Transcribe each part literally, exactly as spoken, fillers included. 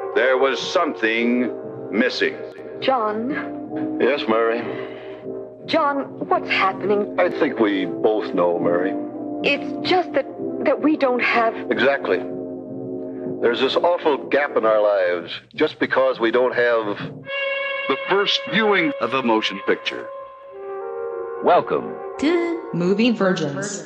There was something missing. John? Yes, Mary? John, what's happening? I think we both know, Mary. It's just that, that we don't have... Exactly. There's this awful gap in our lives just because we don't have... The first viewing of a motion picture. Welcome to Movie Virgins.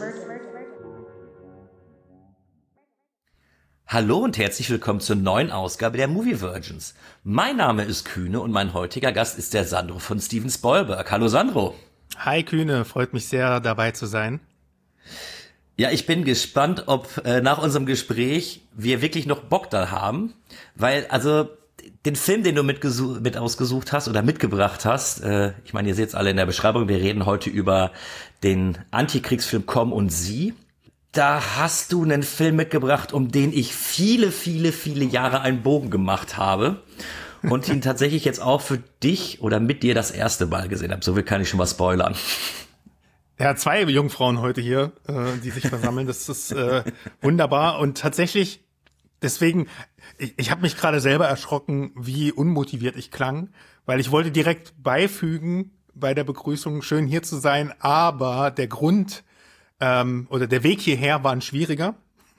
Hallo und herzlich willkommen zur neuen Ausgabe der Movie Virgins. Mein Name ist Kühne und mein heutiger Gast ist der Sandro von Steven Spielberg. Hallo Sandro. Hi Kühne, freut mich sehr dabei zu sein. Ja, ich bin gespannt, ob äh, nach unserem Gespräch wir wirklich noch Bock da haben, weil also den Film, den du mitgesuch- mit ausgesucht hast oder mitgebracht hast, äh, ich meine, ihr seht es alle in der Beschreibung, wir reden heute über den Antikriegsfilm Komm und Sieh. Da hast du einen Film mitgebracht, um den ich viele, viele, viele Jahre einen Bogen gemacht habe und ihn tatsächlich jetzt auch für dich oder mit dir das erste Mal gesehen habe. So viel kann ich schon mal spoilern. Ja, zwei Jungfrauen heute hier, äh, die sich versammeln. Das ist äh, wunderbar und tatsächlich, deswegen, ich, ich habe mich gerade selber erschrocken, wie unmotiviert ich klang, weil ich wollte direkt beifügen bei der Begrüßung, schön hier zu sein, aber der Grund ähm, oder der Weg hierher war ein schwieriger.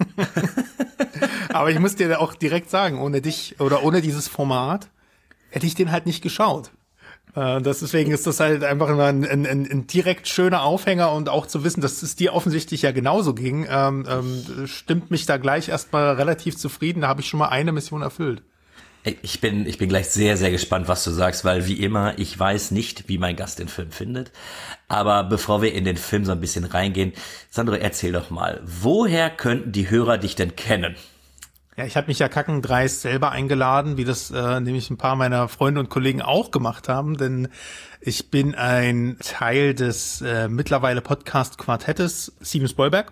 Aber ich muss dir auch direkt sagen, ohne dich oder ohne dieses Format hätte ich den halt nicht geschaut. Äh, das, deswegen ist das halt einfach immer ein, ein, ein, ein direkt schöner Aufhänger und auch zu wissen, dass es dir offensichtlich ja genauso ging, ähm, ähm, stimmt mich da gleich erstmal relativ zufrieden. Da habe ich schon mal eine Mission erfüllt. Ich bin, ich bin gleich sehr, sehr gespannt, was du sagst, weil wie immer, ich weiß nicht, wie mein Gast den Film findet. Aber bevor wir in den Film so ein bisschen reingehen, Sandro, erzähl doch mal, woher könnten die Hörer dich denn kennen? Ja, ich habe mich ja kackendreist selber eingeladen, wie das äh, nämlich ein paar meiner Freunde und Kollegen auch gemacht haben, denn ich bin ein Teil des äh, mittlerweile Podcast-Quartettes Steven Spielberg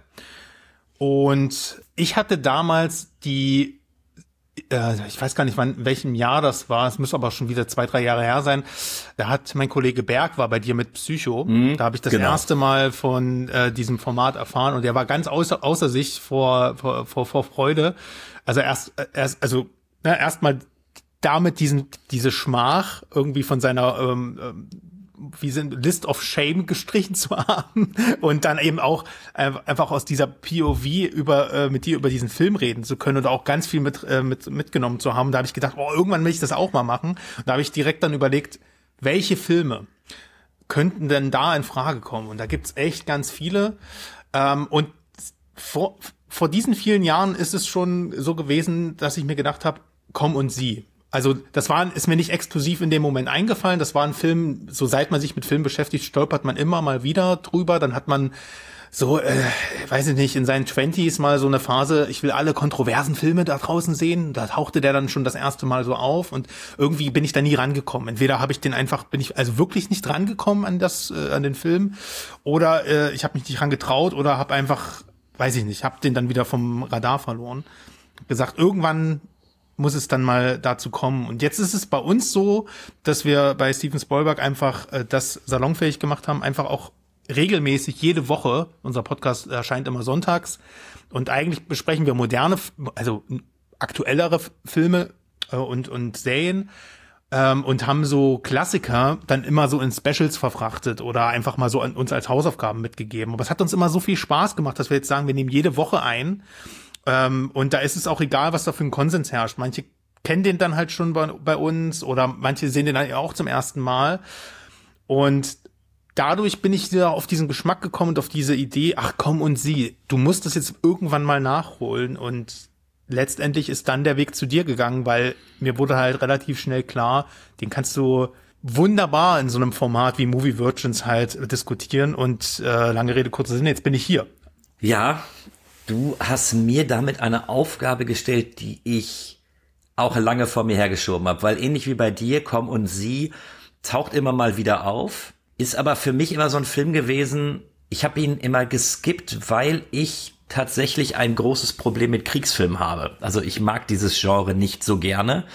und ich hatte damals die ich weiß gar nicht, wann, in welchem Jahr das war. Es muss aber schon wieder zwei, drei Jahre her sein. Da hat mein Kollege Berg war bei dir mit Psycho. Mm, da habe ich das genau. erste Mal von äh, diesem Format erfahren und der war ganz außer, außer sich vor, vor, vor, vor Freude. Also erst, erst, also ne, erstmal damit diesen, diese Schmach irgendwie von seiner ähm, wie sind List of Shame gestrichen zu haben und dann eben auch einfach aus dieser P O V über äh, mit dir über diesen Film reden zu können und auch ganz viel mit äh, mit mitgenommen zu haben. Da habe ich gedacht, oh, irgendwann will ich das auch mal machen. Und da habe ich direkt dann überlegt, welche Filme könnten denn da in Frage kommen? Und da gibt's echt ganz viele. Ähm, und vor vor diesen vielen Jahren ist es schon so gewesen, dass ich mir gedacht habe, Komm und Sieh. Also das war ist mir nicht exklusiv in dem Moment eingefallen. Das war ein Film, so seit man sich mit Film beschäftigt, stolpert man immer mal wieder drüber. Dann hat man so, äh, weiß ich nicht, in seinen Twenties mal so eine Phase, ich will alle kontroversen Filme da draußen sehen. Da tauchte der dann schon das erste Mal so auf und irgendwie bin ich da nie rangekommen. Entweder habe ich den einfach, bin ich also wirklich nicht rangekommen an das, äh, an den Film oder äh, ich habe mich nicht rangetraut oder habe einfach, weiß ich nicht, habe den dann wieder vom Radar verloren. Hab gesagt, irgendwann muss es dann mal dazu kommen. Und jetzt ist es bei uns so, dass wir bei Steven Spielberg einfach äh, das salonfähig gemacht haben, einfach auch regelmäßig jede Woche. Unser Podcast erscheint immer sonntags. Und eigentlich besprechen wir moderne, also aktuellere Filme äh, und, und Serien ähm, und haben so Klassiker dann immer so in Specials verfrachtet oder einfach mal so an uns als Hausaufgaben mitgegeben. Aber es hat uns immer so viel Spaß gemacht, dass wir jetzt sagen, wir nehmen jede Woche ein. Ähm, und da ist es auch egal, was da für ein Konsens herrscht. Manche kennen den dann halt schon bei, bei uns oder manche sehen den dann ja auch zum ersten Mal. Und dadurch bin ich wieder auf diesen Geschmack gekommen und auf diese Idee, ach komm und sieh, du musst das jetzt irgendwann mal nachholen. Und letztendlich ist dann der Weg zu dir gegangen, weil mir wurde halt relativ schnell klar, den kannst du wunderbar in so einem Format wie Movie Virgins halt diskutieren. Und äh, lange Rede, kurzer Sinn, jetzt bin ich hier. Ja, du hast mir damit eine Aufgabe gestellt, die ich auch lange vor mir hergeschoben habe, weil ähnlich wie bei dir, Komm und Sieh taucht immer mal wieder auf, ist aber für mich immer so ein Film gewesen, ich habe ihn immer geskippt, weil ich tatsächlich ein großes Problem mit Kriegsfilmen habe. Also ich mag dieses Genre nicht so gerne.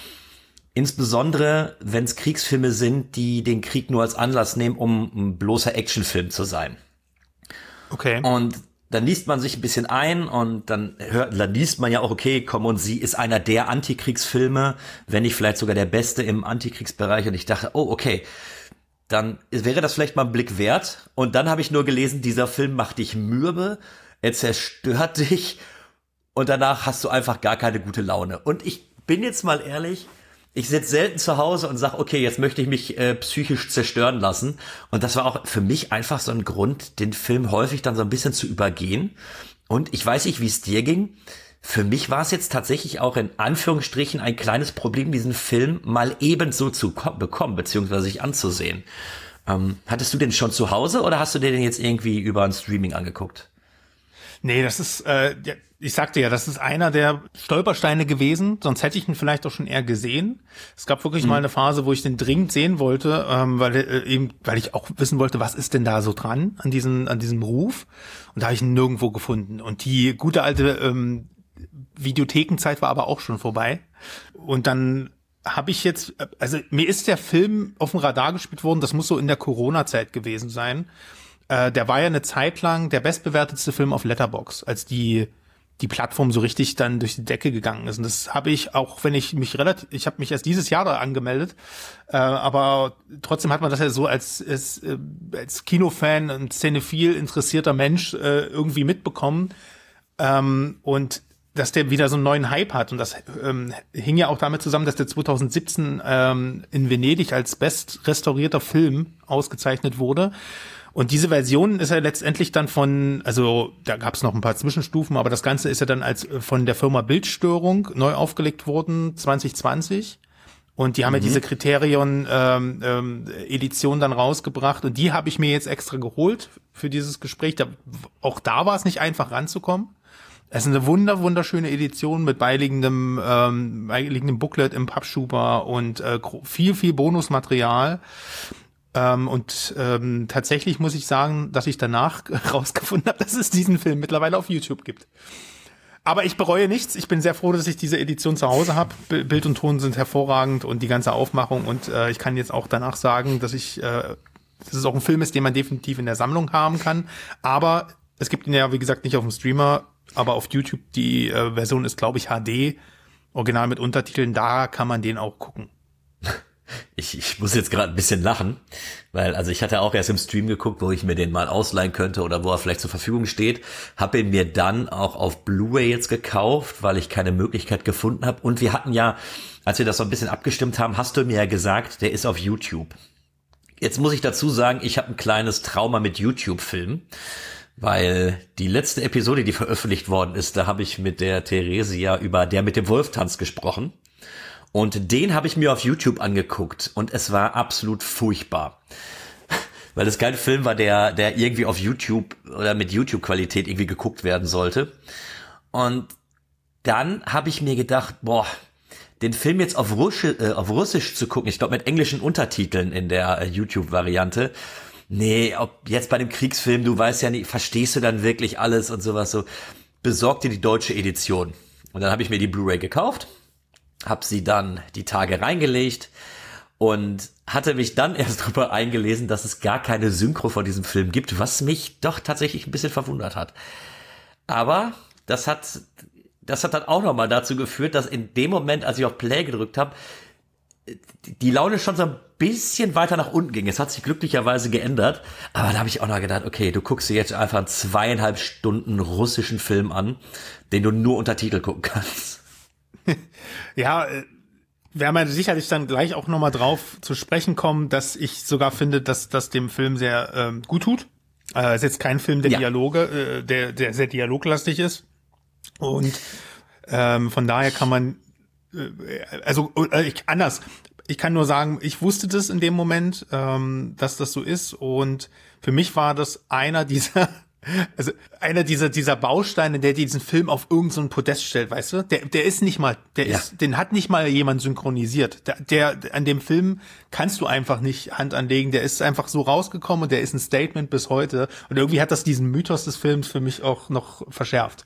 Insbesondere, wenn es Kriegsfilme sind, die den Krieg nur als Anlass nehmen, um ein bloßer Actionfilm zu sein. Okay. Und dann liest man sich ein bisschen ein und dann hört, dann liest man ja auch, okay, komm und sie ist einer der Antikriegsfilme, wenn nicht vielleicht sogar der beste im Antikriegsbereich. Und ich dachte, oh, okay, dann wäre das vielleicht mal ein Blick wert. Und dann habe ich nur gelesen, dieser Film macht dich mürbe, er zerstört dich und danach hast du einfach gar keine gute Laune. Und ich bin jetzt mal ehrlich, ich sitze selten zu Hause und sage, okay, jetzt möchte ich mich äh, psychisch zerstören lassen. Und das war auch für mich einfach so ein Grund, den Film häufig dann so ein bisschen zu übergehen. Und ich weiß nicht, wie es dir ging. Für mich war es jetzt tatsächlich auch in Anführungsstrichen ein kleines Problem, diesen Film mal ebenso zu ko- bekommen, beziehungsweise sich anzusehen. Ähm, hattest du den schon zu Hause oder hast du dir den jetzt irgendwie über ein Streaming angeguckt? Nee, das ist, äh, ja, ich sagte ja, das ist einer der Stolpersteine gewesen, sonst hätte ich ihn vielleicht auch schon eher gesehen. Es gab wirklich mhm. mal eine Phase, wo ich den dringend sehen wollte, ähm, weil äh, eben, weil ich auch wissen wollte, was ist denn da so dran an diesen, an diesem Ruf. Und da habe ich ihn nirgendwo gefunden. Und die gute alte ähm, Videothekenzeit war aber auch schon vorbei. Und dann habe ich jetzt, also mir ist der Film auf dem Radar gespielt worden, das muss so in der Corona-Zeit gewesen sein. Äh, der war ja eine Zeit lang der bestbewertetste Film auf Letterboxd, als die die Plattform so richtig dann durch die Decke gegangen ist. Und das habe ich, auch wenn ich mich relativ, ich habe mich erst dieses Jahr da angemeldet, äh, aber trotzdem hat man das ja so als als, äh, als Kinofan und Cinephil interessierter Mensch äh, irgendwie mitbekommen. Ähm, und dass der wieder so einen neuen Hype hat. Und das ähm, hing ja auch damit zusammen, dass der zwanzig siebzehn ähm, in Venedig als best restaurierter Film ausgezeichnet wurde. Und diese Version ist ja letztendlich dann von, also da gab es noch ein paar Zwischenstufen, aber das Ganze ist ja dann als von der Firma Bildstörung neu aufgelegt worden, zwanzig zwanzig. Und die haben mhm. ja diese Kriterion ähm, ähm, Edition dann rausgebracht und die habe ich mir jetzt extra geholt für dieses Gespräch. Da, auch da war es nicht einfach ranzukommen. Es ist eine wunder wunderschöne Edition mit beiliegendem ähm, beiliegendem Booklet im Pappschuber und äh, viel viel Bonusmaterial. Ähm, und ähm, tatsächlich muss ich sagen, dass ich danach rausgefunden habe, dass es diesen Film mittlerweile auf YouTube gibt. Aber ich bereue nichts. Ich bin sehr froh, dass ich diese Edition zu Hause habe. Bild und Ton sind hervorragend und die ganze Aufmachung. Und äh, ich kann jetzt auch danach sagen, dass ich, äh, dass es auch ein Film ist, den man definitiv in der Sammlung haben kann. Aber es gibt ihn ja, wie gesagt, nicht auf dem Streamer, aber auf YouTube. Die äh, Version ist, glaube ich, H D, original mit Untertiteln. Da kann man den auch gucken. Ich, ich muss jetzt gerade ein bisschen lachen, weil also ich hatte auch erst im Stream geguckt, wo ich mir den mal ausleihen könnte oder wo er vielleicht zur Verfügung steht. Habe ihn mir dann auch auf Blu-ray jetzt gekauft, weil ich keine Möglichkeit gefunden habe. Und wir hatten ja, als wir das so ein bisschen abgestimmt haben, hast du mir ja gesagt, der ist auf YouTube. Jetzt muss ich dazu sagen, ich habe ein kleines Trauma mit YouTube-Filmen, weil die letzte Episode, die veröffentlicht worden ist, da habe ich mit der Theresia über Der mit dem Wolftanz gesprochen. Und den habe ich mir auf YouTube angeguckt und es war absolut furchtbar. Weil es kein Film war, der der irgendwie auf YouTube oder mit YouTube-Qualität irgendwie geguckt werden sollte. Und dann habe ich mir gedacht, boah, den Film jetzt auf Russisch, äh, auf Russisch zu gucken, ich glaube mit englischen Untertiteln in der äh, YouTube-Variante, nee, ob jetzt bei dem Kriegsfilm, du weißt ja nicht, verstehst du dann wirklich alles und sowas so, besorg dir die deutsche Edition. Und dann habe ich mir die Blu-ray gekauft, hab sie dann die Tage reingelegt und hatte mich dann erst drüber eingelesen, dass es gar keine Synchro von diesem Film gibt, was mich doch tatsächlich ein bisschen verwundert hat. Aber das hat, das hat dann auch nochmal dazu geführt, dass in dem Moment, als ich auf Play gedrückt habe, die Laune schon so ein bisschen weiter nach unten ging. Es hat sich glücklicherweise geändert, aber da habe ich auch noch gedacht, okay, du guckst dir jetzt einfach einen zweieinhalb Stunden russischen Film an, den du nur Untertitel gucken kannst. Ja, werden wir sicherlich dann gleich auch nochmal drauf zu sprechen kommen, dass ich sogar finde, dass das dem Film sehr ähm, gut tut. Äh, ist jetzt kein Film der ja. Dialoge, äh, der der sehr dialoglastig ist. Und ähm, von daher kann man, äh, also äh, ich, anders, ich kann nur sagen, ich wusste das in dem Moment, ähm, dass das so ist. Und für mich war das einer dieser Also einer dieser dieser Bausteine, der diesen Film auf irgendein so Podest stellt, weißt du? Der der ist nicht mal, der ja. ist, den hat nicht mal jemand synchronisiert. Der, der an dem Film kannst du einfach nicht Hand anlegen. Der ist einfach so rausgekommen und der ist ein Statement bis heute. Und irgendwie hat das diesen Mythos des Films für mich auch noch verschärft.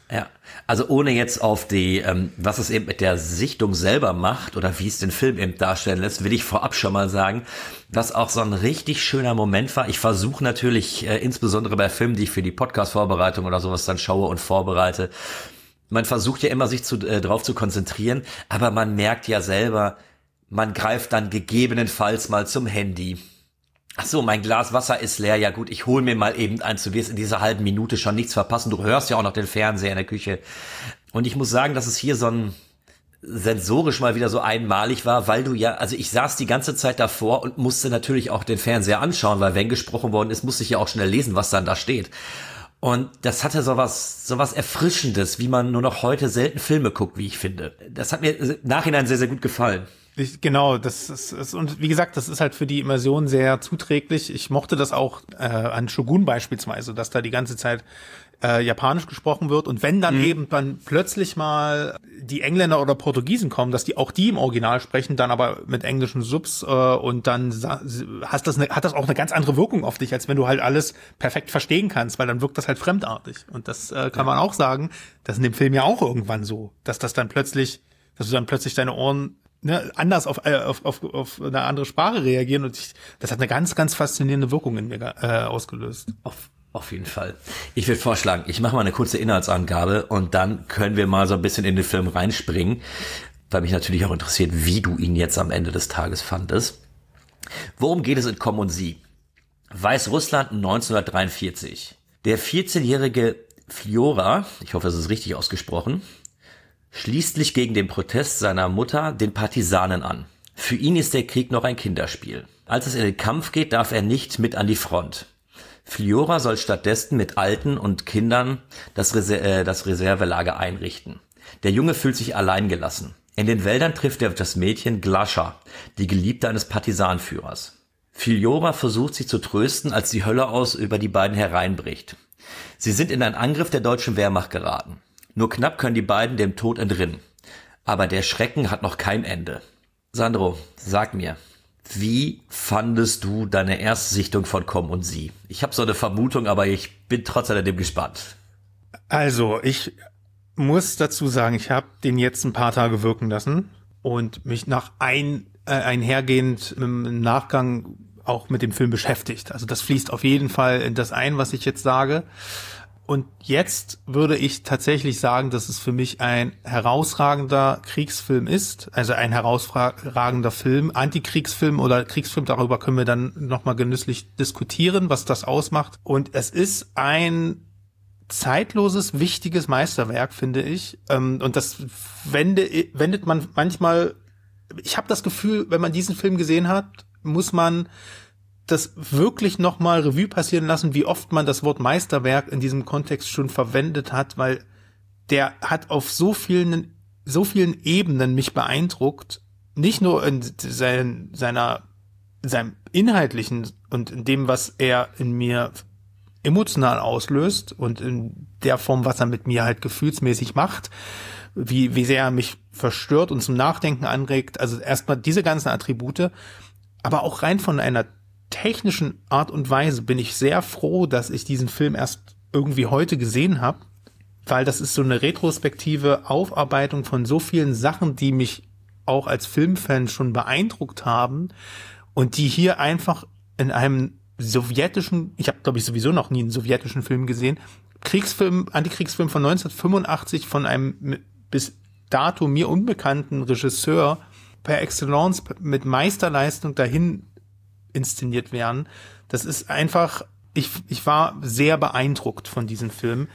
Ja, also ohne jetzt auf die, ähm, was es eben mit der Sichtung selber macht oder wie es den Film eben darstellen lässt, will ich vorab schon mal sagen, was auch so ein richtig schöner Moment war. Ich versuche natürlich, äh, insbesondere bei Filmen, die ich für die Podcast-Vorbereitung oder sowas dann schaue und vorbereite, man versucht ja immer, sich zu, äh, drauf zu konzentrieren, aber man merkt ja selber, man greift dann gegebenenfalls mal zum Handy. Ach so, mein Glas Wasser ist leer. Ja gut, ich hole mir mal eben eins. Du wirst in dieser halben Minute schon nichts verpassen. Du hörst ja auch noch den Fernseher in der Küche. Und ich muss sagen, dass es hier so ein sensorisch mal wieder so einmalig war, weil du ja, also ich saß die ganze Zeit davor und musste natürlich auch den Fernseher anschauen, weil wenn gesprochen worden ist, musste ich ja auch schnell lesen, was dann da steht. Und das hatte sowas, sowas Erfrischendes, wie man nur noch heute selten Filme guckt, wie ich finde. Das hat mir im Nachhinein sehr, sehr gut gefallen. Ich, genau, das ist, ist, und wie gesagt, das ist halt für die Immersion sehr zuträglich. Ich mochte das auch äh, an Shogun beispielsweise, dass da die ganze Zeit äh, Japanisch gesprochen wird und wenn dann mhm. eben dann plötzlich mal die Engländer oder Portugiesen kommen, dass die auch die im Original sprechen, dann aber mit englischen Subs äh, und dann hast das eine, hat das auch eine ganz andere Wirkung auf dich, als wenn du halt alles perfekt verstehen kannst, weil dann wirkt das halt fremdartig und das äh, kann ja. man auch sagen, das ist in dem Film ja auch irgendwann so, dass das dann plötzlich, dass du dann plötzlich deine Ohren Ne, anders auf, äh, auf, auf, auf eine andere Sprache reagieren und ich, das hat eine ganz, ganz faszinierende Wirkung in mir äh, ausgelöst. Auf, auf jeden Fall. Ich würde vorschlagen, ich mache mal eine kurze Inhaltsangabe und dann können wir mal so ein bisschen in den Film reinspringen, weil mich natürlich auch interessiert, wie du ihn jetzt am Ende des Tages fandest. Worum geht es in Komm und Sieh? Weißrussland neunzehnhundertdreiundvierzig. Der vierzehnjährige Fiora, ich hoffe, es ist richtig ausgesprochen, schließt sich gegen den Protest seiner Mutter den Partisanen an. Für ihn ist der Krieg noch ein Kinderspiel. Als es in den Kampf geht, darf er nicht mit an die Front. Fiora soll stattdessen mit Alten und Kindern das, Reser- äh, das Reservelager einrichten. Der Junge fühlt sich alleingelassen. In den Wäldern trifft er das Mädchen Glascha, die Geliebte eines Partisanführers. Fiora versucht sie zu trösten, als die Hölle aus über die beiden hereinbricht. Sie sind in einen Angriff der deutschen Wehrmacht geraten. Nur knapp können die beiden dem Tod entrinnen. Aber der Schrecken hat noch kein Ende. Sandro, sag mir, wie fandest du deine Erstsichtung von Komm und Sieh? Ich habe so eine Vermutung, aber ich bin trotz alledem gespannt. Also, ich muss dazu sagen, ich habe den jetzt ein paar Tage wirken lassen und mich nach ein, äh, einhergehend im Nachgang auch mit dem Film beschäftigt. Also das fließt auf jeden Fall in das ein, was ich jetzt sage. Und jetzt würde ich tatsächlich sagen, dass es für mich ein herausragender Kriegsfilm ist, also ein herausragender Film, Antikriegsfilm oder Kriegsfilm, darüber können wir dann nochmal genüsslich diskutieren, was das ausmacht. Und es ist ein zeitloses, wichtiges Meisterwerk, finde ich. Und das wende, wendet man manchmal, ich habe das Gefühl, wenn man diesen Film gesehen hat, muss man das wirklich nochmal Revue passieren lassen, wie oft man das Wort Meisterwerk in diesem Kontext schon verwendet hat, weil der hat auf so vielen, so vielen Ebenen mich beeindruckt, nicht nur in sein, seiner, in seinem Inhaltlichen und in dem, was er in mir emotional auslöst und in der Form, was er mit mir halt gefühlsmäßig macht, wie, wie sehr er mich verstört und zum Nachdenken anregt, also erstmal diese ganzen Attribute, aber auch rein von einer technischen Art und Weise bin ich sehr froh, dass ich diesen Film erst irgendwie heute gesehen habe, weil das ist so eine retrospektive Aufarbeitung von so vielen Sachen, die mich auch als Filmfan schon beeindruckt haben und die hier einfach in einem sowjetischen, ich habe glaube ich sowieso noch nie einen sowjetischen Film gesehen, Kriegsfilm, Antikriegsfilm von neunzehnhundertfünfundachtzig von einem bis dato mir unbekannten Regisseur per Excellence mit Meisterleistung dahin inszeniert werden. Das ist einfach, ich, ich war sehr beeindruckt von diesem Film.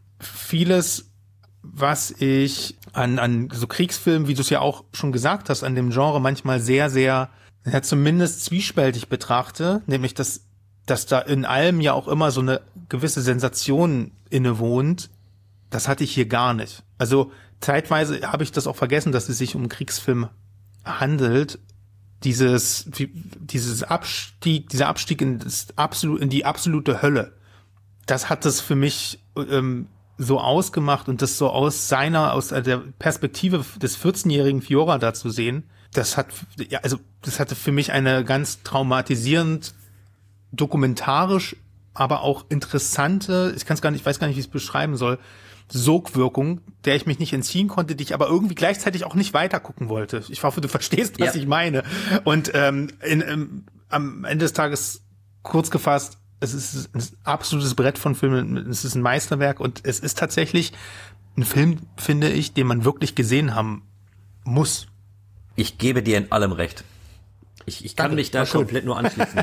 Vieles, was ich an, an so Kriegsfilmen, wie du es ja auch schon gesagt hast, an dem Genre manchmal sehr, sehr, ja, zumindest zwiespältig betrachte, nämlich, dass, dass da in allem ja auch immer so eine gewisse Sensation innewohnt, das hatte ich hier gar nicht. Also zeitweise habe ich das auch vergessen, dass es sich um einen Kriegsfilm handelt. Dieses, dieses Abstieg, dieser Abstieg in, das absolut, in die absolute Hölle, das hat das für mich ähm, so ausgemacht und das so aus seiner, aus der Perspektive des vierzehnjährigen Fiora da zu sehen, das hat, ja, also das hatte für mich eine ganz traumatisierend, dokumentarisch, aber auch interessante, ich kann es gar nicht, ich weiß gar nicht, wie ich es beschreiben soll, Sogwirkung, der ich mich nicht entziehen konnte, die ich aber irgendwie gleichzeitig auch nicht weitergucken wollte. Ich hoffe, du verstehst, was ja. ich meine. Und ähm, in, in, am Ende des Tages, kurz gefasst, es ist ein absolutes Brett von Filmen, es ist ein Meisterwerk und es ist tatsächlich ein Film, finde ich, den man wirklich gesehen haben muss. Ich gebe dir in allem recht. Ich, ich kann Danke, mich da komplett nur anschließen.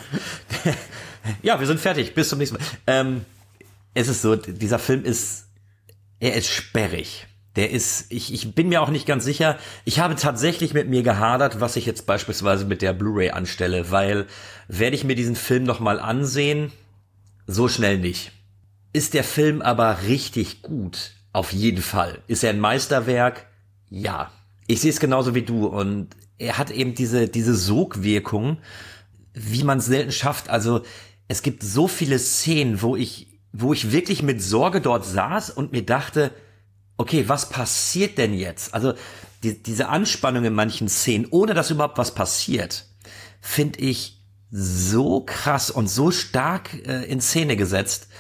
Ja, wir sind fertig. Bis zum nächsten Mal. Ähm, es ist so, dieser Film ist, er ist sperrig. Der ist, ich, ich bin mir auch nicht ganz sicher. Ich habe tatsächlich mit mir gehadert, was ich jetzt beispielsweise mit der Blu-ray anstelle, weil werde ich mir diesen Film nochmal ansehen? So schnell nicht. Ist der Film aber richtig gut? Auf jeden Fall. Ist er ein Meisterwerk? Ja. Ich sehe es genauso wie du und er hat eben diese, diese Sogwirkung, wie man es selten schafft. Also, es gibt so viele Szenen, wo ich, wo ich wirklich mit Sorge dort saß und mir dachte, okay, was passiert denn jetzt? Also die, diese Anspannung in manchen Szenen, ohne dass überhaupt was passiert, finde ich so krass und so stark äh, in Szene gesetzt.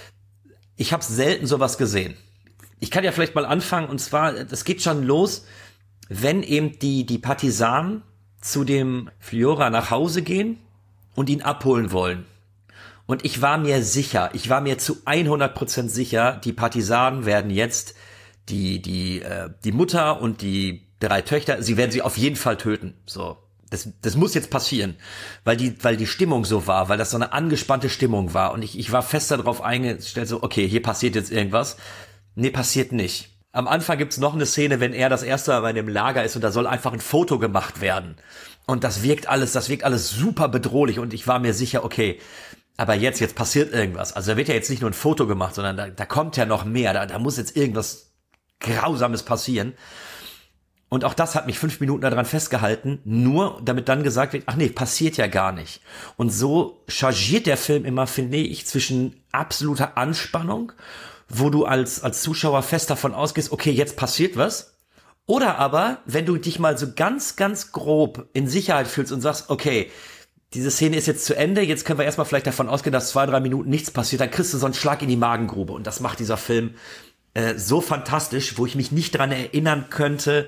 Ich habe selten sowas gesehen. Ich kann ja vielleicht mal anfangen, und zwar, das geht schon los, wenn eben die, die Partisanen zu dem Fiora nach Hause gehen und ihn abholen wollen. Und ich war mir sicher, ich war mir zu hundert Prozent sicher, die Partisanen werden jetzt die die äh, die Mutter und die drei Töchter, sie werden sie auf jeden Fall töten. So, das das muss jetzt passieren, weil die weil die Stimmung so war, weil das so eine angespannte Stimmung war und ich ich war fest darauf eingestellt, so okay, hier passiert jetzt irgendwas. Nee, passiert nicht. Am Anfang gibt's noch eine Szene, wenn er das erste Mal bei dem Lager ist und da soll einfach ein Foto gemacht werden. Und das wirkt alles, das wirkt alles super bedrohlich und ich war mir sicher, okay, aber jetzt, jetzt passiert irgendwas. Also da wird ja jetzt nicht nur ein Foto gemacht, sondern da, da kommt ja noch mehr. Da, da muss jetzt irgendwas Grausames passieren. Und auch das hat mich fünf Minuten daran festgehalten, nur damit dann gesagt wird, ach nee, passiert ja gar nicht. Und so chargiert der Film immer, finde ich, zwischen absoluter Anspannung, wo du als, als Zuschauer fest davon ausgehst, okay, jetzt passiert was. Oder aber, wenn du dich mal so ganz, ganz grob in Sicherheit fühlst und sagst, okay, diese Szene ist jetzt zu Ende, jetzt können wir erstmal vielleicht davon ausgehen, dass zwei, drei Minuten nichts passiert, dann kriegst du so einen Schlag in die Magengrube. Und das macht dieser Film äh, so fantastisch, wo ich mich nicht dran erinnern könnte,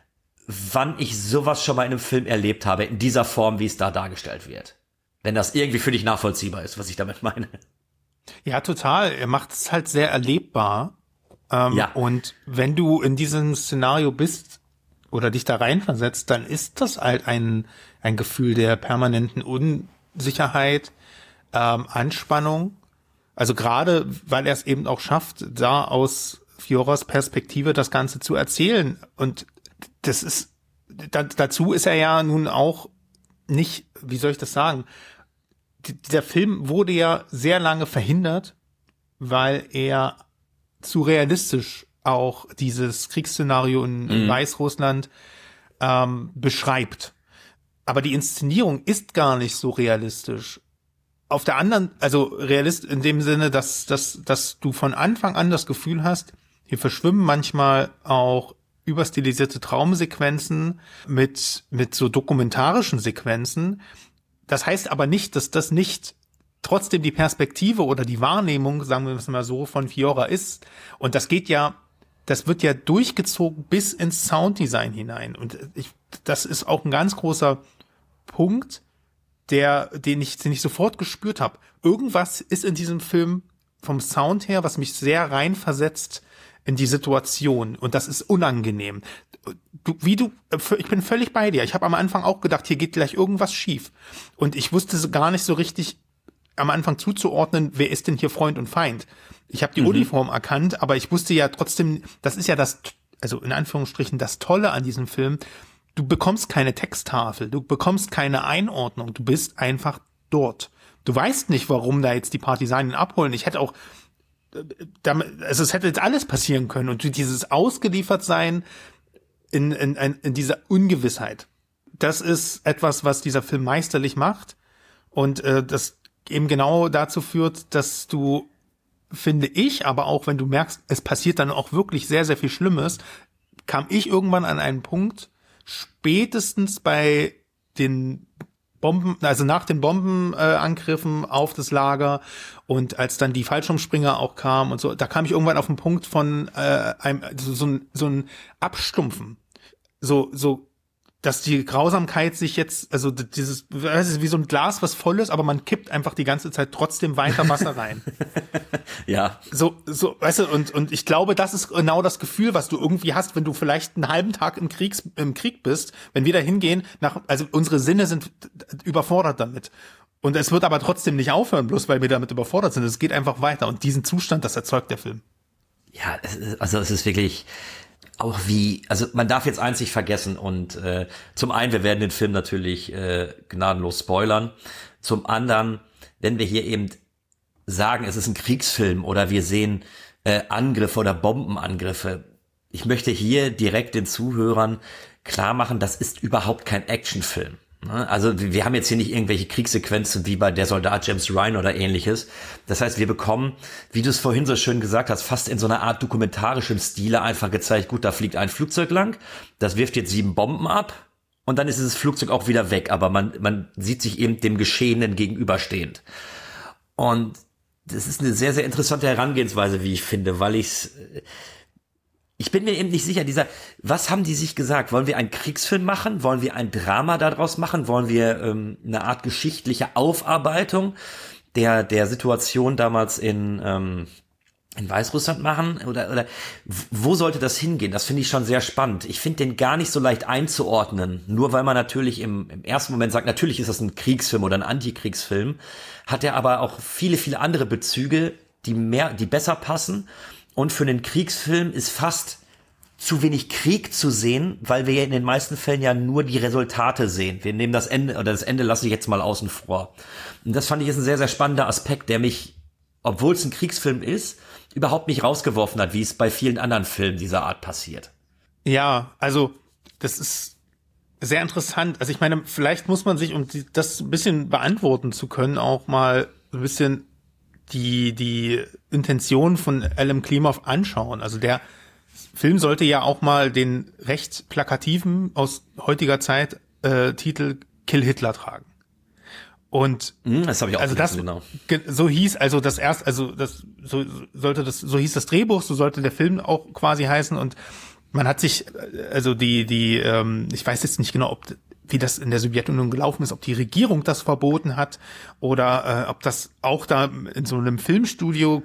wann ich sowas schon mal in einem Film erlebt habe, in dieser Form, wie es da dargestellt wird. Wenn das irgendwie für dich nachvollziehbar ist, was ich damit meine. Ja, total. Er macht es halt sehr erlebbar. Ähm, ja. Und wenn du in diesem Szenario bist oder dich da reinversetzt, dann ist das halt ein ein Gefühl der permanenten Unsicherheit, ähm, Anspannung. Also gerade, weil er es eben auch schafft, da aus Fioras Perspektive das Ganze zu erzählen. Und das ist, da, dazu ist er ja nun auch nicht, wie soll ich das sagen? D- dieser Film wurde ja sehr lange verhindert, weil er zu realistisch auch dieses Kriegsszenario in, in mhm. Weißrussland ähm, beschreibt. Aber die Inszenierung ist gar nicht so realistisch. Auf der anderen, also realist in dem Sinne, dass, dass, dass du von Anfang an das Gefühl hast, hier verschwimmen manchmal auch überstilisierte Traumsequenzen mit, mit so dokumentarischen Sequenzen. Das heißt aber nicht, dass das nicht trotzdem die Perspektive oder die Wahrnehmung, sagen wir es mal so, von Fiora ist. Und das geht ja, das wird ja durchgezogen bis ins Sounddesign hinein. Und ich, das ist auch ein ganz großer Punkt, der, den ich, den ich sofort gespürt habe. Irgendwas ist in diesem Film vom Sound her, was mich sehr reinversetzt in die Situation. Und das ist unangenehm. Du, wie du, ich bin völlig bei dir. Ich habe am Anfang auch gedacht, hier geht gleich irgendwas schief. Und ich wusste gar nicht so richtig am Anfang zuzuordnen, wer ist denn hier Freund und Feind. Ich habe die mhm. Uniform erkannt, aber ich wusste ja trotzdem, das ist ja das, also in Anführungsstrichen das Tolle an diesem Film, du bekommst keine Texttafel, du bekommst keine Einordnung, du bist einfach dort. Du weißt nicht, warum da jetzt die Partisanen abholen. Ich hätte auch, also es hätte jetzt alles passieren können und dieses Ausgeliefertsein in, in, in dieser Ungewissheit, das ist etwas, was dieser Film meisterlich macht und äh, das eben genau dazu führt, dass du, finde ich, aber auch wenn du merkst, es passiert dann auch wirklich sehr, sehr viel Schlimmes, kam ich irgendwann an einen Punkt, spätestens bei den Bomben, also nach den Bombenangriffen äh, auf das Lager und als dann die Fallschirmspringer auch kamen und so, da kam ich irgendwann auf den Punkt von äh, einem so, so ein so ein Abstumpfen, so so dass die Grausamkeit sich jetzt, also dieses, das ist wie so ein Glas, was voll ist, aber man kippt einfach die ganze Zeit trotzdem weiter Wasser rein. Ja. So, so, weißt du, und, und ich glaube, das ist genau das Gefühl, was du irgendwie hast, wenn du vielleicht einen halben Tag im Kriegs, im Krieg bist, wenn wir da hingehen, nach, also unsere Sinne sind überfordert damit. Und es wird aber trotzdem nicht aufhören, bloß weil wir damit überfordert sind. Es geht einfach weiter. Und diesen Zustand, das erzeugt der Film. Ja, es ist, also es ist wirklich, auch wie, also man darf jetzt eins nicht vergessen und äh, zum einen, wir werden den Film natürlich äh, gnadenlos spoilern, zum anderen, wenn wir hier eben sagen, es ist ein Kriegsfilm oder wir sehen äh, Angriffe oder Bombenangriffe, ich möchte hier direkt den Zuhörern klar machen, das ist überhaupt kein Actionfilm. Also wir haben jetzt hier nicht irgendwelche Kriegssequenzen wie bei Der Soldat James Ryan oder ähnliches. Das heißt, wir bekommen, wie du es vorhin so schön gesagt hast, fast in so einer Art dokumentarischen Stile einfach gezeigt, gut, da fliegt ein Flugzeug lang, das wirft jetzt sieben Bomben ab und dann ist dieses Flugzeug auch wieder weg, aber man man sieht sich eben dem Geschehenen gegenüberstehend. Und das ist eine sehr, sehr interessante Herangehensweise, wie ich finde, weil ich's Ich bin mir eben nicht sicher, dieser, was haben die sich gesagt? Wollen wir einen Kriegsfilm machen? Wollen wir ein Drama daraus machen? Wollen wir ähm, eine Art geschichtliche Aufarbeitung der der Situation damals in ähm, in Weißrussland machen? Oder oder wo sollte das hingehen? Das finde ich schon sehr spannend. Ich finde den gar nicht so leicht einzuordnen. Nur weil man natürlich im, im ersten Moment sagt, natürlich ist das ein Kriegsfilm oder ein Antikriegsfilm, hat er aber auch viele, viele andere Bezüge, die mehr, die besser passen. Und für einen Kriegsfilm ist fast zu wenig Krieg zu sehen, weil wir ja in den meisten Fällen ja nur die Resultate sehen. Wir nehmen das Ende, oder das Ende lasse ich jetzt mal außen vor. Und das fand ich ist ein sehr, sehr spannender Aspekt, der mich, obwohl es ein Kriegsfilm ist, überhaupt nicht rausgeworfen hat, wie es bei vielen anderen Filmen dieser Art passiert. Ja, also das ist sehr interessant. Also ich meine, vielleicht muss man sich, um das ein bisschen beantworten zu können, auch mal ein bisschen die die Intention von Alan Klimov anschauen. Also der Film sollte ja auch mal den recht plakativen, aus heutiger Zeit, äh, Titel Kill Hitler tragen. Und das habe ich auch also das, genau. So hieß also das erst, also das so sollte das, so hieß das Drehbuch, so sollte der Film auch quasi heißen. Und man hat sich, also die die, ähm, ich weiß jetzt nicht genau, ob wie das in der Sowjetunion gelaufen ist, ob die Regierung das verboten hat oder äh, ob das auch da in so einem Filmstudio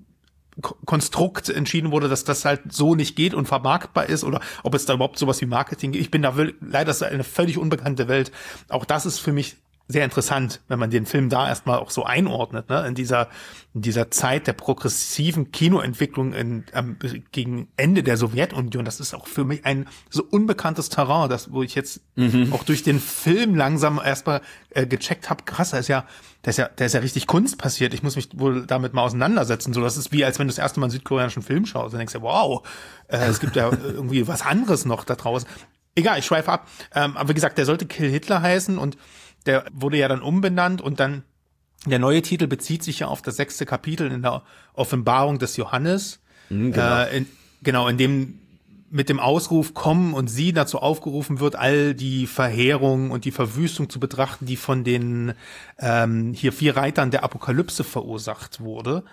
Konstrukt entschieden wurde, dass das halt so nicht geht und vermarktbar ist oder ob es da überhaupt sowas wie Marketing gibt. Ich bin da leider, das ist eine völlig unbekannte Welt. Auch das ist für mich sehr interessant, wenn man den Film da erstmal auch so einordnet, ne, in dieser in dieser Zeit der progressiven Kinoentwicklung in, ähm, gegen Ende der Sowjetunion. Das ist auch für mich ein so unbekanntes Terrain, das wo ich jetzt mhm. auch durch den Film langsam erstmal äh, gecheckt habe, krass, da ist ja da ist ja da ist ja richtig Kunst passiert. Ich muss mich wohl damit mal auseinandersetzen. So, das ist wie als wenn du das erste Mal einen südkoreanischen Film schaust, dann denkst du, wow, äh, es gibt ja irgendwie was anderes noch da draußen. Egal, ich schweife ab. Ähm, aber wie gesagt, der sollte Kill Hitler heißen und der wurde ja dann umbenannt und dann der neue Titel bezieht sich ja auf das sechste Kapitel in der Offenbarung des Johannes. Mhm, genau. Äh, in, genau, in dem mit dem Ausruf kommen und sie dazu aufgerufen wird, all die Verheerung und die Verwüstung zu betrachten, die von den ähm, hier vier Reitern der Apokalypse verursacht wurde.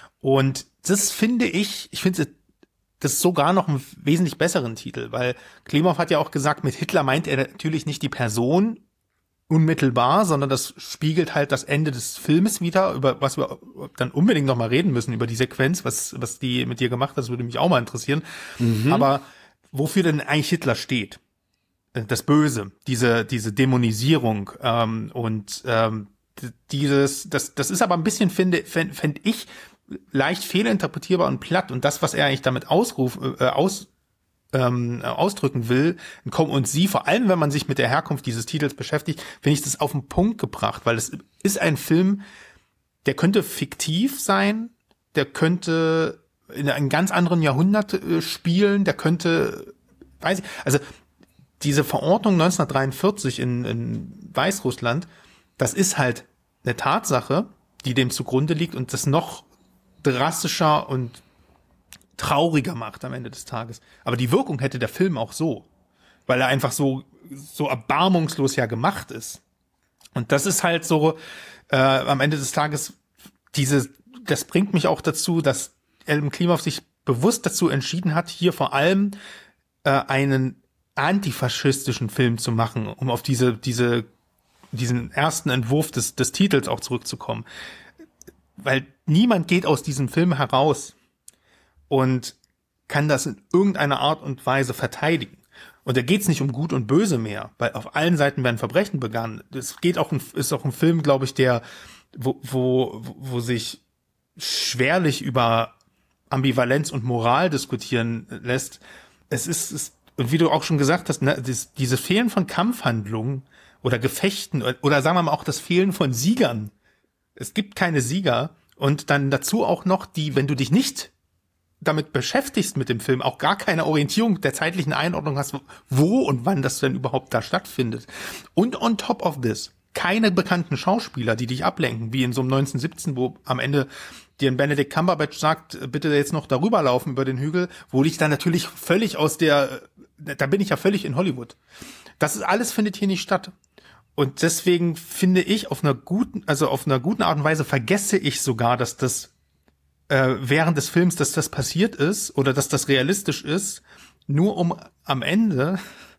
Und das finde ich, ich finde das ist sogar noch einen wesentlich besseren Titel, weil Klimov hat ja auch gesagt, mit Hitler meint er natürlich nicht die Person unmittelbar, sondern das spiegelt halt das Ende des Filmes wieder, über was wir dann unbedingt noch mal reden müssen, über die Sequenz, was was die mit dir gemacht hat, das würde mich auch mal interessieren. Mhm. Aber wofür denn eigentlich Hitler steht? Das Böse, diese diese Dämonisierung ähm, und ähm, dieses, das das ist aber ein bisschen, finde fände fänd ich, leicht fehlinterpretierbar und platt und das, was er eigentlich damit ausruf, äh, aus Ähm, ausdrücken will, Komm und Sie, vor allem wenn man sich mit der Herkunft dieses Titels beschäftigt, finde ich das auf den Punkt gebracht, weil es ist ein Film, der könnte fiktiv sein, der könnte in einem ganz anderen Jahrhundert äh, spielen, der könnte, weiß ich, also diese Verordnung neunzehnhundertdreiundvierzig in, in Weißrussland, das ist halt eine Tatsache, die dem zugrunde liegt und das noch drastischer und trauriger macht am Ende des Tages. Aber die Wirkung hätte der Film auch so, weil er einfach so so erbarmungslos ja gemacht ist. Und das ist halt so, äh, am Ende des Tages, diese, das bringt mich auch dazu, dass Elben Klimov sich bewusst dazu entschieden hat, hier vor allem äh, einen antifaschistischen Film zu machen, um auf diese, diese, diesen ersten Entwurf des, des Titels auch zurückzukommen. Weil niemand geht aus diesem Film heraus und kann das in irgendeiner Art und Weise verteidigen. Und da geht's nicht um Gut und Böse mehr, weil auf allen Seiten werden Verbrechen begangen. Es geht auch, ein, ist auch ein Film, glaube ich, der, wo, wo, wo sich schwerlich über Ambivalenz und Moral diskutieren lässt. Es ist, es, und wie du auch schon gesagt hast, ne, das, dieses Fehlen von Kampfhandlungen oder Gefechten oder sagen wir mal auch das Fehlen von Siegern. Es gibt keine Sieger und dann dazu auch noch die, wenn du dich nicht damit beschäftigst mit dem Film, auch gar keine Orientierung der zeitlichen Einordnung hast, wo und wann das denn überhaupt da stattfindet. Und on top of this, keine bekannten Schauspieler, die dich ablenken, wie in so einem neunzehnhundertsiebzehn, wo am Ende dir ein Benedict Cumberbatch sagt, bitte jetzt noch darüber laufen über den Hügel, wo dich dann natürlich völlig aus der, da bin ich ja völlig in Hollywood. Das ist alles findet hier nicht statt. Und deswegen finde ich auf einer guten, also auf einer guten Art und Weise vergesse ich sogar, dass das äh, während des Films, dass das passiert ist oder dass das realistisch ist, nur um am Ende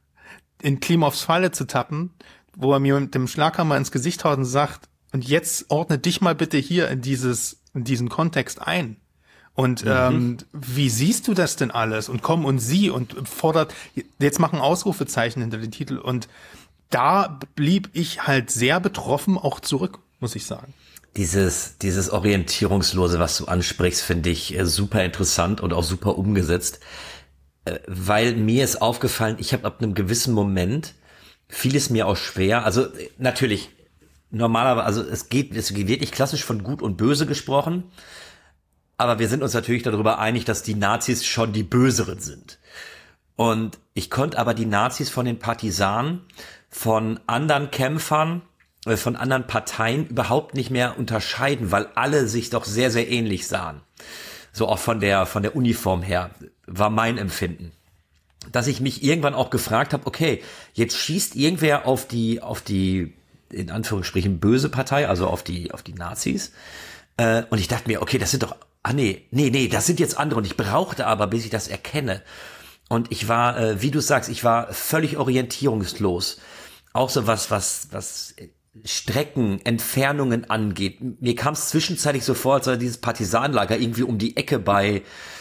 in Klimovs Falle zu tappen, wo er mir mit dem Schlaghammer ins Gesicht haut und sagt, und jetzt ordne dich mal bitte hier in dieses, in diesen Kontext ein. Und mhm. ähm, wie siehst du das denn alles? Und komm und sieh und fordert, jetzt machen Ausrufezeichen hinter den Titel. Und da blieb ich halt sehr betroffen auch zurück, muss ich sagen. Dieses, dieses Orientierungslose, was du ansprichst, finde ich äh, super interessant und auch super umgesetzt, äh, weil mir ist aufgefallen, ich habe ab einem gewissen Moment, fiel es mir auch schwer, also äh, natürlich, normalerweise, also es geht, es wird nicht klassisch von Gut und Böse gesprochen, aber wir sind uns natürlich darüber einig, dass die Nazis schon die Böseren sind. Und ich konnte aber die Nazis von den Partisanen, von anderen Kämpfern, von anderen Parteien überhaupt nicht mehr unterscheiden, weil alle sich doch sehr, sehr ähnlich sahen. So auch von der, von der Uniform her war mein Empfinden. Dass ich mich irgendwann auch gefragt habe, okay, jetzt schießt irgendwer auf die, auf die, in Anführungsstrichen, böse Partei, also auf die, auf die Nazis. Äh, und ich dachte mir, okay, das sind doch, ah nee, nee, nee, das sind jetzt andere. Und ich brauchte aber, bis ich das erkenne. Und ich war, äh, wie du sagst, ich war völlig orientierungslos. Auch so was, was, was Strecken, Entfernungen angeht. Mir kam es zwischenzeitlich so vor, als sei dieses Partisanenlager irgendwie um die Ecke bei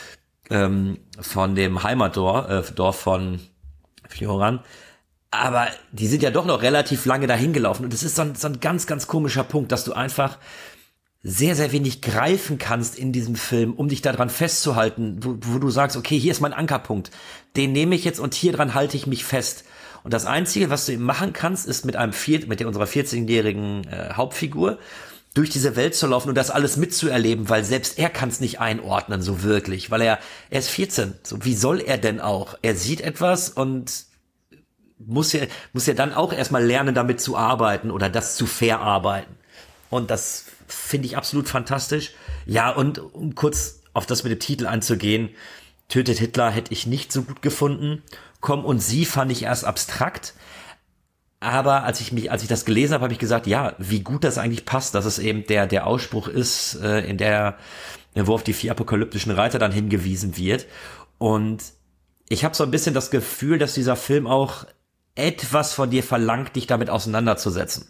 ähm, von dem Heimatdorf äh, Dorf von Fioran. Aber die sind ja doch noch relativ lange dahin gelaufen. Und das ist so ein, so ein ganz, ganz komischer Punkt, dass du einfach sehr, sehr wenig greifen kannst in diesem Film, um dich daran festzuhalten, wo, wo du sagst, okay, hier ist mein Ankerpunkt. Den nehme ich jetzt und hier dran halte ich mich fest. Und das Einzige, was du eben machen kannst, ist mit einem vier, mit der unserer vierzehnjährigen äh, Hauptfigur durch diese Welt zu laufen und das alles mitzuerleben, weil selbst er kann es nicht einordnen, so wirklich, weil er, er ist vierzehn. So, wie soll er denn auch? Er sieht etwas und muss ja, muss ja dann auch erstmal lernen, damit zu arbeiten oder das zu verarbeiten. Und das finde ich absolut fantastisch. Ja, und um kurz auf das mit dem Titel einzugehen, Tötet Hitler hätte ich nicht so gut gefunden. Komm und sie fand ich erst abstrakt. Aber als ich mich, als ich das gelesen habe, habe ich gesagt, ja, wie gut das eigentlich passt, dass es eben der, der Ausspruch ist, äh, in der, wo auf die vier apokalyptischen Reiter dann hingewiesen wird. Und ich habe so ein bisschen das Gefühl, dass dieser Film auch etwas von dir verlangt, dich damit auseinanderzusetzen.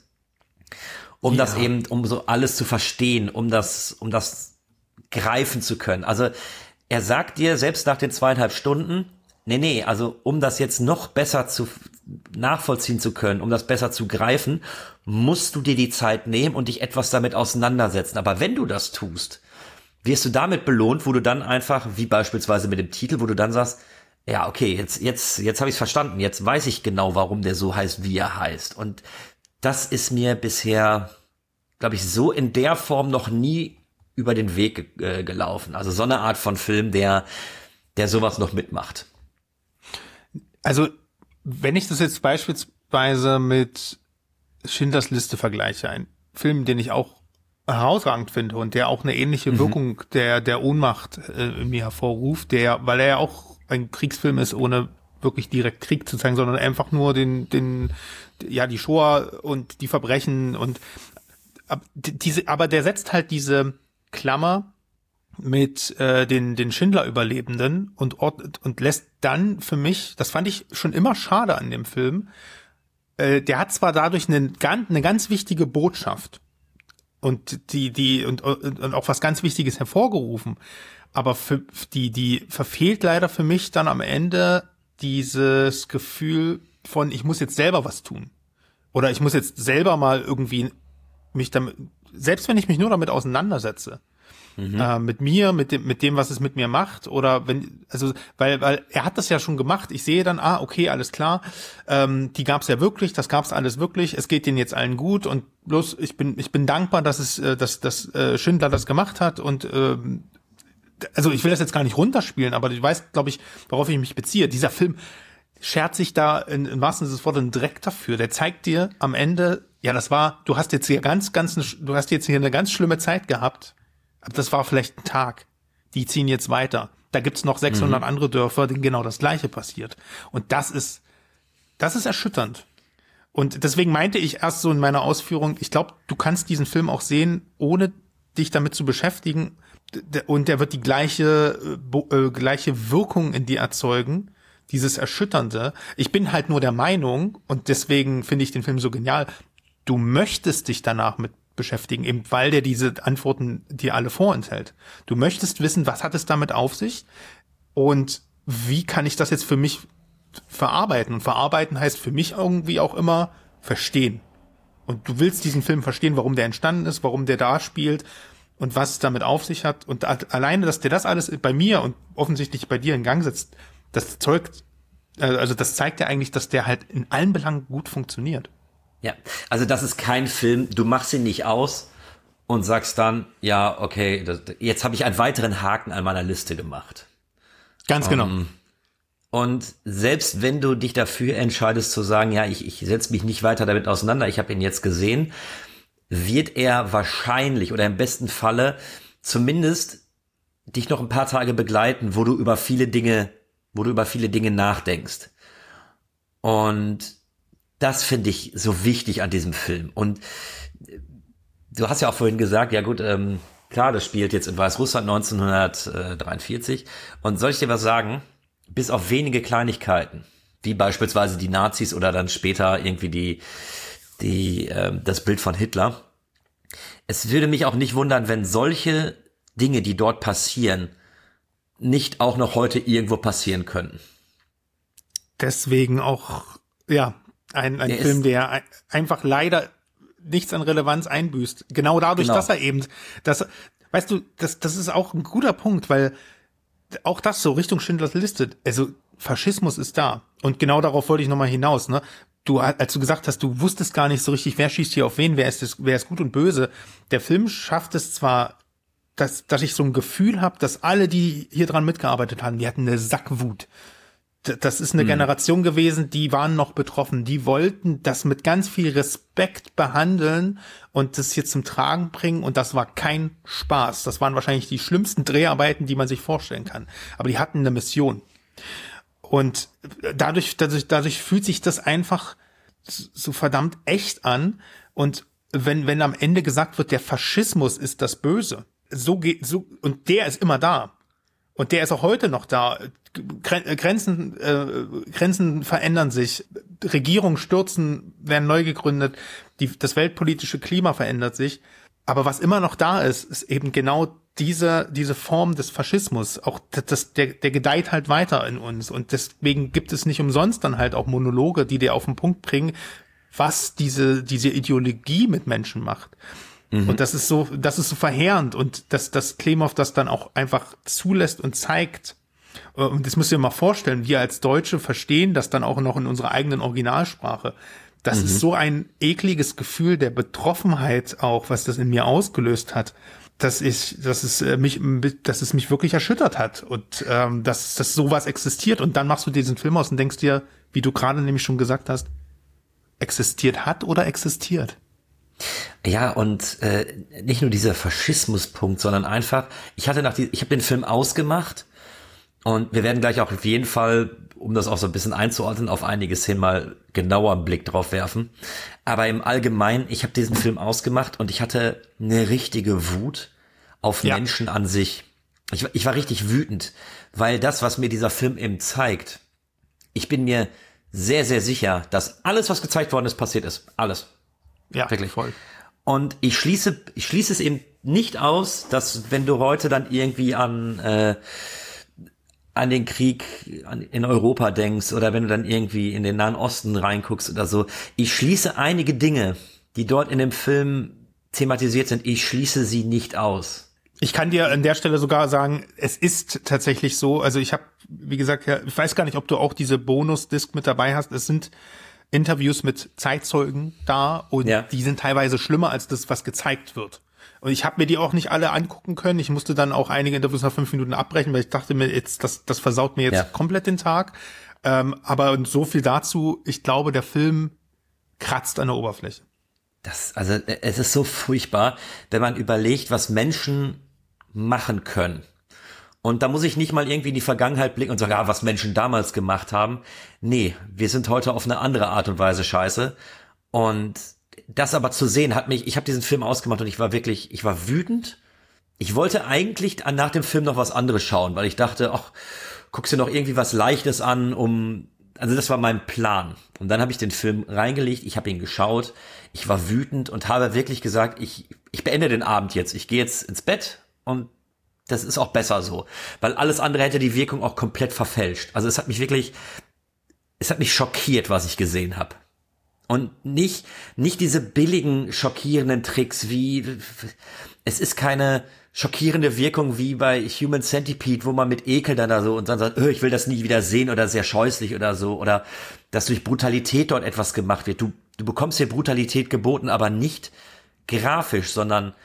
Um ja. das eben, um so alles zu verstehen, um das, um das greifen zu können. Also, er sagt dir selbst nach den zweieinhalb Stunden, nee, nee, also um das jetzt noch besser zu nachvollziehen zu können, um das besser zu greifen, musst du dir die Zeit nehmen und dich etwas damit auseinandersetzen. Aber wenn du das tust, wirst du damit belohnt, wo du dann einfach, wie beispielsweise mit dem Titel, wo du dann sagst, ja, okay, jetzt, jetzt, jetzt habe ich es verstanden, jetzt weiß ich genau, warum der so heißt, wie er heißt. Und das ist mir bisher, glaube ich, so in der Form noch nie über den Weg äh, gelaufen. Also so eine Art von Film, der, der sowas noch mitmacht. Also, wenn ich das jetzt beispielsweise mit Schindlers Liste vergleiche, ein Film, den ich auch herausragend finde und der auch eine ähnliche mhm. Wirkung der, der Ohnmacht äh, in mir hervorruft, der, weil er ja auch ein Kriegsfilm ist, ohne wirklich direkt Krieg zu zeigen, sondern einfach nur den, den, ja, die Shoah und die Verbrechen und diese, aber der setzt halt diese Klammer mit äh, den den Schindler-Überlebenden und ordnet und lässt dann für mich, das fand ich schon immer schade an dem Film, äh, der hat zwar dadurch eine ganz eine ganz wichtige Botschaft und die die und und auch was ganz Wichtiges hervorgerufen, aber für die die verfehlt leider für mich dann am Ende dieses Gefühl von, ich muss jetzt selber was tun oder ich muss jetzt selber mal irgendwie mich damit, selbst wenn ich mich nur damit auseinandersetze. Mhm. Äh, mit mir, mit dem, mit dem, was es mit mir macht, oder wenn, also, weil, weil er hat das ja schon gemacht. Ich sehe dann, ah, okay, alles klar, ähm, die gab's ja wirklich, das gab's alles wirklich. Es geht denen jetzt allen gut und bloß, ich bin, ich bin dankbar, dass es, äh, dass, dass äh, Schindler das gemacht hat und ähm, also ich will das jetzt gar nicht runterspielen, aber du weißt, glaube ich, worauf ich mich beziehe. Dieser Film schert sich da in, in wahrsten Sinne des Wortes direkt dafür. Der zeigt dir am Ende, ja, das war, du hast jetzt hier ganz, ganz, du hast jetzt hier eine ganz schlimme Zeit gehabt. Aber das war vielleicht ein Tag. Die ziehen jetzt weiter. Da gibt's noch sechshundert mhm. andere Dörfer, denen genau das Gleiche passiert. Und das ist, das ist erschütternd. Und deswegen meinte ich erst so in meiner Ausführung, ich glaube, du kannst diesen Film auch sehen, ohne dich damit zu beschäftigen. Und der wird die gleiche, äh, gleiche Wirkung in dir erzeugen. Dieses Erschütternde. Ich bin halt nur der Meinung, und deswegen finde ich den Film so genial, du möchtest dich danach mit beschäftigen, eben weil der diese Antworten dir alle vorenthält. Du möchtest wissen, was hat es damit auf sich und wie kann ich das jetzt für mich verarbeiten? Und verarbeiten heißt für mich irgendwie auch immer verstehen. Und du willst diesen Film verstehen, warum der entstanden ist, warum der da spielt und was es damit auf sich hat. Und alleine, dass der das alles bei mir und offensichtlich bei dir in Gang setzt, das zeugt, also das zeigt ja eigentlich, dass der halt in allen Belangen gut funktioniert. Ja, also das ist kein Film, du machst ihn nicht aus und sagst dann, ja, okay, das, jetzt habe ich einen weiteren Haken an meiner Liste gemacht. Ganz genau. Um, und selbst wenn du dich dafür entscheidest zu sagen, ja, ich, ich setze mich nicht weiter damit auseinander, ich habe ihn jetzt gesehen, wird er wahrscheinlich oder im besten Falle zumindest dich noch ein paar Tage begleiten, wo du über viele Dinge, wo du über viele Dinge nachdenkst. Und das finde ich so wichtig an diesem Film. Und du hast ja auch vorhin gesagt, ja gut, ähm, klar, das spielt jetzt in Weißrussland neunzehnhundertdreiundvierzig. Und soll ich dir was sagen? Bis auf wenige Kleinigkeiten, wie beispielsweise die Nazis oder dann später irgendwie die, die, äh, das Bild von Hitler. Es würde mich auch nicht wundern, wenn solche Dinge, die dort passieren, nicht auch noch heute irgendwo passieren könnten. Deswegen auch, ja, Ein, ein der Film, der ein, einfach leider nichts an Relevanz einbüßt. Genau dadurch, genau. dass er eben, das, weißt du, das, das ist auch ein guter Punkt, weil auch das so Richtung Schindlers Liste, also Faschismus ist da. Und genau darauf wollte ich nochmal hinaus, ne? Du, als du gesagt hast, du wusstest gar nicht so richtig, wer schießt hier auf wen, wer ist das, wer ist gut und böse. Der Film schafft es zwar, dass, dass ich so ein Gefühl habe, dass alle, die hier dran mitgearbeitet haben, die hatten eine Sackwut. Das ist eine Generation gewesen, die waren noch betroffen. Die wollten das mit ganz viel Respekt behandeln und das hier zum Tragen bringen. Und das war kein Spaß. Das waren wahrscheinlich die schlimmsten Dreharbeiten, die man sich vorstellen kann. Aber die hatten eine Mission. Und dadurch, dadurch, dadurch fühlt sich das einfach so verdammt echt an. Und wenn, wenn am Ende gesagt wird, der Faschismus ist das Böse, so geht, so, und der ist immer da. Und der ist auch heute noch da. Grenzen, äh, Grenzen verändern sich, Regierungen stürzen, werden neu gegründet, die, das weltpolitische Klima verändert sich. Aber was immer noch da ist, ist eben genau diese, diese Form des Faschismus. Auch das, der, der gedeiht halt weiter in uns. Und deswegen gibt es nicht umsonst dann halt auch Monologe, die dir auf den Punkt bringen, was diese, diese Ideologie mit Menschen macht. Mhm. Und das ist so, das ist so verheerend. Und dass, dass Klimov das dann auch einfach zulässt und zeigt. Und das müsst ihr mal vorstellen, wir als Deutsche verstehen das dann auch noch in unserer eigenen Originalsprache. Das mhm. ist so ein ekliges Gefühl der Betroffenheit auch, was das in mir ausgelöst hat, dass ich, dass es mich, dass es mich wirklich erschüttert hat und ähm, dass, dass sowas existiert. Und dann machst du diesen Film aus und denkst dir, wie du gerade nämlich schon gesagt hast, existiert hat oder existiert. Ja, und äh, nicht nur dieser Faschismuspunkt, sondern einfach, ich hatte nach die, ich habe den Film ausgemacht. Und wir werden gleich auch auf jeden Fall um das auch so ein bisschen einzuordnen, auf einiges hin mal genauer einen Blick drauf werfen. Aber im Allgemeinen, ich habe diesen Film ausgemacht und ich hatte eine richtige Wut auf ja. Menschen an sich. Ich, ich war richtig wütend, weil das, was mir dieser Film eben zeigt, ich bin mir sehr, sehr sicher, dass alles, was gezeigt worden ist, passiert ist. Alles. Ja, wirklich. Voll. Und ich schließe, ich schließe es eben nicht aus, dass wenn du heute dann irgendwie an äh, an den Krieg in Europa denkst oder wenn du dann irgendwie in den Nahen Osten reinguckst oder so. Ich schließe einige Dinge, die dort in dem Film thematisiert sind, ich schließe sie nicht aus. Ich kann dir an der Stelle sogar sagen, es ist tatsächlich so, also ich habe, wie gesagt, ja, ich weiß gar nicht, ob du auch diese Bonus-Disc mit dabei hast. Es sind Interviews mit Zeitzeugen da und ja. die sind teilweise schlimmer als das, was gezeigt wird. Und ich habe mir die auch nicht alle angucken können. Ich musste dann auch einige Interviews nach fünf Minuten abbrechen, weil ich dachte mir, jetzt das, das versaut mir jetzt ja. komplett den Tag. Ähm, aber so viel dazu. Ich glaube, der Film kratzt an der Oberfläche. Das, also es ist so furchtbar, wenn man überlegt, was Menschen machen können. Und da muss ich nicht mal irgendwie in die Vergangenheit blicken und sagen, ah, was Menschen damals gemacht haben. Nee, wir sind heute auf eine andere Art und Weise scheiße. Und das aber zu sehen hat mich, ich habe diesen Film ausgemacht und ich war wirklich, ich war wütend. Ich wollte eigentlich nach dem Film noch was anderes schauen, weil ich dachte, ach, guckst dir noch irgendwie was Leichtes an, um, also das war mein Plan. Und dann habe ich den Film reingelegt, ich habe ihn geschaut, ich war wütend und habe wirklich gesagt, ich, ich beende den Abend jetzt, ich gehe jetzt ins Bett und das ist auch besser so, weil alles andere hätte die Wirkung auch komplett verfälscht. Also es hat mich wirklich, es hat mich schockiert, was ich gesehen habe. Und nicht, nicht diese billigen, schockierenden Tricks wie, es ist keine schockierende Wirkung wie bei Human Centipede, wo man mit Ekel dann da so und dann sagt, oh, ich will das nie wieder sehen oder sehr scheußlich oder so, oder dass durch Brutalität dort etwas gemacht wird. Du, du bekommst hier Brutalität geboten, aber nicht grafisch, sondern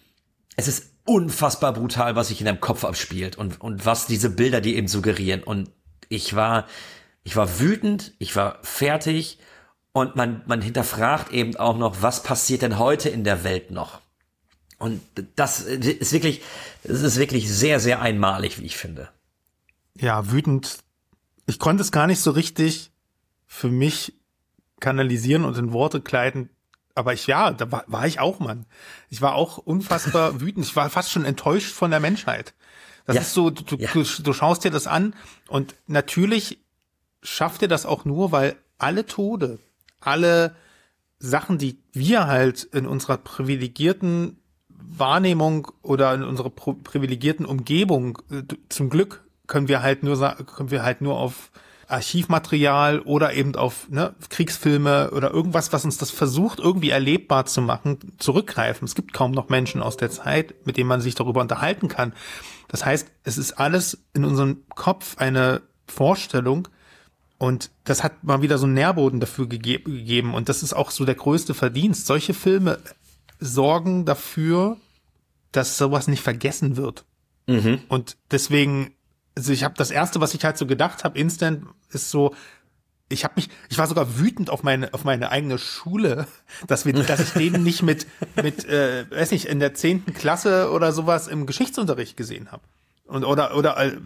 es ist unfassbar brutal, was sich in deinem Kopf abspielt und, und was diese Bilder dir eben suggerieren. Und ich war, ich war wütend, ich war fertig. Und man, man hinterfragt eben auch noch, was passiert denn heute in der Welt noch? Und das ist wirklich, das ist wirklich sehr, sehr einmalig, wie ich finde. Ja, wütend. Ich konnte es gar nicht so richtig für mich kanalisieren und in Worte kleiden. Aber ich, ja, da war, war ich auch, Mann. Ich war auch unfassbar wütend. Ich war fast schon enttäuscht von der Menschheit. Das ja. ist so, du, ja. du, du schaust dir das an und natürlich schafft er das auch nur, weil alle Tode, alle Sachen, die wir halt in unserer privilegierten Wahrnehmung oder in unserer privilegierten Umgebung, zum Glück können wir halt nur können wir halt nur auf Archivmaterial oder eben auf ne, Kriegsfilme oder irgendwas, was uns das versucht, irgendwie erlebbar zu machen, zurückgreifen. Es gibt kaum noch Menschen aus der Zeit, mit denen man sich darüber unterhalten kann. Das heißt, es ist alles in unserem Kopf eine Vorstellung, und das hat mal wieder so einen Nährboden dafür gege- gegeben. Und das ist auch so der größte Verdienst. Solche Filme sorgen dafür, dass sowas nicht vergessen wird. Mhm. Und deswegen, also ich habe das Erste, was ich halt so gedacht habe, instant, ist so, ich habe mich, ich war sogar wütend auf meine auf meine eigene Schule, dass wir, dass ich denen nicht mit mit, äh, weiß nicht, in der zehnten Klasse oder sowas im Geschichtsunterricht gesehen habe. Und oder oder äh,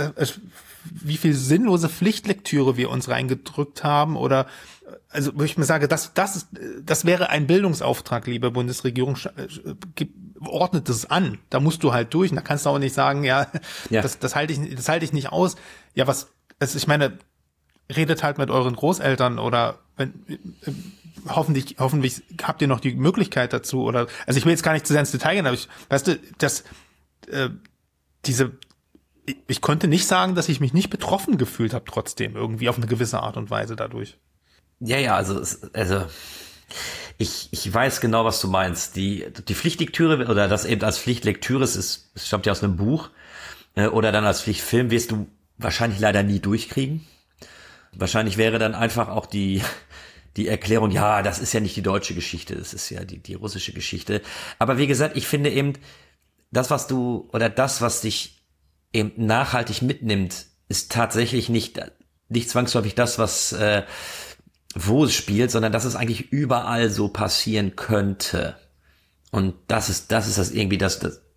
wie viel sinnlose Pflichtlektüre wir uns reingedrückt haben oder also wo ich mir sage, das das ist, das wäre ein Bildungsauftrag, liebe Bundesregierung, ordnet es an. Da musst du halt durch. Und da kannst du auch nicht sagen, ja, ja. das das halte ich das halte ich nicht aus. Ja, was also ich meine, redet halt mit euren Großeltern oder wenn hoffentlich hoffentlich habt ihr noch die Möglichkeit dazu oder also ich will jetzt gar nicht zu sehr ins Detail gehen, aber ich weißt du, das äh, diese ich konnte nicht sagen, dass ich mich nicht betroffen gefühlt habe trotzdem irgendwie auf eine gewisse Art und Weise dadurch. Ja, ja, also also ich ich weiß genau, was du meinst. Die die Pflichtlektüre oder das eben als Pflichtlektüre, es ist es stammt ja aus einem Buch äh, oder dann als Pflichtfilm wirst du wahrscheinlich leider nie durchkriegen. Wahrscheinlich wäre dann einfach auch die die Erklärung, ja, das ist ja nicht die deutsche Geschichte, das ist ja die die russische Geschichte. Aber wie gesagt, ich finde eben das, was du oder das, was dich eben nachhaltig mitnimmt, ist tatsächlich nicht nicht zwangsläufig das, was äh, wo es spielt, sondern dass es eigentlich überall so passieren könnte. Und das ist das ist das irgendwie das das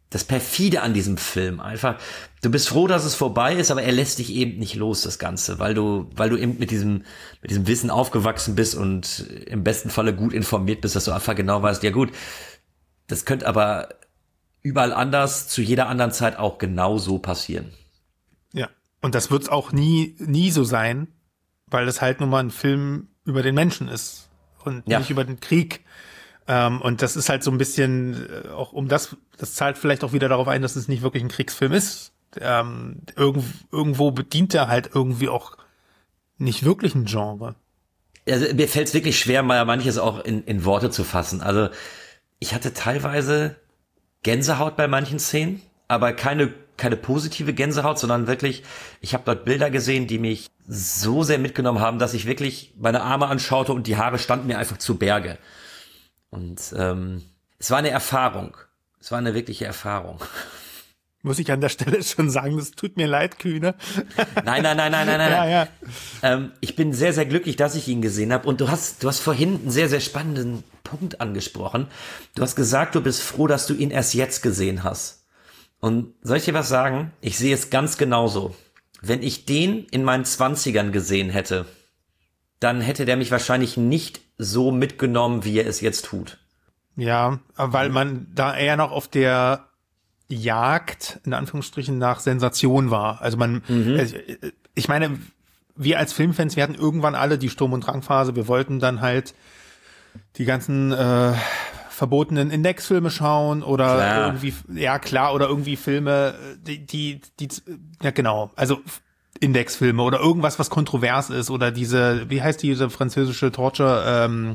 das perfide an diesem Film. Einfach, du bist froh, dass es vorbei ist, aber er lässt dich eben nicht los, das Ganze, weil du, weil du eben mit diesem, mit diesem Wissen aufgewachsen bist und im besten Falle gut informiert bist, dass du einfach genau weißt, ja gut, das könnte aber überall anders, zu jeder anderen Zeit auch genau so passieren. Ja, und das wird's auch nie, nie so sein, weil es halt nun mal ein Film über den Menschen ist und ja. nicht über den Krieg. Ähm, und das ist halt so ein bisschen, äh, auch um das, das zahlt vielleicht auch wieder darauf ein, dass es nicht wirklich ein Kriegsfilm ist. Ähm, irgend, irgendwo bedient er halt irgendwie auch nicht wirklich ein Genre. Also mir fällt es wirklich schwer, mal manches auch in, in Worte zu fassen. Also ich hatte teilweise Gänsehaut bei manchen Szenen, aber keine keine positive Gänsehaut, sondern wirklich, ich habe dort Bilder gesehen, die mich so sehr mitgenommen haben, dass ich wirklich meine Arme anschaute und die Haare standen mir einfach zu Berge. Und ähm, es war eine Erfahrung. Es war eine wirkliche Erfahrung. Muss ich an der Stelle schon sagen, das tut mir leid, Kühne. Nein, nein, nein, nein, nein, nein. Ja, ja. Ähm, ich bin sehr, sehr glücklich, dass ich ihn gesehen habe. Und du hast, du hast vorhin einen sehr, sehr spannenden Punkt angesprochen. Du hast gesagt, du bist froh, dass du ihn erst jetzt gesehen hast. Und soll ich dir was sagen? Ich sehe es ganz genauso. Wenn ich den in meinen Zwanzigern gesehen hätte, dann hätte der mich wahrscheinlich nicht so mitgenommen, wie er es jetzt tut. Ja, weil man da eher noch auf der Jagd, in Anführungsstrichen, nach Sensation war. Also man, mhm. ich meine, wir als Filmfans, wir hatten irgendwann alle die Sturm- und Drangphase. Wir wollten dann halt die ganzen äh, verbotenen Indexfilme schauen oder klar. irgendwie, ja klar, oder irgendwie Filme, die, die, die, ja genau, also Indexfilme oder irgendwas, was kontrovers ist oder diese, wie heißt diese französische Torture, ähm,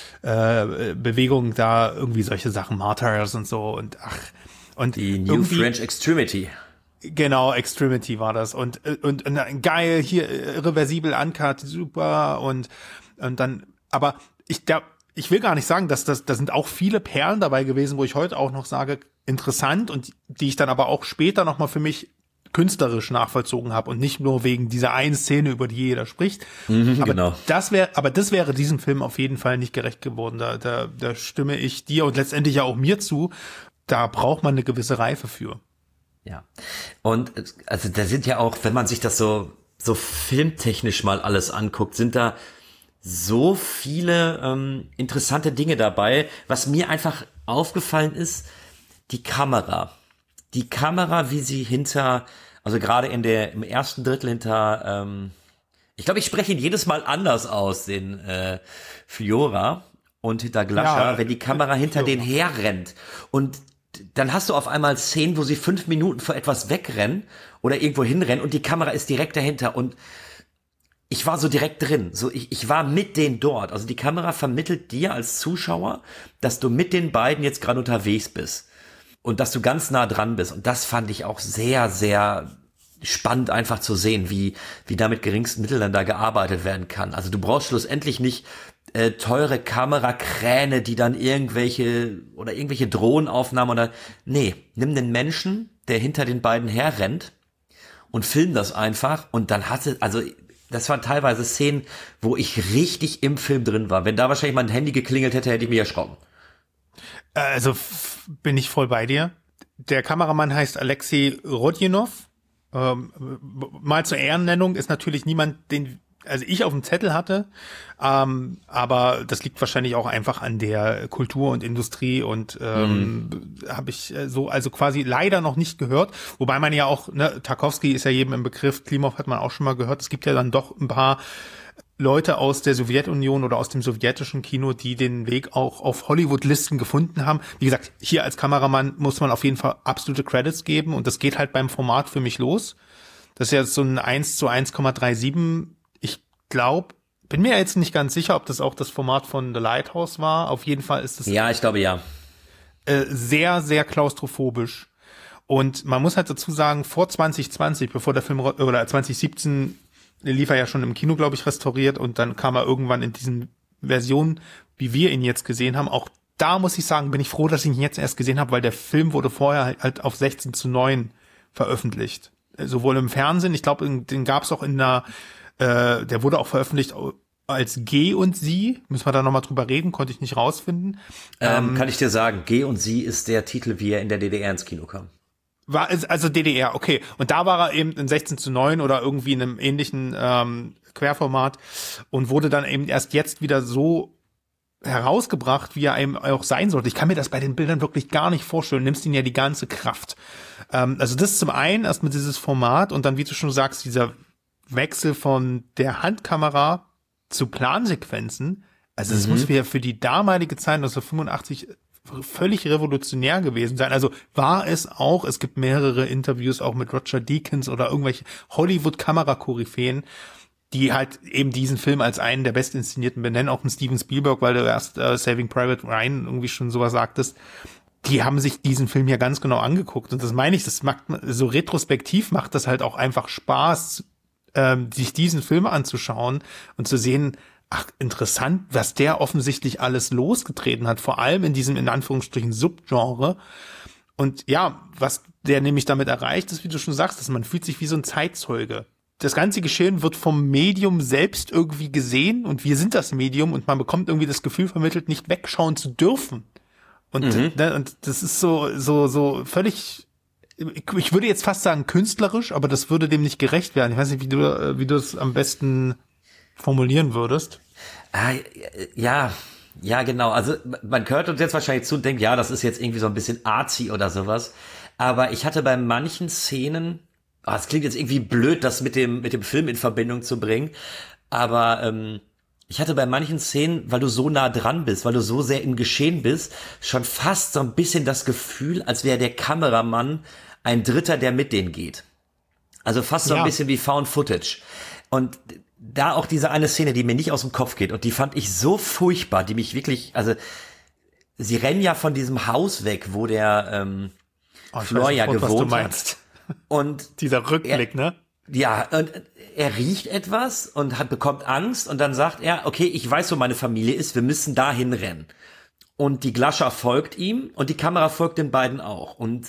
äh, Bewegung da, irgendwie solche Sachen, Martyrs und so und ach, und die New French Extremity. Genau, Extremity war das und, und, und geil, hier, reversibel uncut, super und, und dann, aber ich, der, ich will gar nicht sagen, dass das, da sind auch viele Perlen dabei gewesen, wo ich heute auch noch sage, interessant und die ich dann aber auch später nochmal für mich künstlerisch nachvollzogen habe und nicht nur wegen dieser einen Szene, über die jeder spricht. Mhm, aber genau. das wäre, aber das wäre diesem Film auf jeden Fall nicht gerecht geworden. Da, da, da stimme ich dir und letztendlich ja auch mir zu. Da braucht man eine gewisse Reife für. Ja. Und also da sind ja auch, wenn man sich das so so filmtechnisch mal alles anguckt, sind da so viele ähm, interessante Dinge dabei. Was mir einfach aufgefallen ist, die Kamera. Die Kamera, wie sie hinter, also gerade in der im ersten Drittel hinter, ähm, ich glaube, ich spreche ihn jedes Mal anders aus, den äh, Fiora und hinter Glascher, ja, wenn die Kamera hinter Fiora. Den herrennt. Und dann hast du auf einmal Szenen, wo sie fünf Minuten vor etwas wegrennen oder irgendwo hinrennen und die Kamera ist direkt dahinter und ich war so direkt drin, so ich, ich war mit denen dort. Also die Kamera vermittelt dir als Zuschauer, dass du mit den beiden jetzt gerade unterwegs bist und dass du ganz nah dran bist. Und das fand ich auch sehr, sehr spannend einfach zu sehen, wie wie da mit geringsten Mitteln dann da gearbeitet werden kann. Also du brauchst schlussendlich nicht äh, teure Kamerakräne, die dann irgendwelche oder irgendwelche Drohnenaufnahmen oder nee, nimm den Menschen, der hinter den beiden herrennt und film das einfach und dann hatte, also das waren teilweise Szenen, wo ich richtig im Film drin war. Wenn da wahrscheinlich mein Handy geklingelt hätte, hätte ich mich erschrocken. Also f- bin ich voll bei dir. Der Kameramann heißt Alexei Rodionov. Ähm, mal zur Ehrennennung ist natürlich niemand, den also ich auf dem Zettel hatte, ähm, aber das liegt wahrscheinlich auch einfach an der Kultur und Industrie und ähm, mhm. habe ich so also quasi leider noch nicht gehört, wobei man ja auch, ne, Tarkovsky ist ja jedem im Begriff, Klimov hat man auch schon mal gehört, es gibt ja dann doch ein paar Leute aus der Sowjetunion oder aus dem sowjetischen Kino, die den Weg auch auf Hollywood-Listen gefunden haben. Wie gesagt, hier als Kameramann muss man auf jeden Fall absolute Credits geben und das geht halt beim Format für mich los. Das ist jetzt so ein eins zu eins Komma siebenunddreißig. Ich glaube, bin mir jetzt nicht ganz sicher, ob das auch das Format von The Lighthouse war. Auf jeden Fall ist es ja, ich glaube ja äh, sehr, sehr klaustrophobisch. Und man muss halt dazu sagen, vor zwanzig zwanzig, bevor der Film, oder zwanzig siebzehn lief er ja schon im Kino, glaube ich, restauriert und dann kam er irgendwann in diesen Versionen, wie wir ihn jetzt gesehen haben. Auch da muss ich sagen, bin ich froh, dass ich ihn jetzt erst gesehen habe, weil der Film wurde vorher halt auf sechzehn zu neun veröffentlicht. Sowohl im Fernsehen, ich glaube, den gab es auch in einer, äh, der wurde auch veröffentlicht als G und Sie. Müssen wir da nochmal drüber reden, konnte ich nicht rausfinden. Ähm, ähm, kann ich dir sagen, G und Sie ist der Titel, wie er in der D D R ins Kino kam. War es also D D R, okay. Und da war er eben in sechzehn zu neun oder irgendwie in einem ähnlichen ähm, Querformat und wurde dann eben erst jetzt wieder so herausgebracht, wie er eben auch sein sollte. Ich kann mir das bei den Bildern wirklich gar nicht vorstellen. Du nimmst ihnen ja die ganze Kraft. Ähm, also das zum einen erstmal dieses Format und dann, wie du schon sagst, dieser Wechsel von der Handkamera zu Plansequenzen. Also das mhm. muss ja für die damalige Zeit neunzehnhundertfünfundachtzig völlig revolutionär gewesen sein. Also war es auch, es gibt mehrere Interviews auch mit Roger Deakins oder irgendwelche Hollywood-Kamerakoryphäen, die halt eben diesen Film als einen der bestinszenierten benennen, auch mit Steven Spielberg, weil du erst äh, Saving Private Ryan irgendwie schon sowas sagtest. Die haben sich diesen Film ja ganz genau angeguckt. Und das meine ich, das macht, so retrospektiv macht das halt auch einfach Spaß, ähm, sich diesen Film anzuschauen und zu sehen, ach, interessant, was der offensichtlich alles losgetreten hat, vor allem in diesem, in Anführungsstrichen, Subgenre. Und ja, was der nämlich damit erreicht, ist, wie du schon sagst, dass man fühlt sich wie so ein Zeitzeuge. Das ganze Geschehen wird vom Medium selbst irgendwie gesehen und wir sind das Medium und man bekommt irgendwie das Gefühl vermittelt, nicht wegschauen zu dürfen. Und, mhm. ne, und das ist so, so, so völlig, ich würde jetzt fast sagen künstlerisch, aber das würde dem nicht gerecht werden. Ich weiß nicht, wie du, wie du es am besten formulieren würdest. Ah, ja, ja, genau. Also man hört uns jetzt wahrscheinlich zu und denkt, ja, das ist jetzt irgendwie so ein bisschen artsy oder sowas. Aber ich hatte bei manchen Szenen, oh, es klingt jetzt irgendwie blöd, das mit dem mit dem Film in Verbindung zu bringen, aber ähm, ich hatte bei manchen Szenen, weil du so nah dran bist, weil du so sehr im Geschehen bist, schon fast so ein bisschen das Gefühl, als wäre der Kameramann ein Dritter, der mit denen geht. Also fast so ein ja. bisschen wie Found Footage. Und da auch diese eine Szene, die mir nicht aus dem Kopf geht und die fand ich so furchtbar, die mich wirklich, also sie rennen ja von diesem Haus weg, wo der ähm, oh, Flor ja gewohnt hat. Und dieser Rückblick, er, ne? Ja, und er riecht etwas und hat bekommt Angst und dann sagt er, okay, ich weiß, wo meine Familie ist, wir müssen dahin rennen. Und die Glascher folgt ihm und die Kamera folgt den beiden auch. Und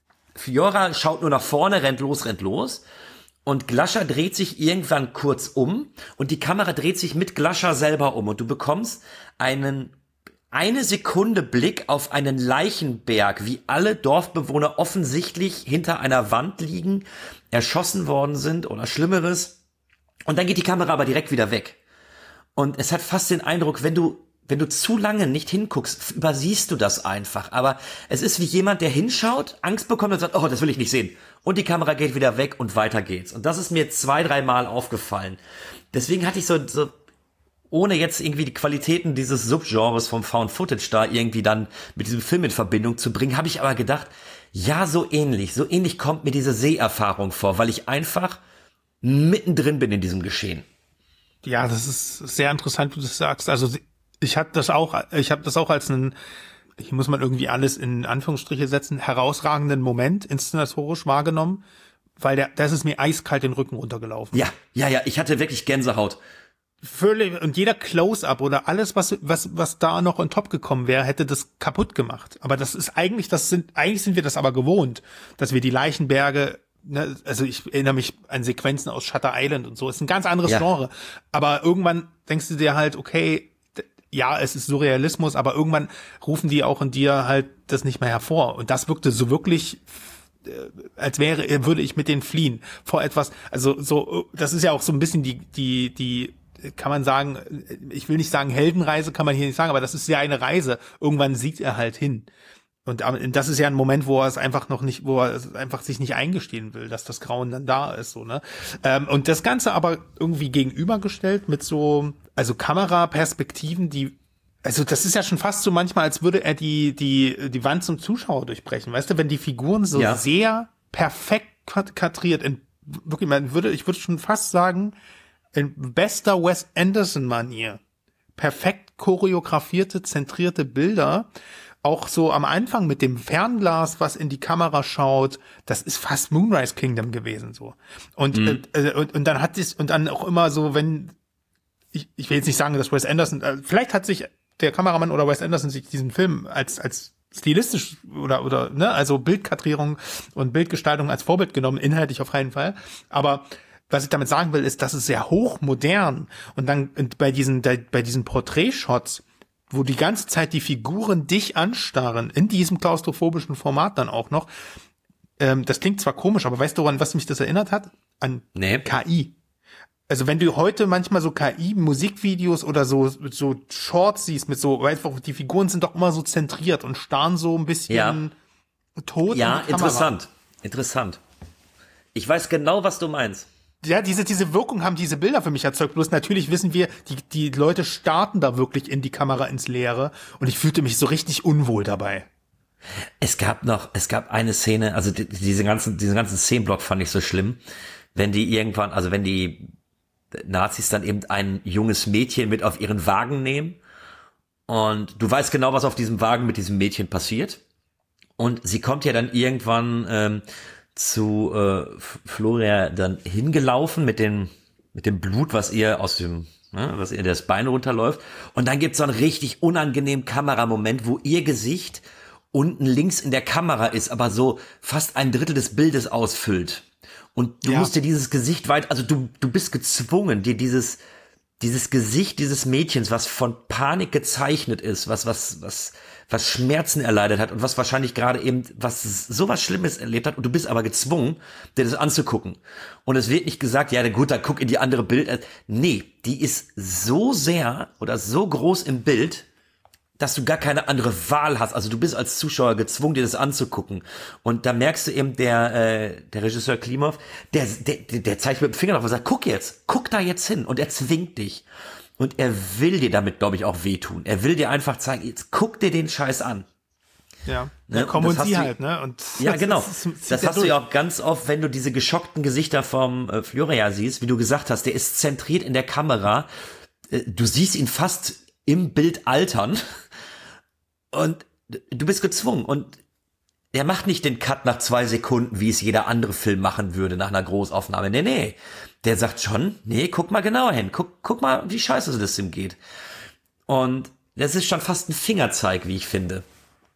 Fiora schaut nur nach vorne, rennt los, rennt los. Und Glascher dreht sich irgendwann kurz um und die Kamera dreht sich mit Glascher selber um und du bekommst einen eine Sekunde Blick auf einen Leichenberg, wie alle Dorfbewohner offensichtlich hinter einer Wand liegen, erschossen worden sind oder Schlimmeres. Und dann geht die Kamera aber direkt wieder weg. Und es hat fast den Eindruck, wenn du wenn du zu lange nicht hinguckst, übersiehst du das einfach. Aber es ist wie jemand, der hinschaut, Angst bekommt und sagt, oh, das will ich nicht sehen. Und die Kamera geht wieder weg und weiter geht's. Und das ist mir zwei, dreimal aufgefallen. Deswegen hatte ich so, so, ohne jetzt irgendwie die Qualitäten dieses Subgenres vom Found Footage da irgendwie dann mit diesem Film in Verbindung zu bringen, habe ich aber gedacht, ja, so ähnlich, so ähnlich kommt mir diese Seherfahrung vor, weil ich einfach mittendrin bin in diesem Geschehen. Ja, das ist sehr interessant, wie du das sagst. Also ich habe das auch, ich habe das auch als einen, hier muss man irgendwie alles in Anführungsstriche setzen, herausragenden Moment inszenatorisch wahrgenommen, weil der, das ist mir eiskalt den Rücken runtergelaufen. Ja, ja, ja, ich hatte wirklich Gänsehaut. Völlig, und jeder Close-Up oder alles, was, was, was da noch on top gekommen wäre, hätte das kaputt gemacht. Aber das ist eigentlich, das sind, eigentlich sind wir das aber gewohnt, dass wir die Leichenberge, ne, also ich erinnere mich an Sequenzen aus Shutter Island und so, ist ein ganz anderes ja. Genre. Aber irgendwann denkst du dir halt, okay, ja, es ist Surrealismus, aber irgendwann rufen die auch in dir halt das nicht mehr hervor. Und das wirkte so wirklich, äh, als wäre, würde ich mit denen fliehen vor etwas. Also so, das ist ja auch so ein bisschen die, die, die, kann man sagen, ich will nicht sagen Heldenreise, kann man hier nicht sagen, aber das ist ja eine Reise. Irgendwann siegt er halt hin. Und das ist ja ein Moment, wo er es einfach noch nicht, wo er es einfach sich nicht eingestehen will, dass das Grauen dann da ist, so, ne? Und das Ganze aber irgendwie gegenübergestellt mit so, also Kameraperspektiven, die, also das ist ja schon fast so manchmal, als würde er die, die, die Wand zum Zuschauer durchbrechen, weißt du, wenn die Figuren so ja. sehr perfekt kadriert, in, wirklich, man würde, ich würde schon fast sagen, in bester Wes Anderson-Manier, perfekt choreografierte, zentrierte Bilder, auch so am Anfang mit dem Fernglas, was in die Kamera schaut, das ist fast Moonrise Kingdom gewesen, so. Und, mhm. äh, und, und dann hat es, und dann auch immer so, wenn, ich, ich will jetzt nicht sagen, dass Wes Anderson, äh, vielleicht hat sich der Kameramann oder Wes Anderson sich diesen Film als, als stilistisch oder, oder, ne, also Bildkadrierung und Bildgestaltung als Vorbild genommen, inhaltlich auf keinen Fall. Aber was ich damit sagen will, ist, dass es sehr hochmodern und dann bei diesen, bei diesen Porträtshots, wo die ganze Zeit die Figuren dich anstarren, in diesem klaustrophobischen Format dann auch noch, ähm, das klingt zwar komisch, aber weißt du, an was mich das erinnert hat? An nee. K I. Also wenn du heute manchmal so K I-Musikvideos oder so so Shorts siehst mit so, weißt du, die Figuren sind doch immer so zentriert und starren so ein bisschen ja. tot. Ja, in die Kamera. interessant. Interessant. Ich weiß genau, was du meinst. Ja, diese, diese Wirkung haben diese Bilder für mich erzeugt. Bloß natürlich wissen wir, die, die Leute starten da wirklich in die Kamera ins Leere und ich fühlte mich so richtig unwohl dabei. Es gab noch, es gab eine Szene, also die, diese ganzen, diesen ganzen Szenenblock fand ich so schlimm, wenn die irgendwann, also wenn die Nazis dann eben ein junges Mädchen mit auf ihren Wagen nehmen und du weißt genau, was auf diesem Wagen mit diesem Mädchen passiert und sie kommt ja dann irgendwann ähm, zu äh, Floria dann hingelaufen mit dem mit dem Blut, was ihr aus dem, ne, was ihr das Bein runterläuft. Und dann gibt's so einen richtig unangenehmen Kameramoment, wo ihr Gesicht unten links in der Kamera ist, aber so fast ein Drittel des Bildes ausfüllt. Und du ja. musst dir dieses Gesicht weit, also du du bist gezwungen, dir dieses dieses Gesicht dieses Mädchens, was von Panik gezeichnet ist, was was was was Schmerzen erleidet hat und was wahrscheinlich gerade eben was sowas Schlimmes erlebt hat und du bist aber gezwungen, dir das anzugucken. Und es wird nicht gesagt, ja gut, dann guck in die andere Bild. Nee, die ist so sehr oder so groß im Bild, dass du gar keine andere Wahl hast. Also du bist als Zuschauer gezwungen, dir das anzugucken. Und da merkst du eben, der äh, der Regisseur Klimov, der, der der zeigt mit dem Finger drauf und sagt, guck jetzt, guck da jetzt hin. Und er zwingt dich. Und er will dir damit, glaube ich, auch wehtun. Er will dir einfach zeigen, jetzt guck dir den Scheiß an. Ja, ne? ja komm und sie du, halt, ne? Und ja, genau. Das, das, das hast du ja auch ganz oft, wenn du diese geschockten Gesichter vom äh, Floria siehst, wie du gesagt hast, der ist zentriert in der Kamera. Äh, du siehst ihn fast im Bild altern. Und du bist gezwungen. Und er macht nicht den Cut nach zwei Sekunden, wie es jeder andere Film machen würde, nach einer Großaufnahme. Nee, nee. Der sagt schon, nee, guck mal genauer hin. Guck, guck mal, wie scheiße das ihm geht. Und das ist schon fast ein Fingerzeig, wie ich finde.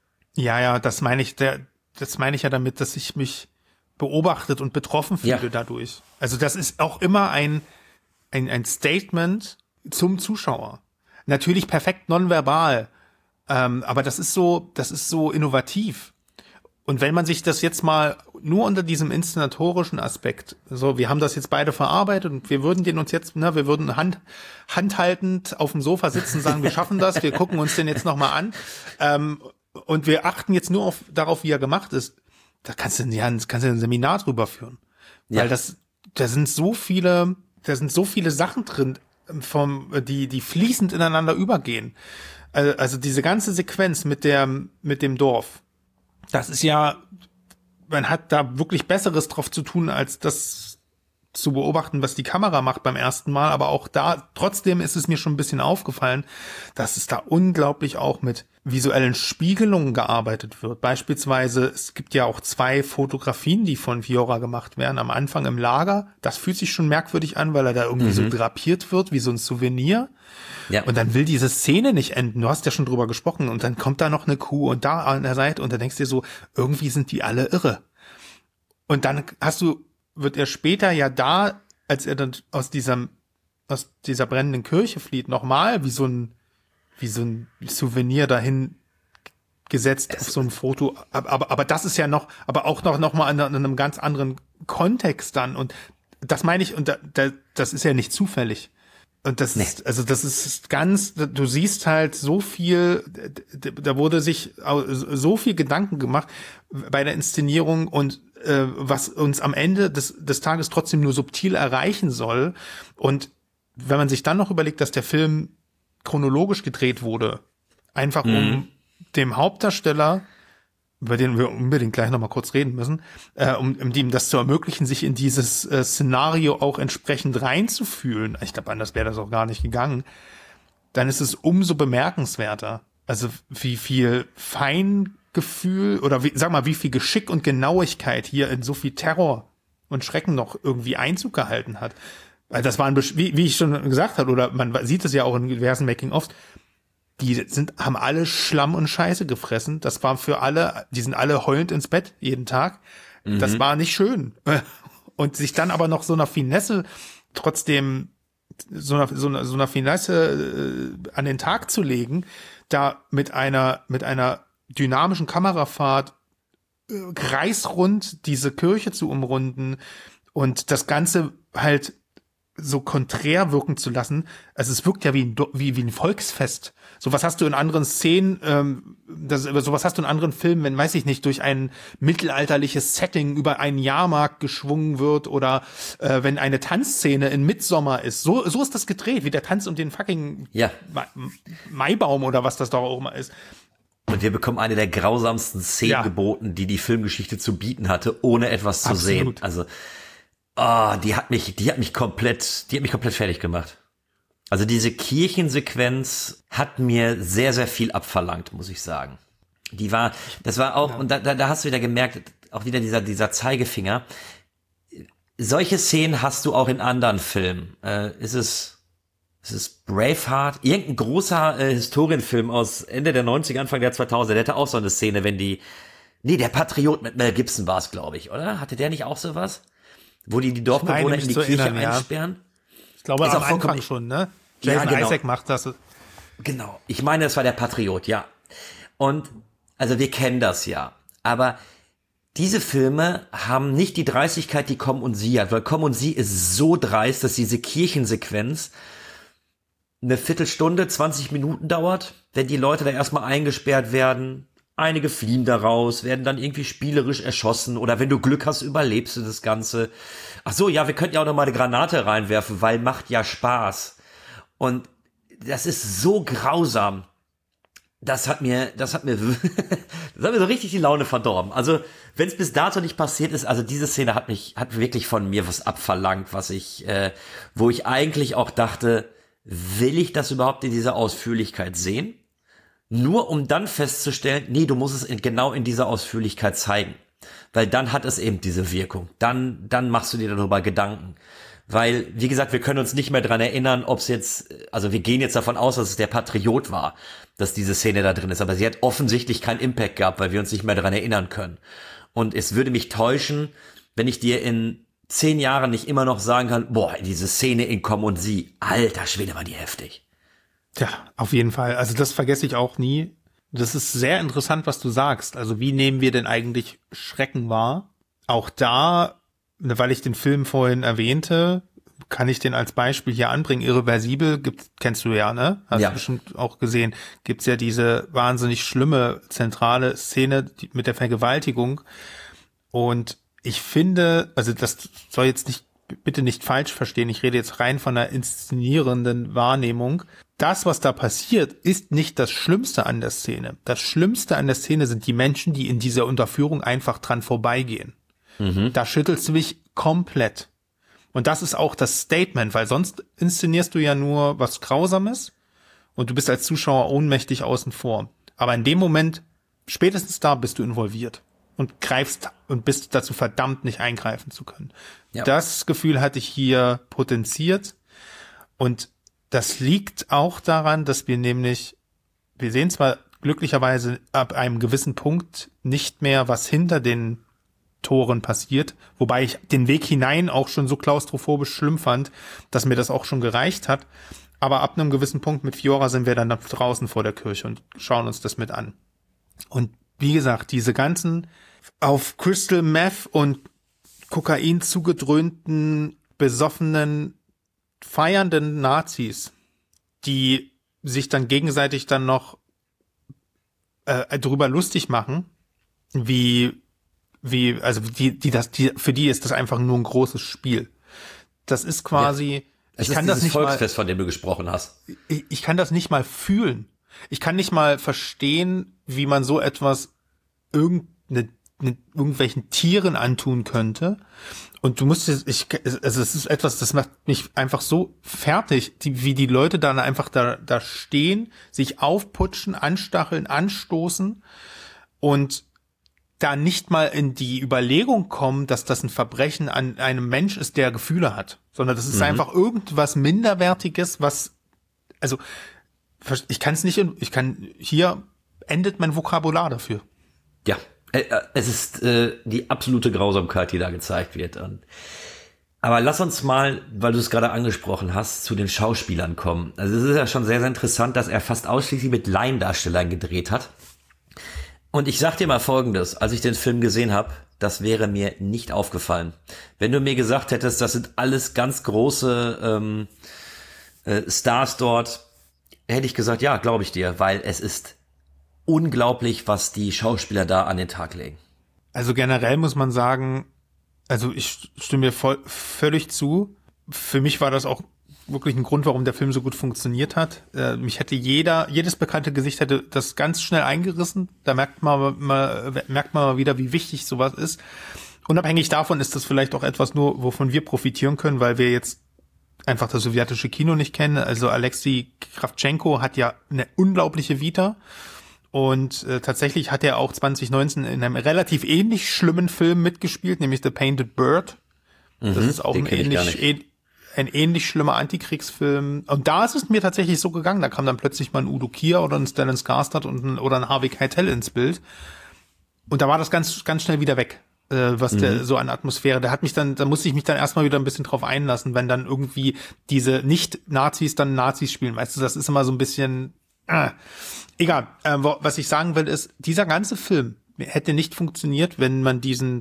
Ja, ja, das meine ich, der, das meine ich ja damit, dass ich mich beobachtet und betroffen fühle ja. dadurch. Also das ist auch immer ein, ein, ein Statement zum Zuschauer. Natürlich perfekt nonverbal. Ähm, aber das ist so, das ist so innovativ. Und wenn man sich das jetzt mal nur unter diesem inszenatorischen Aspekt, so, wir haben das jetzt beide verarbeitet und wir würden den uns jetzt, ne, wir würden hand, handhaltend auf dem Sofa sitzen und sagen, wir schaffen das, wir gucken uns den jetzt nochmal an, ähm, und wir achten jetzt nur auf, darauf, wie er gemacht ist. Da kannst du, ja, kannst du ein Seminar drüber führen. Ja. Weil das, da sind so viele, da sind so viele Sachen drin, vom, die, die fließend ineinander übergehen. Also diese ganze Sequenz mit der, mit dem Dorf. Das ist ja, man hat da wirklich Besseres drauf zu tun, als das zu beobachten, was die Kamera macht beim ersten Mal. Aber auch da, trotzdem ist es mir schon ein bisschen aufgefallen, dass es da unglaublich auch mit visuellen Spiegelungen gearbeitet wird. Beispielsweise, es gibt ja auch zwei Fotografien, die von Fiora gemacht werden. Am Anfang im Lager. Das fühlt sich schon merkwürdig an, weil er da irgendwie mhm. so drapiert wird, wie so ein Souvenir. Ja. Und dann will diese Szene nicht enden. Du hast ja schon drüber gesprochen. Und dann kommt da noch eine Kuh und da an der Seite und da denkst du dir so, irgendwie sind die alle irre. Und dann hast du, wird er später ja da, als er dann aus diesem, aus dieser brennenden Kirche flieht, nochmal wie so ein, wie so ein Souvenir dahin gesetzt es auf so ein Foto. Aber, aber, aber das ist ja noch, aber auch noch, noch mal in einem ganz anderen Kontext dann. Und das meine ich, und da, da, das ist ja nicht zufällig. Und das nee. ist, also das ist ganz, du siehst halt so viel, da wurde sich so viel Gedanken gemacht bei der Inszenierung und äh, was uns am Ende des, des Tages trotzdem nur subtil erreichen soll. Und wenn man sich dann noch überlegt, dass der Film chronologisch gedreht wurde, einfach mhm. um dem Hauptdarsteller, über den wir unbedingt gleich noch mal kurz reden müssen, äh, um, um ihm das zu ermöglichen, sich in dieses äh, Szenario auch entsprechend reinzufühlen. Ich glaube, anders wäre das auch gar nicht gegangen. Dann ist es umso bemerkenswerter. Also wie viel Feingefühl oder wie, sag mal, wie viel Geschick und Genauigkeit hier in so viel Terror und Schrecken noch irgendwie Einzug gehalten hat. Weil das waren, wie, wie ich schon gesagt habe, oder man sieht es ja auch in diversen Making-ofs, die sind, haben alle Schlamm und Scheiße gefressen. Das war für alle, die sind alle heulend ins Bett jeden Tag. Mhm. Das war nicht schön. und sich dann aber noch so einer Finesse trotzdem so einer, so einer, so einer Finesse äh, an den Tag zu legen, da mit einer, mit einer dynamischen Kamerafahrt äh, kreisrund diese Kirche zu umrunden und das Ganze halt so konträr wirken zu lassen. Also es wirkt ja wie ein, wie, wie ein Volksfest. Sowas hast du in anderen Szenen, ähm, das, sowas hast du in anderen Filmen, wenn, weiß ich nicht, durch ein mittelalterliches Setting über einen Jahrmarkt geschwungen wird oder äh, wenn eine Tanzszene in Midsommar ist. So, so ist das gedreht, wie der Tanz um den fucking ja. Ma- Maibaum oder was das doch auch immer ist. Und wir bekommen eine der grausamsten Szenen Ja. geboten, die die Filmgeschichte zu bieten hatte, ohne etwas zu Absolut. sehen. Also, oh, die hat mich, die hat mich komplett, die hat mich komplett fertig gemacht. Also diese Kirchensequenz hat mir sehr, sehr viel abverlangt, muss ich sagen. Die war, das war auch, ja. und da, da, da hast du wieder gemerkt, auch wieder dieser, dieser Zeigefinger. Solche Szenen hast du auch in anderen Filmen. Äh, ist es, ist es Braveheart? Irgendein großer äh, Historienfilm aus Ende der neunziger, Anfang der zweitausender, der hatte auch so eine Szene, wenn die, nee, der Patriot mit Mel Gibson war es, glaube ich, oder? Hatte der nicht auch sowas? Wo die die Dorfbewohner in die Kirche erinnern, einsperren? Ja. Ich glaube, ist am auch Anfang schon, ne? Jason ja, genau. Isaac macht das. Genau. Ich meine, das war der Patriot, ja. Und, also wir kennen das ja. Aber diese Filme haben nicht die Dreistigkeit, die Komm und Sie hat, weil Komm und Sie ist so dreist, dass diese Kirchensequenz eine Viertelstunde, zwanzig Minuten dauert, wenn die Leute da erstmal eingesperrt werden. Einige fliehen daraus, werden dann irgendwie spielerisch erschossen oder wenn du Glück hast, überlebst du das Ganze. Ach so, ja, wir könnten ja auch noch mal eine Granate reinwerfen, weil macht ja Spaß. Und das ist so grausam. Das hat mir, das hat mir, das hat mir so richtig die Laune verdorben. Also, wenn es bis dato nicht passiert ist, also diese Szene hat mich, hat wirklich von mir was abverlangt, was ich, äh, wo ich eigentlich auch dachte, will ich das überhaupt in dieser Ausführlichkeit sehen? Nur um dann festzustellen, nee, du musst es in, genau in dieser Ausführlichkeit zeigen. Weil dann hat es eben diese Wirkung. Dann, dann machst du dir darüber Gedanken. Weil, wie gesagt, wir können uns nicht mehr dran erinnern, ob es jetzt, also wir gehen jetzt davon aus, dass es der Patriot war, dass diese Szene da drin ist. Aber sie hat offensichtlich keinen Impact gehabt, weil wir uns nicht mehr dran erinnern können. Und es würde mich täuschen, wenn ich dir in zehn Jahren nicht immer noch sagen kann, boah, diese Szene in Komm und Sie, alter Schwede, war die heftig. Ja, auf jeden Fall. Also das vergesse ich auch nie. Das ist sehr interessant, was du sagst. Also wie nehmen wir denn eigentlich Schrecken wahr? Auch da, weil ich den Film vorhin erwähnte, kann ich den als Beispiel hier anbringen. Irreversibel, gibt, kennst du ja, ne? Hast ja. du bestimmt auch gesehen. Gibt's ja diese wahnsinnig schlimme zentrale Szene die, mit der Vergewaltigung. Und ich finde, also das soll jetzt nicht, bitte nicht falsch verstehen. Ich rede jetzt rein von der inszenierenden Wahrnehmung. Das, was da passiert, ist nicht das Schlimmste an der Szene. Das Schlimmste an der Szene sind die Menschen, die in dieser Unterführung einfach dran vorbeigehen. Mhm. Da schüttelst du mich komplett. Und das ist auch das Statement, weil sonst inszenierst du ja nur was Grausames und du bist als Zuschauer ohnmächtig außen vor. Aber in dem Moment, spätestens da bist du involviert und greifst und bist dazu verdammt, nicht eingreifen zu können. Ja. Das Gefühl hatte ich hier potenziert und das liegt auch daran, dass wir nämlich, wir sehen zwar glücklicherweise ab einem gewissen Punkt nicht mehr, was hinter den Toren passiert, wobei ich den Weg hinein auch schon so klaustrophobisch schlimm fand, dass mir das auch schon gereicht hat. Aber ab einem gewissen Punkt mit Fiora sind wir dann draußen vor der Kirche und schauen uns das mit an. Und wie gesagt, diese ganzen auf Crystal Meth und Kokain zugedröhnten, besoffenen, feiernden Nazis, die sich dann gegenseitig dann noch äh, darüber lustig machen, wie wie also die die das die für die ist das einfach nur ein großes Spiel. Das ist quasi ja. ich ist kann das nicht Volksfest, mal, von dem du gesprochen hast. Ich, ich kann das nicht mal fühlen. Ich kann nicht mal verstehen, wie man so etwas irgendeine mit irgendwelchen Tieren antun könnte. Und du musst, ich, also es ist etwas, das macht mich einfach so fertig, die, wie die Leute dann einfach da, da stehen, sich aufputschen, anstacheln, anstoßen und da nicht mal in die Überlegung kommen, dass das ein Verbrechen an einem Mensch ist, der Gefühle hat, sondern das ist mhm. einfach irgendwas Minderwertiges, was, also, ich kann es nicht, ich kann, hier endet mein Vokabular dafür. Ja, Äh, es ist äh, die absolute Grausamkeit, die da gezeigt wird. Und, aber lass uns mal, weil du es gerade angesprochen hast, zu den Schauspielern kommen. Also es ist ja schon sehr, sehr interessant, dass er fast ausschließlich mit Laiendarstellern gedreht hat. Und ich sag dir mal Folgendes, als ich den Film gesehen habe, das wäre mir nicht aufgefallen. Wenn du mir gesagt hättest, das sind alles ganz große ähm, äh, Stars dort, hätte ich gesagt, ja, glaube ich dir, weil es ist unglaublich, was die Schauspieler da an den Tag legen. Also generell muss man sagen, also ich stimme mir voll, völlig zu. Für mich war das auch wirklich ein Grund, warum der Film so gut funktioniert hat. Äh, mich hätte jeder, jedes bekannte Gesicht hätte das ganz schnell eingerissen. Da merkt man mal, merkt man mal wieder, wie wichtig sowas ist. Unabhängig davon ist das vielleicht auch etwas nur, wovon wir profitieren können, weil wir jetzt einfach das sowjetische Kino nicht kennen. Also Alexei Kravtschenko hat ja eine unglaubliche Vita. Und äh, tatsächlich hat er auch zwanzig neunzehn in einem relativ ähnlich schlimmen Film mitgespielt, nämlich The Painted Bird. Das Mhm, ist auch den ein kenn ich gar ähnlich, nicht. ähn, ein ähnlich schlimmer Antikriegsfilm. Und da ist es mir tatsächlich so gegangen. Da kam dann plötzlich mal ein Udo Kier oder ein Stellan Skarsgård und ein, oder ein Harvey Keitel ins Bild. Und da war das ganz ganz schnell wieder weg, äh, was Mhm. der so an Atmosphäre. Da hat mich dann, da musste ich mich dann erstmal wieder ein bisschen drauf einlassen, wenn dann irgendwie diese Nicht-Nazis dann Nazis spielen. Weißt du, das ist immer so ein bisschen. Äh, egal. Äh, wo, was ich sagen will, ist, dieser ganze Film hätte nicht funktioniert, wenn man diesen,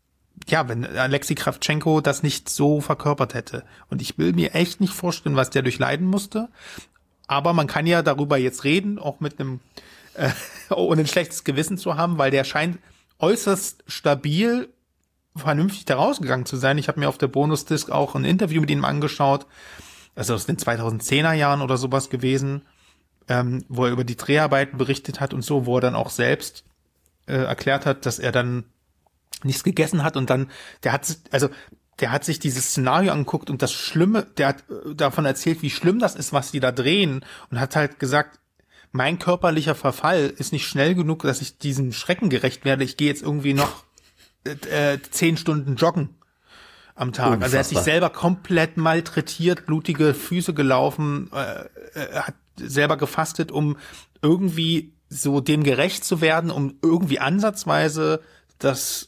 ja, wenn Alexei Kravtschenko das nicht so verkörpert hätte. Und ich will mir echt nicht vorstellen, was der durchleiden musste. Aber man kann ja darüber jetzt reden, auch mit einem, äh, ohne ein schlechtes Gewissen zu haben, weil der scheint äußerst stabil, vernünftig da rausgegangen zu sein. Ich habe mir auf der Bonusdisc auch ein Interview mit ihm angeschaut, also aus den zweitausendzehner Jahren oder sowas gewesen, ähm, wo er über die Dreharbeiten berichtet hat und so, wo er dann auch selbst äh, erklärt hat, dass er dann nichts gegessen hat und dann, der hat, also der hat sich dieses Szenario angeguckt und das Schlimme, der hat äh, davon erzählt, wie schlimm das ist, was die da drehen und hat halt gesagt, mein körperlicher Verfall ist nicht schnell genug, dass ich diesem Schrecken gerecht werde. Ich gehe jetzt irgendwie noch äh, zehn Stunden joggen am Tag. Unfassbar. Also er hat sich selber komplett malträtiert, blutige Füße gelaufen, äh, hat selber gefastet, um irgendwie so dem gerecht zu werden, um irgendwie ansatzweise das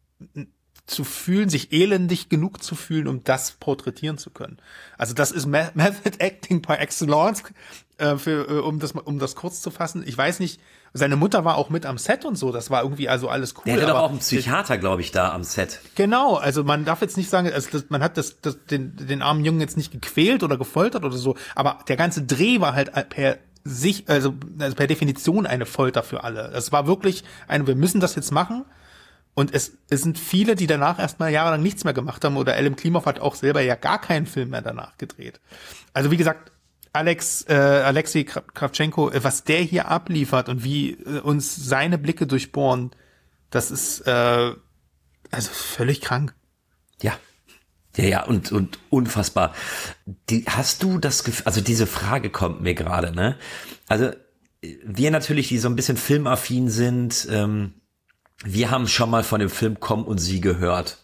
zu fühlen, sich elendig genug zu fühlen, um das porträtieren zu können. Also das ist Method Acting par excellence, äh, für, äh, um das um das kurz zu fassen. Ich weiß nicht, seine Mutter war auch mit am Set und so, das war irgendwie also alles cool. Der hatte doch aber auch einen Psychiater, glaube ich, da am Set. Genau, also man darf jetzt nicht sagen, also das, man hat das, das den, den armen Jungen jetzt nicht gequält oder gefoltert oder so, aber der ganze Dreh war halt per sich, also, also per Definition eine Folter für alle. Es war wirklich eine, wir müssen das jetzt machen. Und es, es sind viele, die danach erstmal jahrelang nichts mehr gemacht haben. Oder Elem Klimov hat auch selber ja gar keinen Film mehr danach gedreht. Also wie gesagt, Alex, äh, Alexei Kravtschenko, was der hier abliefert und wie äh, uns seine Blicke durchbohren, das ist äh, also völlig krank. Ja. Ja, ja, und, und unfassbar. Die, hast du das Gefühl, also diese Frage kommt mir gerade, ne? Also wir natürlich, die so ein bisschen filmaffin sind, ähm, wir haben schon mal von dem Film Komm und Sie gehört.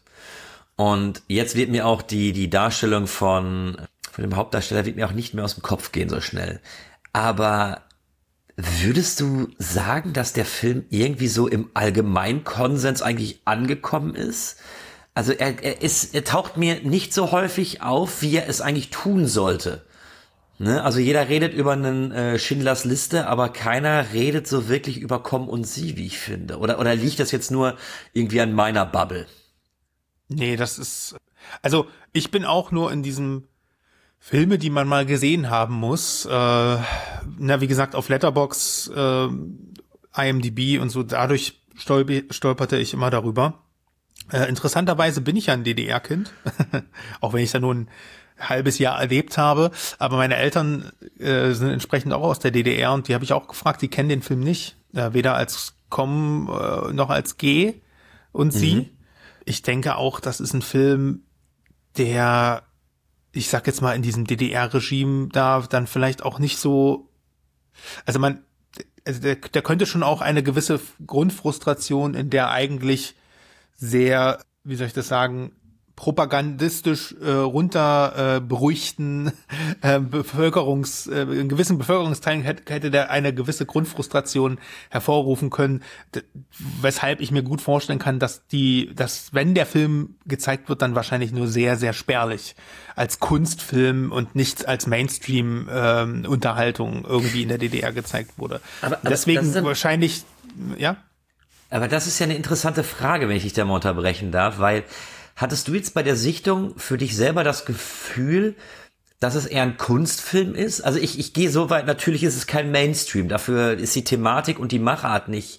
Und jetzt wird mir auch die, die Darstellung von, von dem Hauptdarsteller wird mir auch nicht mehr aus dem Kopf gehen so schnell. Aber würdest du sagen, dass der Film irgendwie so im Allgemeinkonsens eigentlich angekommen ist? Also er, er ist, er taucht mir nicht so häufig auf, wie er es eigentlich tun sollte. Ne? Also jeder redet über einen äh, Schindlers Liste, aber keiner redet so wirklich über Komm und Sie, wie ich finde. Oder oder liegt das jetzt nur irgendwie an meiner Bubble? Nee, das ist, also ich bin auch nur in diesem Filme, die man mal gesehen haben muss. Äh, na, wie gesagt, auf Letterboxd, äh, I M D B und so, dadurch stolp- stolperte ich immer darüber. Äh, interessanterweise bin ich ja ein D D R-Kind, auch wenn ich da nur ein halbes Jahr erlebt habe, aber meine Eltern äh, sind entsprechend auch aus der D D R und die habe ich auch gefragt, die kennen den Film nicht, äh, weder als Komm äh, noch als Geh und Sie. Mhm. Ich denke auch, das ist ein Film, der, ich sag jetzt mal, in diesem D D R-Regime da dann vielleicht auch nicht so, also man, also der, der könnte schon auch eine gewisse Grundfrustration in der eigentlich sehr, wie soll ich das sagen, propagandistisch äh, runter äh, beruhigten äh, Bevölkerungs, äh, in gewissen Bevölkerungsteilen hätte, hätte der eine gewisse Grundfrustration hervorrufen können, d- weshalb ich mir gut vorstellen kann, dass die, dass wenn der Film gezeigt wird, dann wahrscheinlich nur sehr, sehr spärlich als Kunstfilm und nicht als Mainstream-Unterhaltung ähm, irgendwie in der D D R gezeigt wurde. Aber, aber deswegen ein, wahrscheinlich, ja. Aber das ist ja eine interessante Frage, wenn ich dich da mal unterbrechen darf, weil hattest du jetzt bei der Sichtung für dich selber das Gefühl, dass es eher ein Kunstfilm ist? Also ich, ich gehe so weit, natürlich ist es kein Mainstream, dafür ist die Thematik und die Machart nicht,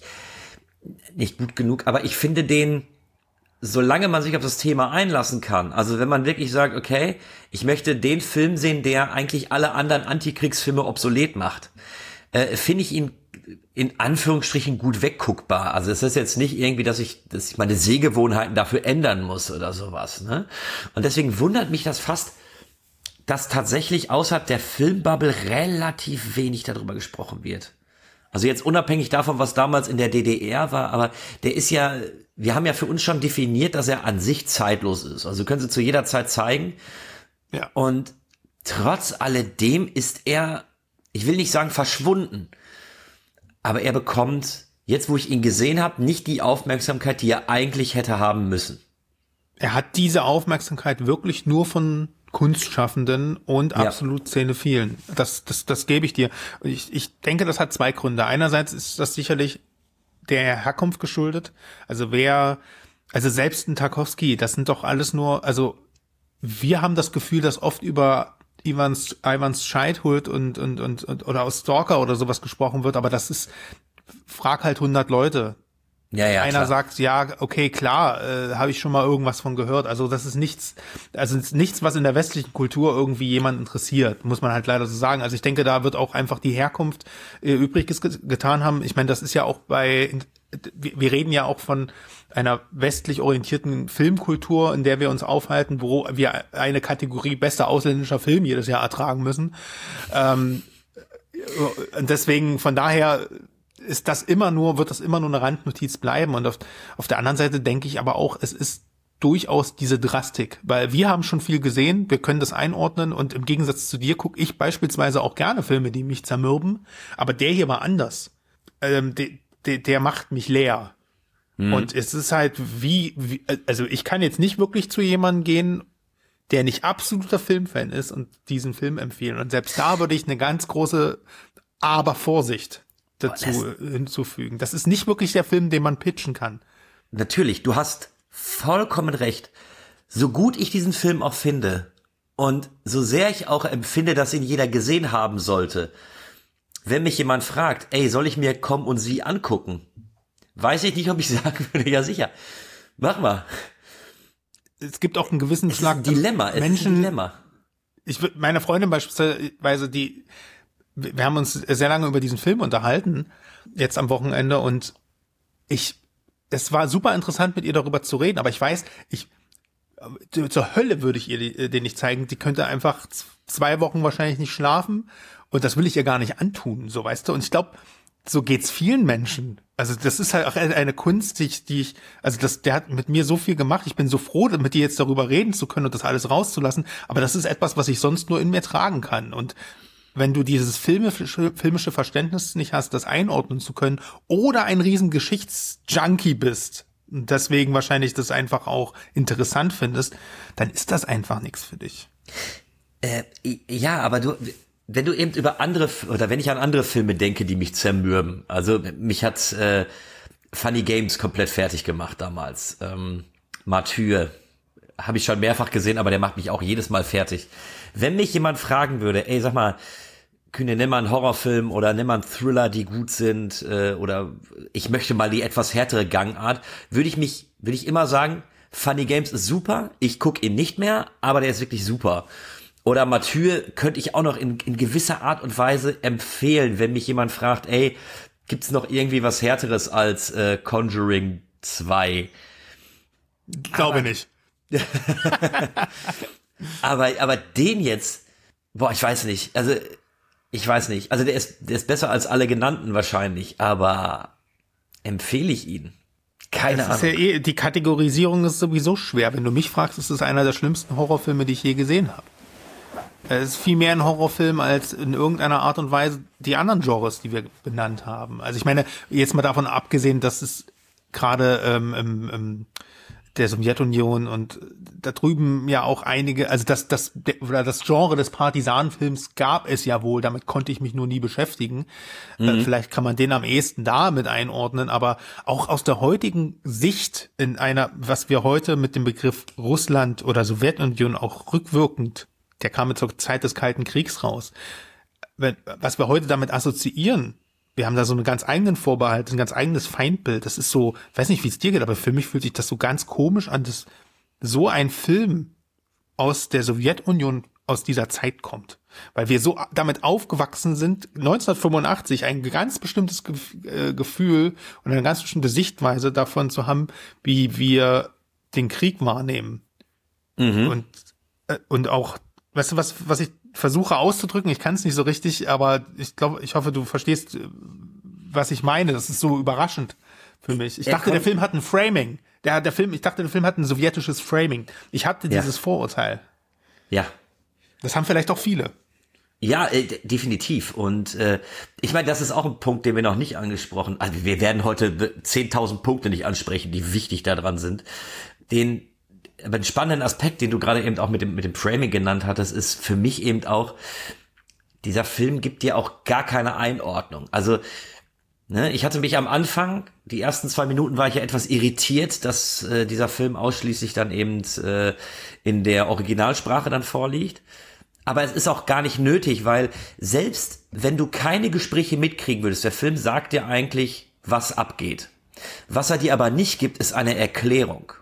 nicht gut genug, aber ich finde den, solange man sich auf das Thema einlassen kann, also wenn man wirklich sagt, okay, ich möchte den Film sehen, der eigentlich alle anderen Antikriegsfilme obsolet macht, äh, finde ich ihn in Anführungsstrichen gut wegguckbar. Also es ist jetzt nicht irgendwie, dass ich, dass ich meine Sehgewohnheiten dafür ändern muss oder sowas, ne? Und deswegen wundert mich das fast, dass tatsächlich außerhalb der Filmbubble relativ wenig darüber gesprochen wird. Also jetzt unabhängig davon, was damals in der D D R war, aber der ist ja, wir haben ja für uns schon definiert, dass er an sich zeitlos ist. Also können Sie zu jeder Zeit zeigen. Ja. Und trotz alledem ist er, ich will nicht sagen verschwunden, aber er bekommt, jetzt wo ich ihn gesehen habe, nicht die Aufmerksamkeit, die er eigentlich hätte haben müssen. Er hat diese Aufmerksamkeit wirklich nur von Kunstschaffenden und Ja. absolut Szenephilen. Das, das, das gebe ich dir. Ich, ich denke, das hat zwei Gründe. Einerseits ist das sicherlich der Herkunft geschuldet. Also wer, also selbst ein Tarkovsky, das sind doch alles nur, also wir haben das Gefühl, dass oft über Ivans, Ivans Scheidhuld und, und, und, und, oder aus Stalker oder sowas gesprochen wird, aber das ist, frag halt hundert Leute. Ja, ja, Einer klar. sagt, ja, okay, klar, äh, habe ich schon mal irgendwas von gehört. Also das ist nichts, also es ist nichts, was in der westlichen Kultur irgendwie jemand interessiert, muss man halt leider so sagen. Also ich denke, da wird auch einfach die Herkunft äh, Übriges ge- getan haben. Ich meine, das ist ja auch bei, wir, wir reden ja auch von einer westlich orientierten Filmkultur, in der wir uns aufhalten, wo wir eine Kategorie bester ausländischer Film jedes Jahr ertragen müssen. Ähm, und deswegen, von daher ist das immer nur, wird das immer nur eine Randnotiz bleiben. Und auf, auf der anderen Seite denke ich aber auch, es ist durchaus diese Drastik, weil wir haben schon viel gesehen, wir können das einordnen und im Gegensatz zu dir gucke ich beispielsweise auch gerne Filme, die mich zermürben, aber der hier war anders. Ähm, de, de, der macht mich leer. Mhm. Und es ist halt wie, wie, also ich kann jetzt nicht wirklich zu jemandem gehen, der nicht absoluter Filmfan ist und diesen Film empfehlen. Und selbst da würde ich eine ganz große Aber Vorsicht dazu Oh, das hinzufügen. Das ist nicht wirklich der Film, den man pitchen kann. Natürlich, du hast vollkommen recht. So gut ich diesen Film auch finde und so sehr ich auch empfinde, dass ihn jeder gesehen haben sollte, wenn mich jemand fragt, ey, soll ich mir Komm und Sie angucken? Weiß ich nicht, ob ich sagen würde, ja sicher, mach mal. Es gibt auch einen gewissen Es Schlag. ist ein Dilemma, es Menschen, ist ein Dilemma. Ich würde, meine Freundin beispielsweise, die, wir haben uns sehr lange über diesen Film unterhalten, jetzt am Wochenende, und ich, es war super interessant, mit ihr darüber zu reden, aber ich weiß, ich, zur Hölle würde ich ihr den nicht zeigen, die könnte einfach zwei Wochen wahrscheinlich nicht schlafen und das will ich ihr gar nicht antun, so, weißt du, und ich glaube, so geht's vielen Menschen. Also das ist halt auch eine Kunst, die ich, die ich, also das, der hat mit mir so viel gemacht. Ich bin so froh, mit dir jetzt darüber reden zu können und das alles rauszulassen. Aber das ist etwas, was ich sonst nur in mir tragen kann. Und wenn du dieses filmische, filmische Verständnis nicht hast, das einordnen zu können, oder ein riesen Geschichtsjunkie bist, und deswegen wahrscheinlich das einfach auch interessant findest, dann ist das einfach nichts für dich. Äh, ja, aber du, wenn du eben über andere, oder wenn ich an andere Filme denke, die mich zermürben, also mich hat äh, Funny Games komplett fertig gemacht damals. Ähm, Martyr habe ich schon mehrfach gesehen, aber der macht mich auch jedes Mal fertig. Wenn mich jemand fragen würde, ey, sag mal, Kühne, nimm mal einen Horrorfilm oder nimm mal einen Thriller, die gut sind, äh, oder ich möchte mal die etwas härtere Gangart, würde ich mich, würde ich immer sagen, Funny Games ist super, ich gucke ihn nicht mehr, aber der ist wirklich super. Oder Martyr könnte ich auch noch in, in gewisser Art und Weise empfehlen, wenn mich jemand fragt, ey, gibt's noch irgendwie was Härteres als äh, Conjuring zwei? Glaube aber, nicht. aber, aber den jetzt, boah, ich weiß nicht, also ich weiß nicht, also der ist, der ist besser als alle genannten wahrscheinlich, aber empfehle ich ihn? Keine das Ahnung. Ist ja eh, die Kategorisierung ist sowieso schwer. Wenn du mich fragst, ist es einer der schlimmsten Horrorfilme, die ich je gesehen habe. Es ist viel mehr ein Horrorfilm als in irgendeiner Art und Weise die anderen Genres, die wir benannt haben. Also ich meine, jetzt mal davon abgesehen, dass es gerade ähm, im, im der Sowjetunion und da drüben ja auch einige, also das das oder das Genre des Partisanenfilms gab es ja wohl, damit konnte ich mich nur nie beschäftigen. Mhm. Äh, vielleicht kann man den am ehesten da mit einordnen, aber auch aus der heutigen Sicht in einer, was wir heute mit dem Begriff Russland oder Sowjetunion auch rückwirkend, der kam mit zur Zeit des Kalten Kriegs raus, wenn, was wir heute damit assoziieren, wir haben da so einen ganz eigenen Vorbehalt, ein ganz eigenes Feindbild. Das ist so, weiß nicht, wie es dir geht, aber für mich fühlt sich das so ganz komisch an, dass so ein Film aus der Sowjetunion aus dieser Zeit kommt. Weil wir so damit aufgewachsen sind, neunzehnhundertfünfundachtzig ein ganz bestimmtes Gefühl und eine ganz bestimmte Sichtweise davon zu haben, wie wir den Krieg wahrnehmen. Mhm. Und, und auch, weißt du, was, was ich versuche auszudrücken, ich kann es nicht so richtig, aber ich glaube, ich hoffe, du verstehst, was ich meine. Das ist so überraschend für mich. Ich er dachte, der Film hat ein Framing. Der, der Film, ich dachte, der Film hat ein sowjetisches Framing. Ich hatte ja. dieses Vorurteil. Ja. Das haben vielleicht auch viele. Ja, äh, definitiv. Und äh, ich meine, das ist auch ein Punkt, den wir noch nicht angesprochen haben. Also wir werden heute zehntausend Punkte nicht ansprechen, die wichtig daran sind. Den Aber den spannenden Aspekt, den du gerade eben auch mit dem mit dem Framing genannt hattest, ist für mich eben auch, dieser Film gibt dir auch gar keine Einordnung. Also, ne, ich hatte mich am Anfang, die ersten zwei Minuten war ich ja etwas irritiert, dass äh, dieser Film ausschließlich dann eben äh, in der Originalsprache dann vorliegt. Aber es ist auch gar nicht nötig, weil selbst wenn du keine Gespräche mitkriegen würdest, der Film sagt dir eigentlich, was abgeht. Was er dir aber nicht gibt, ist eine Erklärung.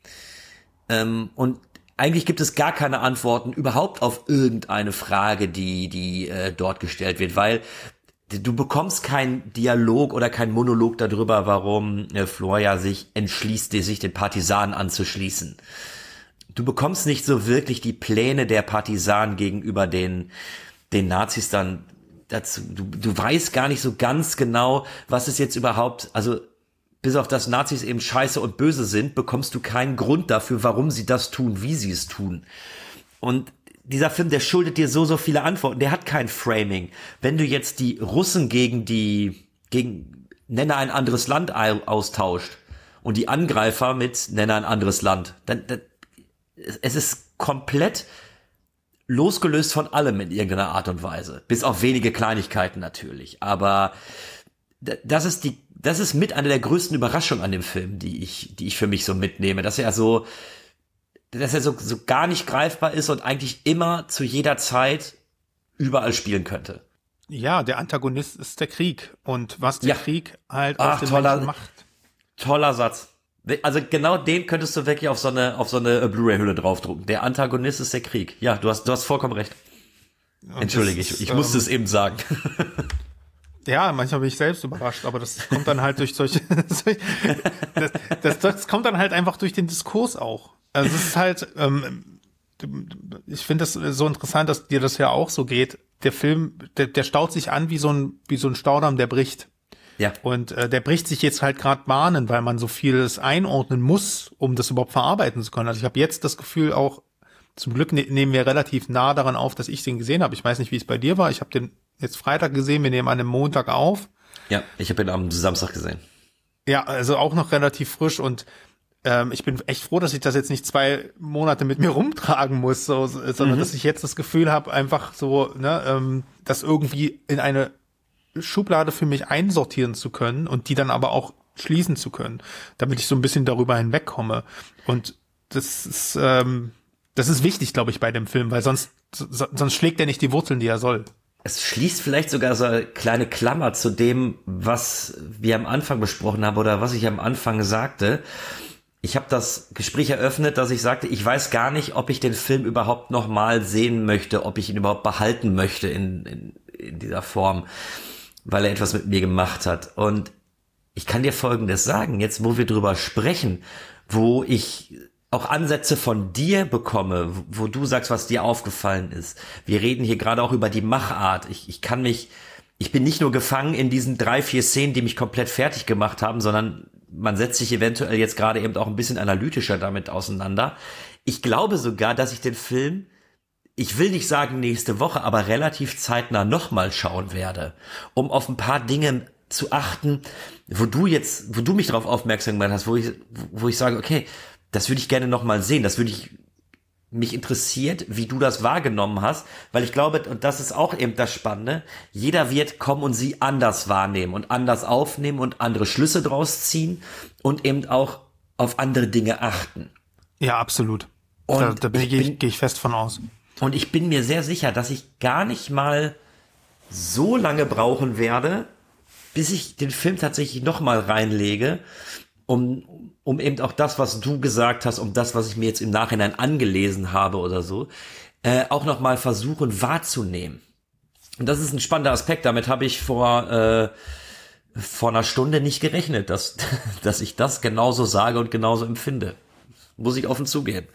Ähm, und eigentlich gibt es gar keine Antworten überhaupt auf irgendeine Frage, die die äh, dort gestellt wird, weil du bekommst keinen Dialog oder keinen Monolog darüber, warum äh, Florja sich entschließt, sich den Partisanen anzuschließen. Du bekommst nicht so wirklich die Pläne der Partisanen gegenüber den den Nazis dann dazu. Du, du weißt gar nicht so ganz genau, was ist jetzt überhaupt, also bis auf das Nazis eben scheiße und böse sind, bekommst du keinen Grund dafür, warum sie das tun, wie sie es tun. Und dieser Film, der schuldet dir so, so viele Antworten. Der hat kein Framing. Wenn du jetzt die Russen gegen die, gegen, nenne ein anderes Land austauscht und die Angreifer mit, nenne ein anderes Land, dann, dann es ist komplett losgelöst von allem in irgendeiner Art und Weise. Bis auf wenige Kleinigkeiten natürlich. Aber das ist die, das ist mit einer der größten Überraschungen an dem Film, die ich, die ich für mich so mitnehme, dass er so, dass er so, so gar nicht greifbar ist und eigentlich immer zu jeder Zeit überall spielen könnte. Ja, der Antagonist ist der Krieg und was der ja. Krieg halt Ach, auf den toller, Menschen macht. Toller Satz. Also genau den könntest du wirklich auf so eine, auf so eine Blu-ray-Hülle draufdrucken. Der Antagonist ist der Krieg. Ja, du hast, du hast vollkommen recht. Und Entschuldige, ist, ich, ich ähm, musste es eben sagen. Ja, manchmal bin ich selbst überrascht, aber das kommt dann halt durch solche, das, das, das kommt dann halt einfach durch den Diskurs auch. Also es ist halt, ähm, ich finde das so interessant, dass dir das ja auch so geht. Der Film, der, der staut sich an wie so ein, wie so ein Staudamm, der bricht. Ja. Und äh, der bricht sich jetzt halt gerade Bahnen, weil man so vieles einordnen muss, um das überhaupt verarbeiten zu können. Also ich habe jetzt das Gefühl auch, zum Glück ne- nehmen wir relativ nah daran auf, dass ich den gesehen habe. Ich weiß nicht, wie es bei dir war. Ich habe den jetzt Freitag gesehen, wir nehmen an einem Montag auf. Ja, ich habe ihn am Samstag gesehen. Ja, also auch noch relativ frisch und ähm, ich bin echt froh, dass ich das jetzt nicht zwei Monate mit mir rumtragen muss, so, sondern mhm. dass ich jetzt das Gefühl habe, einfach so, ne, ähm, das irgendwie in eine Schublade für mich einsortieren zu können und die dann aber auch schließen zu können, damit ich so ein bisschen darüber hinwegkomme. Und das ist, ähm, das ist wichtig, glaube ich, bei dem Film, weil sonst, so, sonst schlägt er nicht die Wurzeln, die er soll. Es schließt vielleicht sogar so eine kleine Klammer zu dem, was wir am Anfang besprochen haben oder was ich am Anfang sagte. Ich habe das Gespräch eröffnet, dass ich sagte, ich weiß gar nicht, ob ich den Film überhaupt nochmal sehen möchte, ob ich ihn überhaupt behalten möchte in, in, in dieser Form, weil er etwas mit mir gemacht hat. Und ich kann dir Folgendes sagen, jetzt wo wir drüber sprechen, wo ich auch Ansätze von dir bekomme, wo du sagst, was dir aufgefallen ist. Wir reden hier gerade auch über die Machart. Ich, ich kann mich, ich bin nicht nur gefangen in diesen drei, vier Szenen, die mich komplett fertig gemacht haben, sondern man setzt sich eventuell jetzt gerade eben auch ein bisschen analytischer damit auseinander. Ich glaube sogar, dass ich den Film, ich will nicht sagen nächste Woche, aber relativ zeitnah nochmal schauen werde, um auf ein paar Dinge zu achten, wo du jetzt, wo du mich darauf aufmerksam gemacht hast, wo ich, wo ich sage, okay, das würde ich gerne nochmal sehen, das würde ich, mich interessiert, wie du das wahrgenommen hast, weil ich glaube, und das ist auch eben das Spannende, jeder wird kommen und sie anders wahrnehmen und anders aufnehmen und andere Schlüsse draus ziehen und eben auch auf andere Dinge achten. Ja, absolut. Und da da bin ich, ich gehe bin, geh ich fest von aus. Und ich bin mir sehr sicher, dass ich gar nicht mal so lange brauchen werde, bis ich den Film tatsächlich nochmal reinlege, um, um eben auch das, was du gesagt hast, um das, was ich mir jetzt im Nachhinein angelesen habe oder so, äh, auch nochmal versuchen wahrzunehmen. Und das ist ein spannender Aspekt. Damit habe ich vor, äh, vor einer Stunde nicht gerechnet, dass, dass ich das genauso sage und genauso empfinde. Muss ich offen zugeben.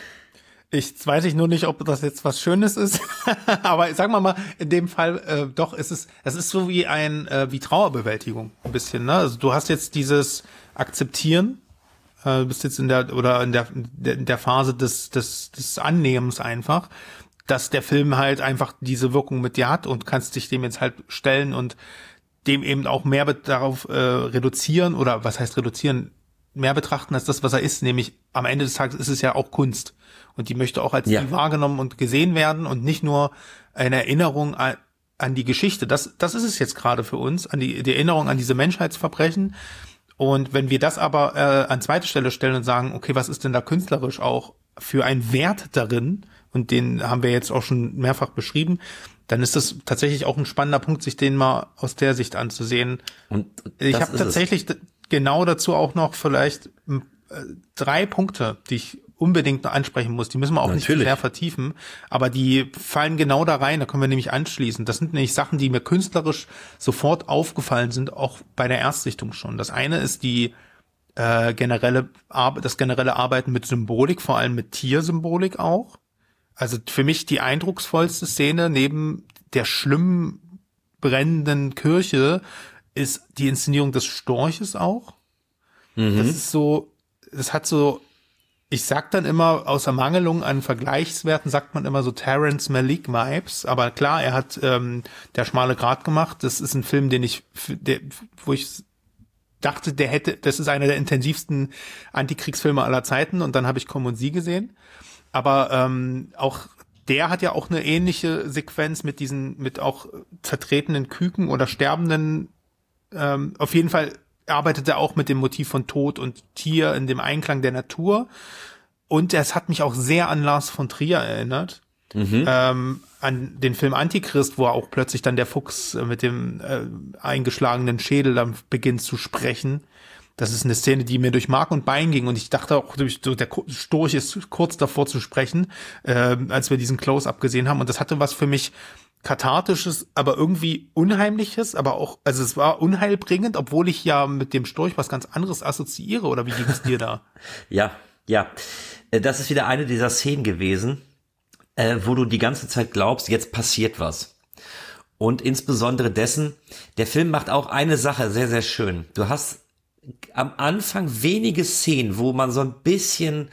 Ich weiß ich nur nicht, ob das jetzt was Schönes ist, aber sagen wir mal, in dem Fall äh, doch, es ist es ist so wie ein äh, wie Trauerbewältigung ein bisschen, ne? Also du hast jetzt dieses Akzeptieren, äh, bist jetzt in der oder in der in der Phase des des des Annehmens einfach, dass der Film halt einfach diese Wirkung mit dir hat und kannst dich dem jetzt halt stellen und dem eben auch mehr darauf äh, reduzieren oder was heißt reduzieren, mehr betrachten als das, was er ist, nämlich am Ende des Tages ist es ja auch Kunst. Und die möchte auch als ja. die wahrgenommen und gesehen werden und nicht nur eine Erinnerung an, an die Geschichte. Das, das ist es jetzt gerade für uns, an die, die Erinnerung an diese Menschheitsverbrechen. Und wenn wir das aber äh, an zweite Stelle stellen und sagen, okay, was ist denn da künstlerisch auch für ein Wert darin? Und den haben wir jetzt auch schon mehrfach beschrieben. Dann ist das tatsächlich auch ein spannender Punkt, sich den mal aus der Sicht anzusehen. Und ich habe tatsächlich es. genau dazu auch noch vielleicht äh, drei Punkte, die ich unbedingt noch ansprechen muss. Die müssen wir auch Natürlich. nicht zu sehr vertiefen, aber die fallen genau da rein, da können wir nämlich anschließen. Das sind nämlich Sachen, die mir künstlerisch sofort aufgefallen sind, auch bei der Erstsichtung schon. Das eine ist die äh, generelle Ar- das generelle Arbeiten mit Symbolik, vor allem mit Tiersymbolik auch. Also für mich die eindrucksvollste Szene neben der schlimmen brennenden Kirche ist die Inszenierung des Storches auch. Mhm. Das ist so, das hat so, ich sag dann immer, aus Ermangelung an Vergleichswerten sagt man immer so Terrence Malick Vibes, aber klar, er hat ähm, Der schmale Grat gemacht. Das ist ein Film, den ich, der, wo ich dachte, der hätte, das ist einer der intensivsten Antikriegsfilme aller Zeiten und dann habe ich Komm und Sie gesehen. Aber ähm, auch der hat ja auch eine ähnliche Sequenz mit diesen, mit auch zertretenen Küken oder sterbenden, ähm, auf jeden Fall arbeitet er auch mit dem Motiv von Tod und Tier in dem Einklang der Natur. Und es hat mich auch sehr an Lars von Trier erinnert. Mhm. Ähm, an den Film Antichrist, wo auch plötzlich dann der Fuchs mit dem äh, eingeschlagenen Schädel dann beginnt zu sprechen. Das ist eine Szene, die mir durch Mark und Bein ging. Und ich dachte auch, der Storch ist kurz davor zu sprechen, äh, als wir diesen Close-Up gesehen haben. Und das hatte was für mich Kathartisches, aber irgendwie Unheimliches, aber auch, also es war unheilbringend, obwohl ich ja mit dem Storch was ganz anderes assoziiere, oder wie ging es dir da? Ja, ja. Das ist wieder eine dieser Szenen gewesen, äh, wo du die ganze Zeit glaubst, jetzt passiert was. Und insbesondere dessen, der Film macht auch eine Sache sehr, sehr schön. Du hast am Anfang wenige Szenen, wo man so ein bisschen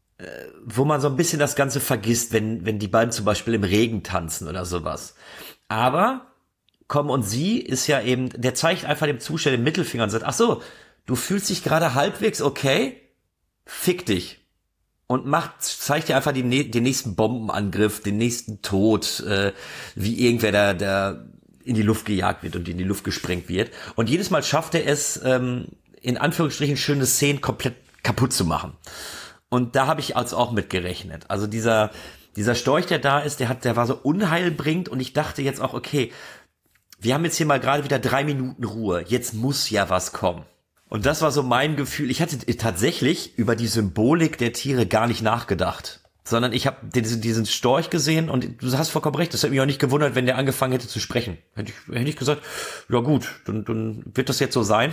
wo man so ein bisschen das Ganze vergisst, wenn wenn die beiden zum Beispiel im Regen tanzen oder sowas. Aber Komm und Sie ist ja eben, der zeigt einfach dem Zuschauer den Mittelfinger und sagt, ach so, du fühlst dich gerade halbwegs okay? Fick dich. Und macht, zeigt dir einfach die, den nächsten Bombenangriff, den nächsten Tod, äh, wie irgendwer da, da in die Luft gejagt wird und in die Luft gesprengt wird. Und jedes Mal schafft er es, ähm, in Anführungsstrichen schöne Szenen komplett kaputt zu machen. Und da habe ich also auch mit gerechnet. Also dieser dieser Storch, der da ist, der hat, der war so unheilbringend und ich dachte jetzt auch, okay, wir haben jetzt hier mal gerade wieder drei Minuten Ruhe. Jetzt muss ja was kommen. Und das war so mein Gefühl. Ich hatte tatsächlich über die Symbolik der Tiere gar nicht nachgedacht, sondern ich habe diesen, diesen Storch gesehen und du hast vollkommen recht. Das hätte mich auch nicht gewundert, wenn der angefangen hätte zu sprechen. Hätte ich, hätte ich gesagt, ja gut, dann, dann wird das jetzt so sein.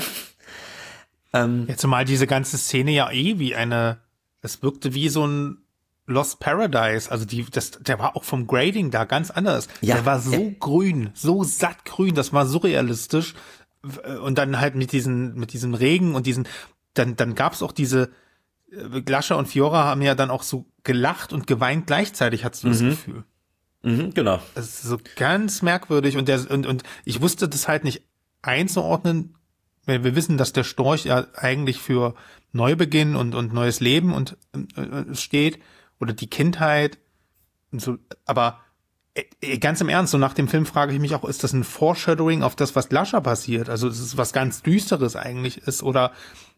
Ähm, jetzt mal diese ganze Szene ja eh wie eine, es wirkte wie so ein Lost Paradise, also die, das, der war auch vom Grading da ganz anders. Ja, der war so ja. grün, so satt grün, das war surrealistisch. Und dann halt mit diesen, mit diesem Regen und diesen, dann, dann gab es auch diese, äh, Lascher und Fiora haben ja dann auch so gelacht und geweint gleichzeitig, hast du das Mhm. Gefühl. Mhm, genau. Das ist so ganz merkwürdig und der, und, und ich wusste das halt nicht einzuordnen, weil wir wissen, dass der Storch ja eigentlich für Neubeginn und, und neues Leben und äh, steht oder die Kindheit und so, aber äh, ganz im Ernst, so nach dem Film frage ich mich auch, ist das ein Foreshadowing auf das, was Lascher passiert? Also ist es was ganz Düsteres eigentlich ist oder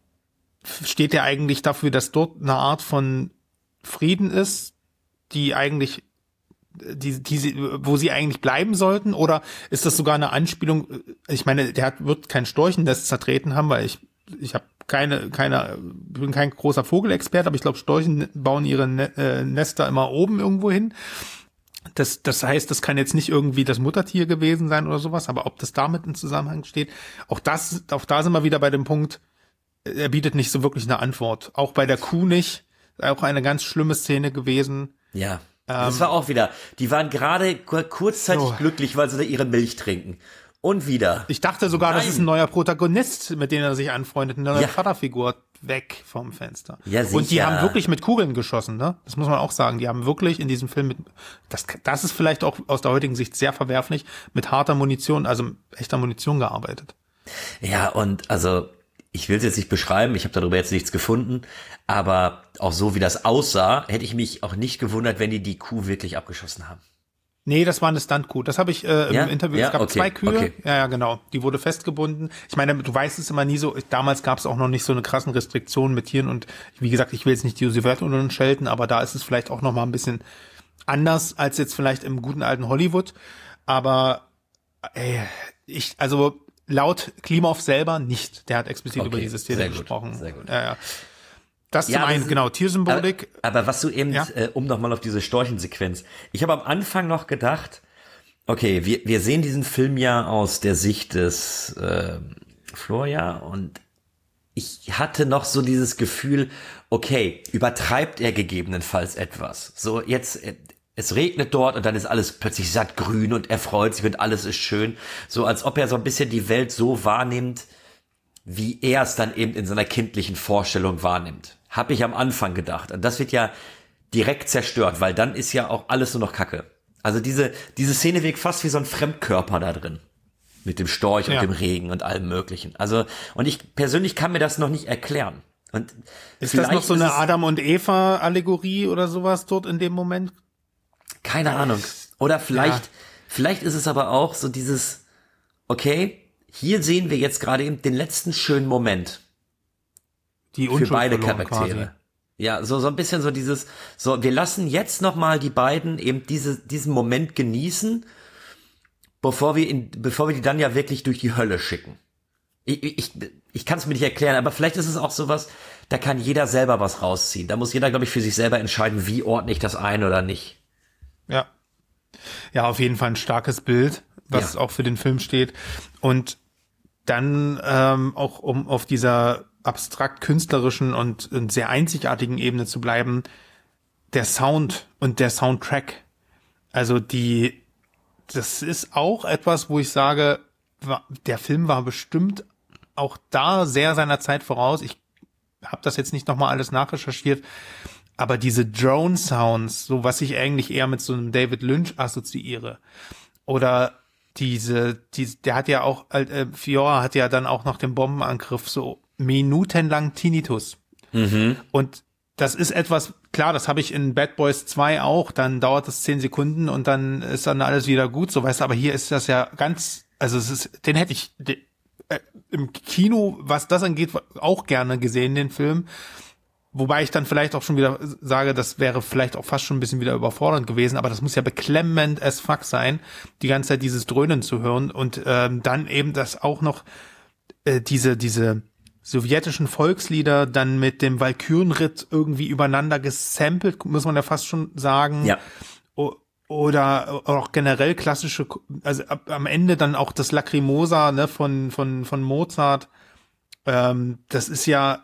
steht der eigentlich dafür, dass dort eine Art von Frieden ist, die eigentlich die, die, sie- wo sie eigentlich bleiben sollten, oder ist das sogar eine Anspielung? Ich meine, der hat, wird kein Storchennest zertreten haben, weil ich, ich habe keine, keine, bin kein großer Vogelexperte, aber ich glaube, Storchen bauen ihre Ne- äh, Nester immer oben irgendwo hin. Das, das heißt, das kann jetzt nicht irgendwie das Muttertier gewesen sein oder sowas, aber ob das damit in Zusammenhang steht, auch das, auch da sind wir wieder bei dem Punkt, er bietet nicht so wirklich eine Antwort. Auch bei der Kuh nicht, auch eine ganz schlimme Szene gewesen. Ja. Das war auch wieder, die waren gerade kur- kurzzeitig So. glücklich, weil sie da ihre Milch trinken. Und wieder. Ich dachte sogar, das Nein. ist ein neuer Protagonist, mit dem er sich anfreundet, eine neue Ja. Vaterfigur weg vom Fenster. Ja, Und die sicher. haben wirklich mit Kugeln geschossen, ne? Das muss man auch sagen. Die haben wirklich in diesem Film mit, das, das ist vielleicht auch aus der heutigen Sicht sehr verwerflich, mit harter Munition, also echter Munition gearbeitet. Ja, und also, ich will es jetzt nicht beschreiben, ich habe darüber jetzt nichts gefunden, aber auch so wie das aussah, hätte ich mich auch nicht gewundert, wenn die die Kuh wirklich abgeschossen haben. Nee, das war eine Stuntkuh. Das habe ich äh, im Ja? Interview. Ja, Es gab okay, zwei Kühe. okay. Ja, ja, genau. Die wurde festgebunden. Ich meine, du weißt es immer nie so. Damals gab es auch noch nicht so eine krassen Restriktion mit Tieren. Und wie gesagt, ich will jetzt nicht die Sowjetunion schelten, aber da ist es vielleicht auch noch mal ein bisschen anders als jetzt vielleicht im guten alten Hollywood. Aber ey, ich, also laut Klimov selber nicht. Der hat explizit Okay, über diese Szene sehr gut, gesprochen. sehr gut. Ja, ja. Das Ja, zum einen, das- genau, Tiersymbolik. Aber, aber was du eben, Ja. äh, um nochmal auf diese Storchensequenz. Ich habe am Anfang noch gedacht, okay, wir, wir sehen diesen Film ja aus der Sicht des äh, Florian und ich hatte noch so dieses Gefühl, okay, übertreibt er gegebenenfalls etwas. So jetzt, äh, es regnet dort und dann ist alles plötzlich sattgrün und er freut sich und alles ist schön. So als ob er so ein bisschen die Welt so wahrnimmt, wie er es dann eben in seiner kindlichen Vorstellung wahrnimmt. Habe ich am Anfang gedacht. Und das wird ja direkt zerstört, weil dann ist ja auch alles nur noch Kacke. Also diese, diese Szene wirkt fast wie so ein Fremdkörper da drin. Mit dem Storch Ja. und dem Regen und allem Möglichen. Also, und ich persönlich kann mir das noch nicht erklären. Und Ist das noch so vielleicht eine ist es- Adam und Eva Allegorie oder sowas dort in dem Moment? Keine Ahnung. Oder vielleicht, Ja. vielleicht ist es aber auch so dieses, okay, hier sehen wir jetzt gerade eben den letzten schönen Moment. Die Für Unschuld beide verloren Charaktere. quasi. Ja, so, so ein bisschen so dieses, so, wir lassen jetzt nochmal die beiden eben diese, diesen Moment genießen, bevor wir ihn, bevor wir die dann ja wirklich durch die Hölle schicken. Ich, ich, ich kann es mir nicht erklären, aber vielleicht ist es auch sowas, da kann jeder selber was rausziehen. Da muss jeder, glaube ich, für sich selber entscheiden, wie ordne ich das ein oder nicht. Ja. Ja, auf jeden Fall ein starkes Bild, was Ja. auch für den Film steht. Und dann ähm, auch, um auf dieser abstrakt künstlerischen und, und sehr einzigartigen Ebene zu bleiben, der Sound und der Soundtrack. Also die, das ist auch etwas, wo ich sage, war, der Film war bestimmt auch da sehr seiner Zeit voraus. Ich habe das jetzt nicht nochmal alles nachrecherchiert, aber diese Drone-Sounds, so was ich eigentlich eher mit so einem David Lynch assoziiere, oder diese, die, der hat ja auch, äh, Fiora hat ja dann auch nach dem Bombenangriff so minutenlang Tinnitus. Und das ist etwas, klar, das habe ich in Bad Boys zwei auch, dann dauert das zehn Sekunden und dann ist dann alles wieder gut, so weißt du, aber hier ist das ja ganz, also es ist, den hätte ich de, äh, im Kino, was das angeht, auch gerne gesehen, den Film. Wobei ich dann vielleicht auch schon wieder sage, das wäre vielleicht auch fast schon ein bisschen wieder überfordernd gewesen, aber das muss ja beklemmend as fuck sein, die ganze Zeit dieses Dröhnen zu hören und ähm, dann eben das auch noch äh, diese diese sowjetischen Volkslieder dann mit dem Walkürenritt irgendwie übereinander gesampelt, muss man ja fast schon sagen. Ja. O- Oder auch generell klassische, also ab, am Ende dann auch das Lacrimosa, ne, von von von Mozart. Ähm, das ist ja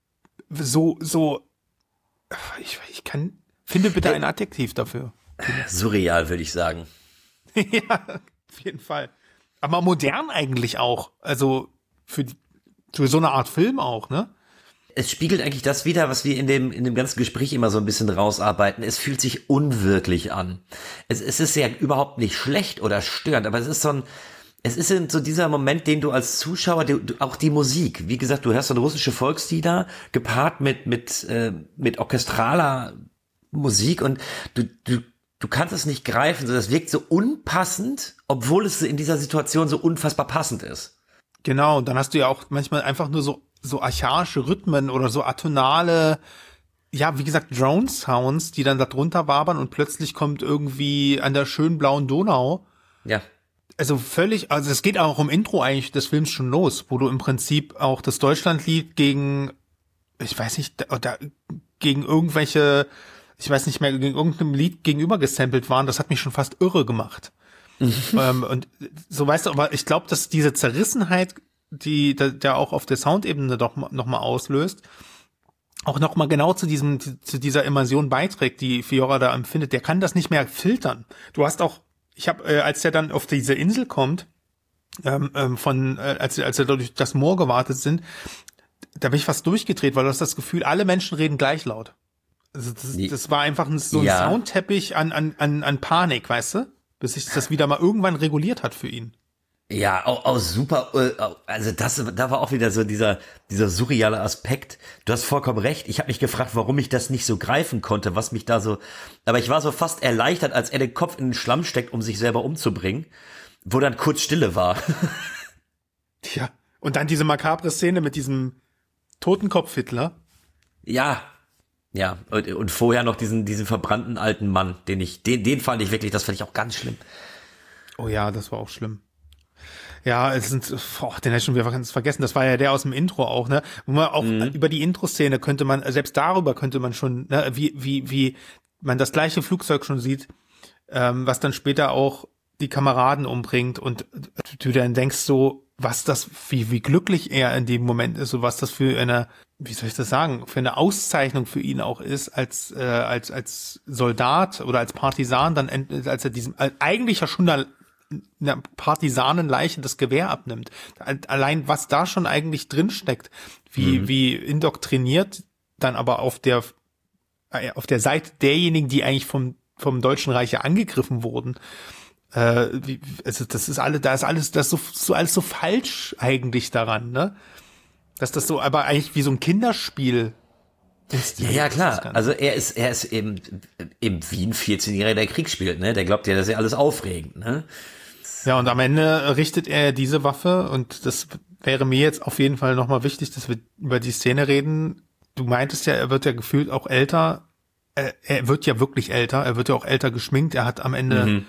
so, so, ich, ich kann, finde bitte ein Adjektiv dafür. Surreal, würde ich sagen. Ja, auf jeden Fall. Aber modern eigentlich auch. Also für, die, für so eine Art Film auch, ne? es spiegelt eigentlich das wider, was wir in dem in dem ganzen Gespräch immer so ein bisschen rausarbeiten. Es fühlt sich unwirklich an. Es, es ist ja überhaupt nicht schlecht oder störend, aber es ist so ein, es ist so dieser Moment, den du als Zuschauer, du, du, auch die Musik, wie gesagt, du hörst dann russische Volkslieder gepaart mit mit äh, mit orchestraler Musik und du du du kannst es nicht greifen, so das wirkt so unpassend, obwohl es in dieser Situation so unfassbar passend ist. Genau, und dann hast du ja auch manchmal einfach nur so so archaische Rhythmen oder so atonale, ja, wie gesagt, Drone-Sounds, die dann da drunter wabern und plötzlich kommt irgendwie an der schönen blauen Donau. Ja. Also völlig, also es geht auch im Intro eigentlich des Films schon los, wo du im Prinzip auch das Deutschlandlied gegen, ich weiß nicht, da, gegen irgendwelche, ich weiß nicht mehr, gegen irgendeinem Lied gegenüber gesampelt waren. Das hat mich schon fast irre gemacht. ähm, und so weißt du, aber ich glaube, dass diese Zerrissenheit, die der, der auch auf der Soundebene doch noch mal auslöst, auch noch mal genau zu diesem zu dieser Immersion beiträgt, die Fiora da empfindet. Der kann das nicht mehr filtern. Du hast auch, ich habe, äh, als der dann auf diese Insel kommt, ähm, ähm, von äh, als als er durch das Moor gewartet sind, da bin ich fast durchgedreht, weil du hast das Gefühl, alle Menschen reden gleich laut. Also das, das war einfach so ein ja. Soundteppich an an an an Panik, weißt du, bis sich das wieder mal irgendwann reguliert hat für ihn. Ja, auch, auch super, also das, da war auch wieder so dieser, dieser surreale Aspekt. Du hast vollkommen recht. Ich habe mich gefragt, warum ich das nicht so greifen konnte, was mich da so, aber ich war so fast erleichtert, als er den Kopf in den Schlamm steckt, um sich selber umzubringen, wo dann kurz Stille war. Ja, und dann diese makabre Szene mit diesem Totenkopf-Hitler. Ja, ja, und, und vorher noch diesen, diesen verbrannten alten Mann, den ich, den, den fand ich wirklich, das fand ich auch ganz schlimm. Oh ja, das war auch schlimm. Ja, es sind, boah, den hätte ich schon wieder ganz vergessen. Das war ja der aus dem Intro auch, ne? Wo man auch mhm. über die Intro-Szene könnte man, selbst darüber könnte man schon, ne, wie, wie, wie man das gleiche Flugzeug schon sieht, ähm, was dann später auch die Kameraden umbringt und du dann denkst so, was das, wie, wie glücklich er in dem Moment ist und was das für eine, wie soll ich das sagen, für eine Auszeichnung für ihn auch ist, als, äh, als, als Soldat oder als Partisan, dann, als er diesem, eigentlich ja schon da, einer Partisanenleiche das Gewehr abnimmt. Allein was da schon eigentlich drinsteckt, wie mhm. wie indoktriniert dann aber auf der auf der Seite derjenigen, die eigentlich vom vom Deutschen Reich ja angegriffen wurden. Äh, wie, also das ist alles, da ist alles, das ist so, so alles so falsch eigentlich daran, ne? Dass das so, aber eigentlich wie so ein Kinderspiel. Ja, ja, klar. Also er ist, er ist eben, eben wie ein vierzehnjähriger, der Krieg spielt, ne? Der glaubt ja, das ist ja alles aufregend, ne? Ja, und am Ende richtet er diese Waffe und das wäre mir jetzt auf jeden Fall nochmal wichtig, dass wir über die Szene reden. Du meintest ja, er wird ja gefühlt auch älter. Er, er wird ja wirklich älter. Er wird ja auch älter geschminkt. Er hat am Ende mhm.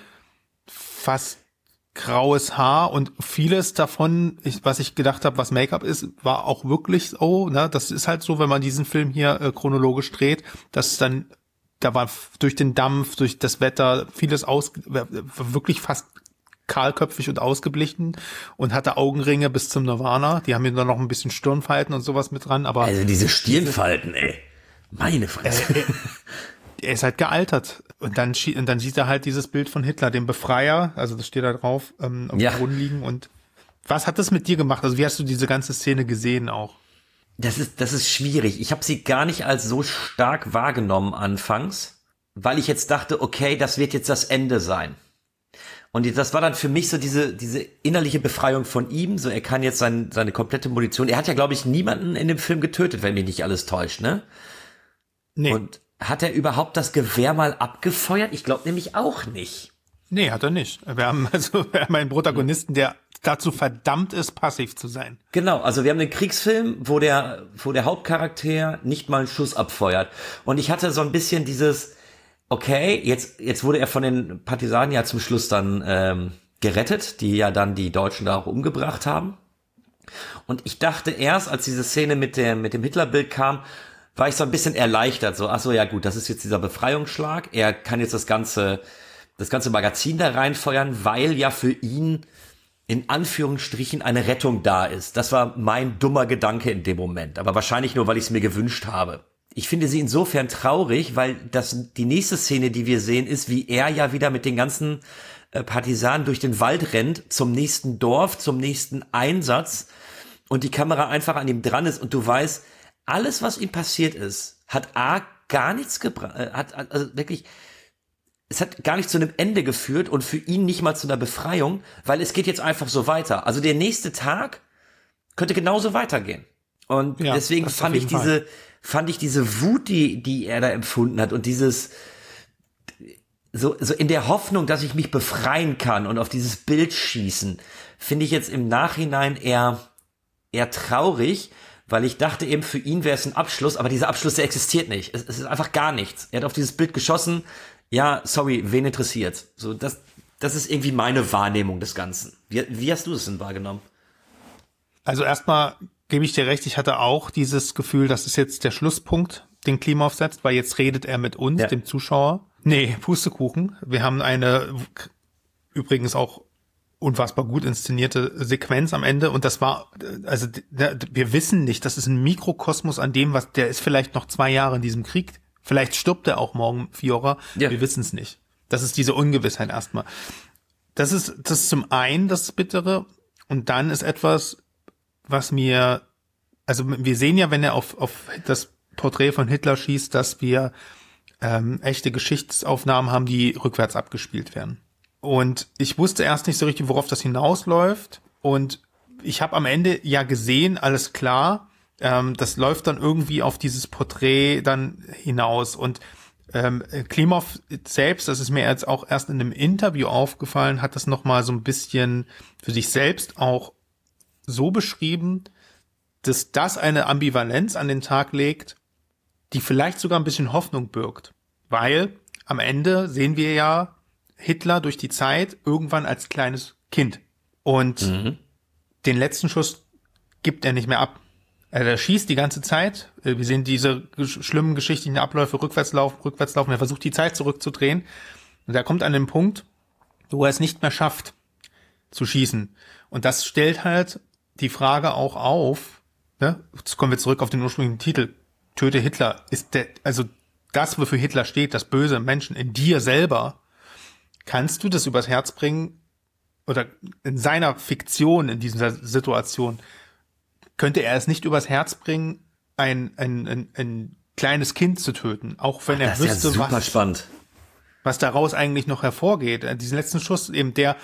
fast graues Haar und vieles davon, ich, was ich gedacht habe, was Make-up ist, war auch wirklich so, ne? Das ist halt so, wenn man diesen Film hier äh, chronologisch dreht, dass dann, da war durch den Dampf, durch das Wetter, vieles aus, wirklich fast kahlköpfig und ausgeblichen und hatte Augenringe bis zum Nirvana. Die haben ihm dann noch ein bisschen Stirnfalten und sowas mit dran, aber. Also diese Stirnfalten, ey. Meine Fresse. Äh, er ist halt gealtert. Und dann, und dann sieht er halt dieses Bild von Hitler, dem Befreier, also das steht da drauf, ähm, auf ja. dem Boden liegen. Und was hat das mit dir gemacht? Also wie hast du diese ganze Szene gesehen auch? Das ist, das ist schwierig. Ich habe sie gar nicht als so stark wahrgenommen anfangs, weil ich jetzt dachte, okay, das wird jetzt das Ende sein. Und das war dann für mich so diese diese innerliche Befreiung von ihm. So, er kann jetzt sein, seine komplette Munition. Er hat ja, glaube ich, niemanden in dem Film getötet, wenn mich nicht alles täuscht, ne? Nee. Und hat er überhaupt das Gewehr mal abgefeuert? Ich glaube nämlich auch nicht. Nee, hat er nicht. Wir haben also wir haben einen Protagonisten, der dazu verdammt ist, passiv zu sein. Genau, also wir haben einen Kriegsfilm, wo der wo der Hauptcharakter nicht mal einen Schuss abfeuert. Und ich hatte so ein bisschen dieses, okay, jetzt jetzt wurde er von den Partisanen ja zum Schluss dann ähm, gerettet, die ja dann die Deutschen da auch umgebracht haben. Und ich dachte erst, als diese Szene mit dem mit dem Hitlerbild kam, war ich so ein bisschen erleichtert, so, ach so, ja gut, das ist jetzt dieser Befreiungsschlag. Er kann jetzt das ganze das ganze Magazin da reinfeuern, weil ja für ihn in Anführungsstrichen eine Rettung da ist. Das war mein dummer Gedanke in dem Moment, aber wahrscheinlich nur, weil ich es mir gewünscht habe. Ich finde sie insofern traurig, weil das die nächste Szene, die wir sehen, ist, wie er ja wieder mit den ganzen äh, Partisanen durch den Wald rennt, zum nächsten Dorf, zum nächsten Einsatz und die Kamera einfach an ihm dran ist und du weißt, alles, was ihm passiert ist, hat A, gar nichts gebracht, äh, hat also wirklich, es hat gar nicht zu einem Ende geführt und für ihn nicht mal zu einer Befreiung, weil es geht jetzt einfach so weiter. Also der nächste Tag könnte genauso weitergehen. Und ja, deswegen fand ich diese, Fall. fand ich diese Wut, die, die er da empfunden hat und dieses, so, so in der Hoffnung, dass ich mich befreien kann und auf dieses Bild schießen, finde ich jetzt im Nachhinein eher, eher traurig, weil ich dachte eben, für ihn wäre es ein Abschluss, aber dieser Abschluss, der existiert nicht. Es, es ist einfach gar nichts. Er hat auf dieses Bild geschossen. Ja, sorry, wen interessiert's? So, das, das ist irgendwie meine Wahrnehmung des Ganzen. Wie, wie hast du das denn wahrgenommen? Also erstmal gebe ich dir recht, ich hatte auch dieses Gefühl, das ist jetzt der Schlusspunkt, den Klimov setzt, weil jetzt redet er mit uns, ja. dem Zuschauer. Nee, Pustekuchen. Wir haben eine, übrigens auch unfassbar gut inszenierte Sequenz am Ende und das war, also wir wissen nicht, das ist ein Mikrokosmos an dem, was, der ist vielleicht noch zwei Jahre in diesem Krieg, vielleicht stirbt er auch morgen, Fiora, ja. wir wissen es nicht. Das ist diese Ungewissheit erstmal. Das ist, das ist zum einen das Bittere und dann ist etwas, was mir, also wir sehen ja, wenn er auf, auf das Porträt von Hitler schießt, dass wir ähm, echte Geschichtsaufnahmen haben, die rückwärts abgespielt werden. Und ich wusste erst nicht so richtig, worauf das hinausläuft. Und ich habe am Ende ja gesehen, alles klar, ähm, das läuft dann irgendwie auf dieses Porträt dann hinaus. Und ähm, Klimov selbst, das ist mir jetzt auch erst in einem Interview aufgefallen, hat das nochmal so ein bisschen für sich selbst auch so beschrieben, dass das eine Ambivalenz an den Tag legt, die vielleicht sogar ein bisschen Hoffnung birgt. Weil am Ende sehen wir ja Hitler durch die Zeit irgendwann als kleines Kind. Und mhm. den letzten Schuss gibt er nicht mehr ab. Er schießt die ganze Zeit. Wir sehen diese schlimmen geschichtlichen Abläufe, rückwärts laufen, rückwärts laufen. Er versucht die Zeit zurückzudrehen. Und er kommt an den Punkt, wo er es nicht mehr schafft, zu schießen. Und das stellt halt die Frage auch auf, ne? Jetzt kommen wir zurück auf den ursprünglichen Titel. Töte Hitler. Ist der, also das, wofür Hitler steht, das böse Menschen in dir selber, kannst du das übers Herz bringen oder in seiner Fiktion, in dieser Situation, könnte er es nicht übers Herz bringen, ein, ein, ein, ein kleines Kind zu töten, auch wenn er das wüsste, ist ja super was, spannend. was daraus eigentlich noch hervorgeht. Diesen letzten Schuss, eben der,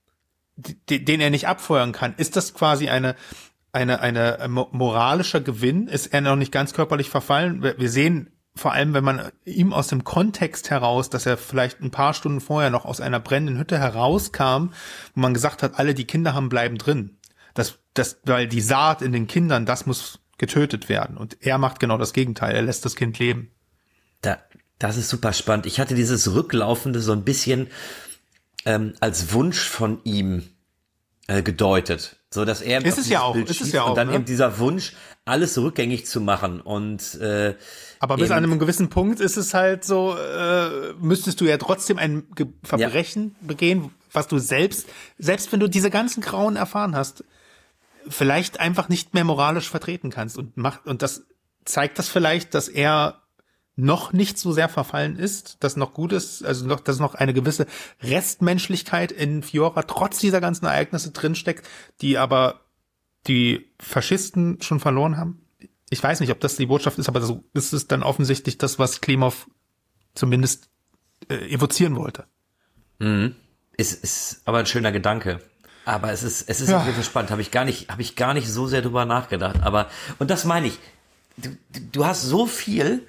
den er nicht abfeuern kann. Ist das quasi eine, eine, eine moralischer Gewinn? Ist er noch nicht ganz körperlich verfallen? Wir sehen vor allem, wenn man ihm aus dem Kontext heraus, dass er vielleicht ein paar Stunden vorher noch aus einer brennenden Hütte herauskam, wo man gesagt hat, alle die Kinder haben bleiben drin. Das, das, weil die Saat in den Kindern, das muss getötet werden. Und er macht genau das Gegenteil. Er lässt das Kind leben. Da, das ist super spannend. Ich hatte dieses Rücklaufende so ein bisschen ähm, als Wunsch von ihm äh, gedeutet. So, dass er ist es ja auch, ist es ja auch, und dann ne? eben dieser Wunsch, alles rückgängig zu machen und äh, aber bis an einem gewissen Punkt ist es halt so, äh, müsstest du ja trotzdem ein Ge- Verbrechen ja. begehen, was du selbst, selbst wenn du diese ganzen Grauen erfahren hast, vielleicht einfach nicht mehr moralisch vertreten kannst und macht, und das zeigt das vielleicht, dass er noch nicht so sehr verfallen ist, dass noch gut ist, also noch, dass noch eine gewisse Restmenschlichkeit in Fiora trotz dieser ganzen Ereignisse drinsteckt, die aber die Faschisten schon verloren haben. Ich weiß nicht, ob das die Botschaft ist, aber so ist es dann offensichtlich das, was Klimov zumindest äh, evozieren wollte. Mhm. Ist, ist aber ein schöner Gedanke. Aber es ist, es ist Ja. wirklich spannend. Habe ich gar nicht, habe ich gar nicht so sehr drüber nachgedacht. Aber, und das meine ich. Du, du hast so viel.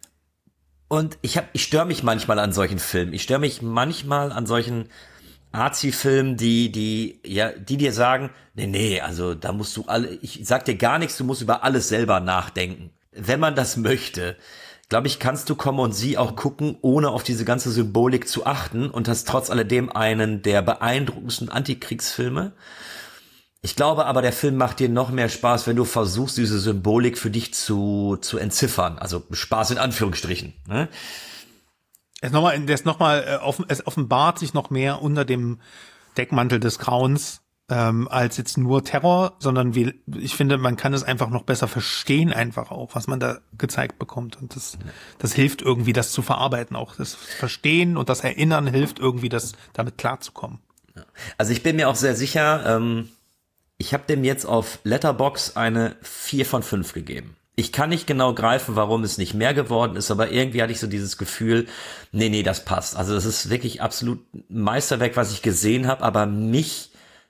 Und ich hab, ich störe mich manchmal an solchen Filmen. Ich störe mich manchmal an solchen Arzi-Filmen, die, die, ja, die dir sagen, nee, nee, also da musst du alle, ich sag dir gar nichts, du musst über alles selber nachdenken. Wenn man das möchte, glaube ich, kannst du Komme und Sie auch gucken, ohne auf diese ganze Symbolik zu achten und hast trotz alledem einen der beeindruckendsten Antikriegsfilme. Ich glaube aber, der Film macht dir noch mehr Spaß, wenn du versuchst, diese Symbolik für dich zu, zu entziffern. Also Spaß in Anführungsstrichen, ne? Es noch mal, der ist noch mal, äh, offen, es offenbart sich noch mehr unter dem Deckmantel des Grauens ähm, als jetzt nur Terror, sondern wie, ich finde, man kann es einfach noch besser verstehen, einfach auch, was man da gezeigt bekommt. Und das, das hilft irgendwie, das zu verarbeiten auch. Das Verstehen und das Erinnern hilft irgendwie, das damit klarzukommen. Also ich bin mir auch sehr sicher, ähm, ich habe dem jetzt auf Letterboxd eine vier von fünf gegeben. Ich kann nicht genau greifen, warum es nicht mehr geworden ist, aber irgendwie hatte ich so dieses Gefühl, nee, nee, das passt. Also das ist wirklich absolut ein Meisterwerk, was ich gesehen habe, aber mich,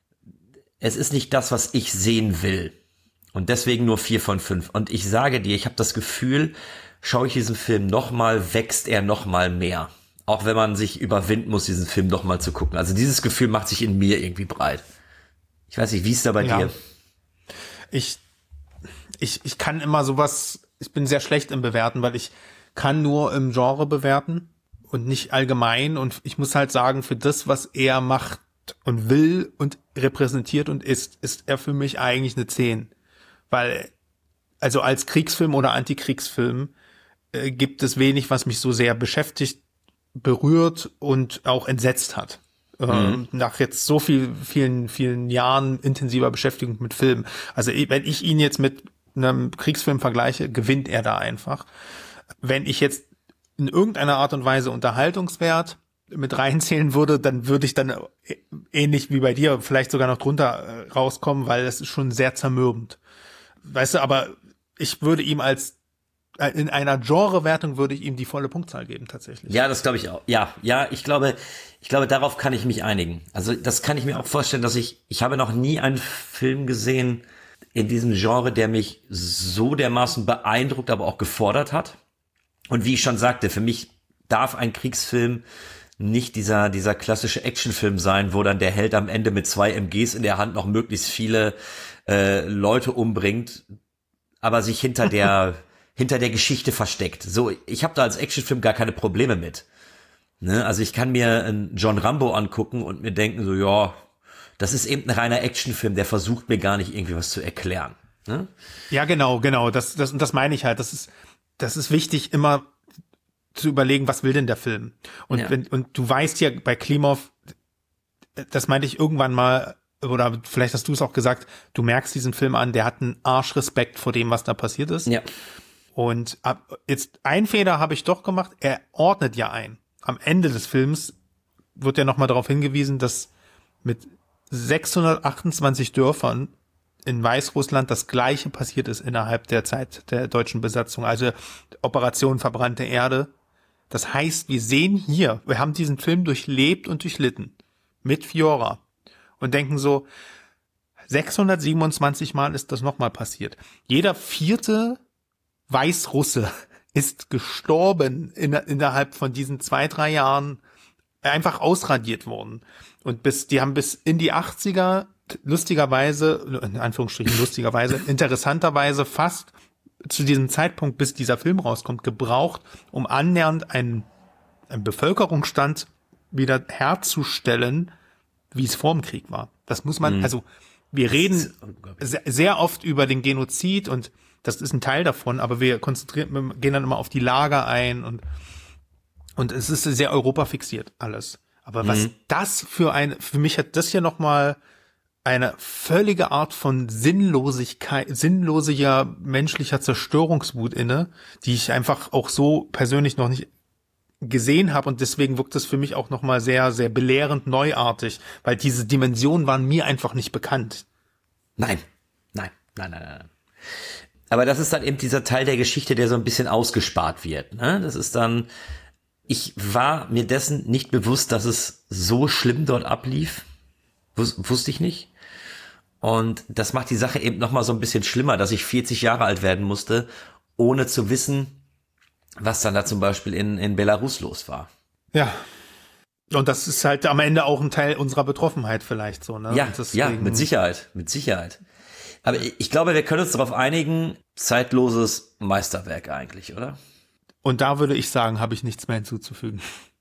es ist nicht das, was ich sehen will. Und deswegen nur vier von fünf. Und ich sage dir, ich habe das Gefühl, schaue ich diesen Film nochmal, wächst er nochmal mehr. Auch wenn man sich überwinden muss, diesen Film nochmal zu gucken. Also dieses Gefühl macht sich in mir irgendwie breit. Ich weiß nicht, wie ist da bei ja. dir? Ich, ich, ich kann immer sowas, ich bin sehr schlecht im Bewerten, weil ich kann nur im Genre bewerten und nicht allgemein. Und ich muss halt sagen, für das, was er macht und will und repräsentiert und ist, ist er für mich eigentlich eine zehn. Weil, also als Kriegsfilm oder Antikriegsfilm äh, gibt es wenig, was mich so sehr beschäftigt, berührt und auch entsetzt hat. Mhm. Ähm, nach jetzt so viel, vielen, vielen Jahren intensiver Beschäftigung mit Filmen. Also wenn ich ihn jetzt mit einem Kriegsfilm vergleiche, gewinnt er da einfach. Wenn ich jetzt in irgendeiner Art und Weise Unterhaltungswert mit reinzählen würde, dann würde ich dann ähnlich wie bei dir vielleicht sogar noch drunter rauskommen, weil das ist schon sehr zermürbend. Weißt du, aber ich würde ihm als in einer Genrewertung würde ich ihm die volle Punktzahl geben, tatsächlich. Ja, das glaube ich auch. Ja, ja, ich glaube, ich glaube, darauf kann ich mich einigen. Also das kann ich mir auch vorstellen, dass ich, ich habe noch nie einen Film gesehen in diesem Genre, der mich so dermaßen beeindruckt, aber auch gefordert hat. Und wie ich schon sagte, für mich darf ein Kriegsfilm nicht dieser, dieser klassische Actionfilm sein, wo dann der Held am Ende mit zwei M Gs in der Hand noch möglichst viele äh, Leute umbringt, aber sich hinter der hinter der Geschichte versteckt. So, ich habe da als Actionfilm gar keine Probleme mit. Ne? Also ich kann mir einen John Rambo angucken und mir denken so, ja, das ist eben ein reiner Actionfilm, der versucht mir gar nicht irgendwie was zu erklären. Ne? Ja, genau, genau. Das, das, das meine ich halt. Das ist, das ist wichtig, immer zu überlegen, was will denn der Film? Und ja. wenn, und du weißt ja bei Klimov, das meinte ich irgendwann mal, oder vielleicht hast du es auch gesagt, du merkst diesen Film an, der hat einen Arschrespekt vor dem, was da passiert ist. Ja. Und ab, jetzt ein Fehler habe ich doch gemacht, er ordnet ja ein. Am Ende des Films wird ja nochmal darauf hingewiesen, dass mit sechshundertachtundzwanzig Dörfern in Weißrussland das Gleiche passiert ist innerhalb der Zeit der deutschen Besatzung. Also Operation Verbrannte Erde. Das heißt, wir sehen hier, wir haben diesen Film durchlebt und durchlitten mit Fiora und denken so, sechshundertsiebenundzwanzig Mal ist das nochmal passiert. Jeder vierte Weißrusse ist gestorben in, innerhalb von diesen zwei, drei Jahren, einfach ausradiert worden. Und bis, die haben bis in die achtziger, lustigerweise, in Anführungsstrichen lustigerweise, interessanterweise fast zu diesem Zeitpunkt, bis dieser Film rauskommt, gebraucht, um annähernd einen, einen Bevölkerungsstand wieder herzustellen, wie es vor dem Krieg war. Das muss man, mhm. also wir reden sehr, sehr oft über den Genozid und das ist ein Teil davon, aber wir konzentrieren, gehen dann immer auf die Lager ein und und es ist sehr Europa fixiert alles. Aber was mhm. das für ein, für mich hat das hier nochmal eine völlige Art von Sinnlosigkeit, sinnloser menschlicher Zerstörungswut inne, die ich einfach auch so persönlich noch nicht gesehen habe und deswegen wirkt es für mich auch nochmal sehr, sehr belehrend neuartig, weil diese Dimensionen waren mir einfach nicht bekannt. Nein, nein, nein, nein, nein. Aber das ist dann eben dieser Teil der Geschichte, der so ein bisschen ausgespart wird. Ne? Das ist dann, ich war mir dessen nicht bewusst, dass es so schlimm dort ablief. Wus- wusste ich nicht. Und das macht die Sache eben nochmal so ein bisschen schlimmer, dass ich vierzig Jahre alt werden musste, ohne zu wissen, was dann da zum Beispiel in, in Belarus los war. Ja. Und das ist halt am Ende auch ein Teil unserer Betroffenheit vielleicht so, ne? Ja, ja, mit Sicherheit, mit Sicherheit. Aber ich glaube, wir können uns darauf einigen, zeitloses Meisterwerk eigentlich, oder? Und da würde ich sagen, habe ich nichts mehr hinzuzufügen.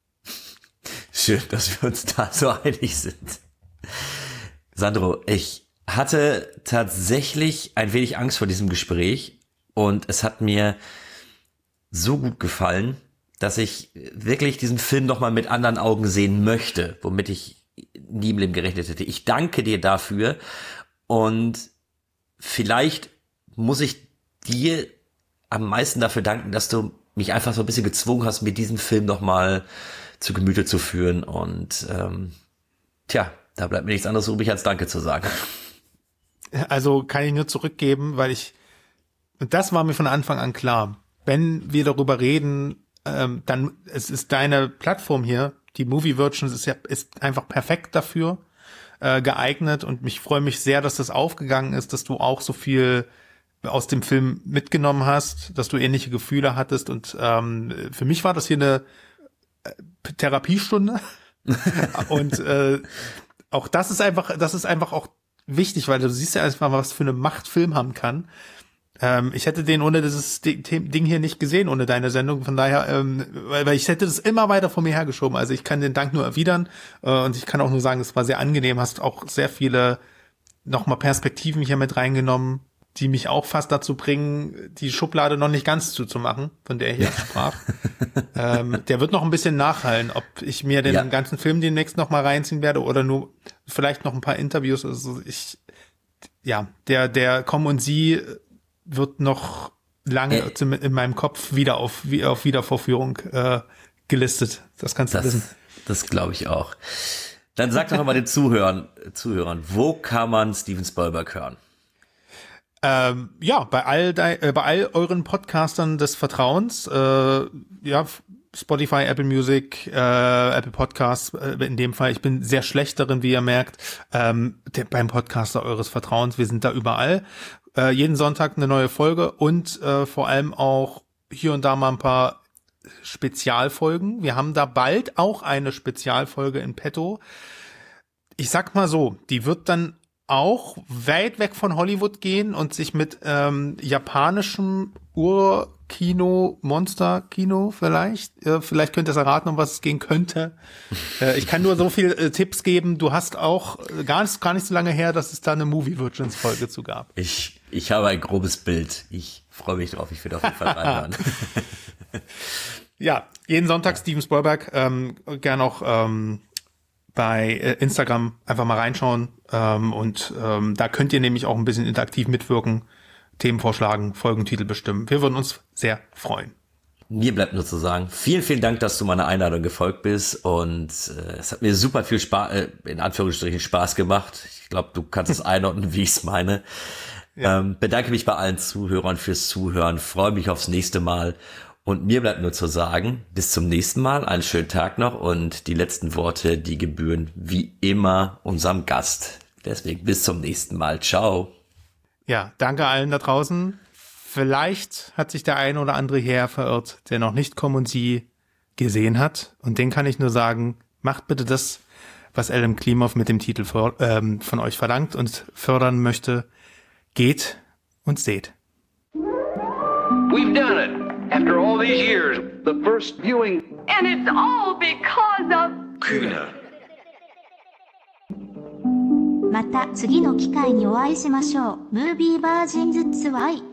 Schön, dass wir uns da so einig sind. Sandro, ich hatte tatsächlich ein wenig Angst vor diesem Gespräch und es hat mir so gut gefallen, dass ich wirklich diesen Film nochmal mit anderen Augen sehen möchte, womit ich nie im Leben gerechnet hätte. Ich danke dir dafür und vielleicht muss ich dir am meisten dafür danken, dass du mich einfach so ein bisschen gezwungen hast, mir diesen Film nochmal zu Gemüte zu führen und ähm, tja, da bleibt mir nichts anderes übrig, als Danke zu sagen. Also kann ich nur zurückgeben, weil ich Und das war mir von Anfang an klar. Wenn wir darüber reden, ähm, dann es ist deine Plattform hier, die Movie Virgins ist ja ist einfach perfekt dafür äh, geeignet und ich freue mich sehr, dass das aufgegangen ist, dass du auch so viel aus dem Film mitgenommen hast, dass du ähnliche Gefühle hattest und ähm, für mich war das hier eine Therapiestunde und äh, auch das ist einfach, das ist einfach auch wichtig, weil du siehst ja einfach, was für eine Macht Film haben kann. Ähm, ich hätte den ohne dieses Ding hier nicht gesehen, ohne deine Sendung, von daher, ähm, weil, weil ich hätte das immer weiter von mir hergeschoben, also ich kann den Dank nur erwidern äh, und ich kann auch nur sagen, es war sehr angenehm, hast auch sehr viele nochmal Perspektiven hier mit reingenommen, die mich auch fast dazu bringen, die Schublade noch nicht ganz zuzumachen, von der ich jetzt sprach. ähm, der wird noch ein bisschen nachhallen, ob ich mir den ja. ganzen Film demnächst noch mal reinziehen werde oder nur vielleicht noch ein paar Interviews. Also ich, ja, der, der Komm und Sie wird noch lange äh, in meinem Kopf wieder auf, auf Wiedervorführung äh, gelistet. Das kannst du das, wissen. Das glaube ich auch. Dann sag doch mal den Zuhörern, Zuhörern, wo kann man Steven Spielberg hören? Ähm, ja, bei all de, äh, bei all euren Podcastern des Vertrauens, äh, ja, Spotify, Apple Music, äh, Apple Podcasts, äh, in dem Fall. Ich bin sehr schlecht darin, wie ihr merkt, ähm, der, beim Podcaster eures Vertrauens. Wir sind da überall. Äh, jeden Sonntag eine neue Folge und äh, vor allem auch hier und da mal ein paar Spezialfolgen. Wir haben da bald auch eine Spezialfolge in petto. Ich sag mal so, die wird dann auch weit weg von Hollywood gehen und sich mit ähm, japanischem Urkino, Monsterkino vielleicht, äh, vielleicht könnt ihr es erraten, um was es gehen könnte. Äh, ich kann nur so viel äh, Tipps geben. Du hast auch äh, gar nicht, gar nicht so lange her, dass es da eine Movie Virgins Folge zu gab. Ich, ich habe ein grobes Bild. Ich freue mich drauf. Ich will auf jeden Fall reinhören. Ja, jeden Sonntag Steven Spielberg, ähm, gern auch ähm, bei Instagram einfach mal reinschauen ähm, und ähm, da könnt ihr nämlich auch ein bisschen interaktiv mitwirken, Themen vorschlagen, Folgentitel bestimmen. Wir würden uns sehr freuen. Mir bleibt nur zu sagen, vielen, vielen Dank, dass du meiner Einladung gefolgt bist und äh, es hat mir super viel Spaß, äh, in Anführungsstrichen Spaß gemacht. Ich glaube, du kannst es einordnen, wie ich es meine. Ja. Ähm, bedanke mich bei allen Zuhörern fürs Zuhören, freue mich aufs nächste Mal. Und mir bleibt nur zu sagen, bis zum nächsten Mal, einen schönen Tag noch und die letzten Worte, die gebühren wie immer unserem Gast. Deswegen bis zum nächsten Mal. Ciao. Ja, danke allen da draußen. Vielleicht hat sich der ein oder andere hier verirrt, der noch nicht Komm und Sie gesehen hat. Und den kann ich nur sagen, macht bitte das, was Adam Klimov mit dem Titel für, ähm, von euch verlangt und fördern möchte. Geht und seht. We've done it. After all these years, the first viewing. And it's all because of Kuna. また次の機会にお会いしましょう。ムービーバージンズツアイ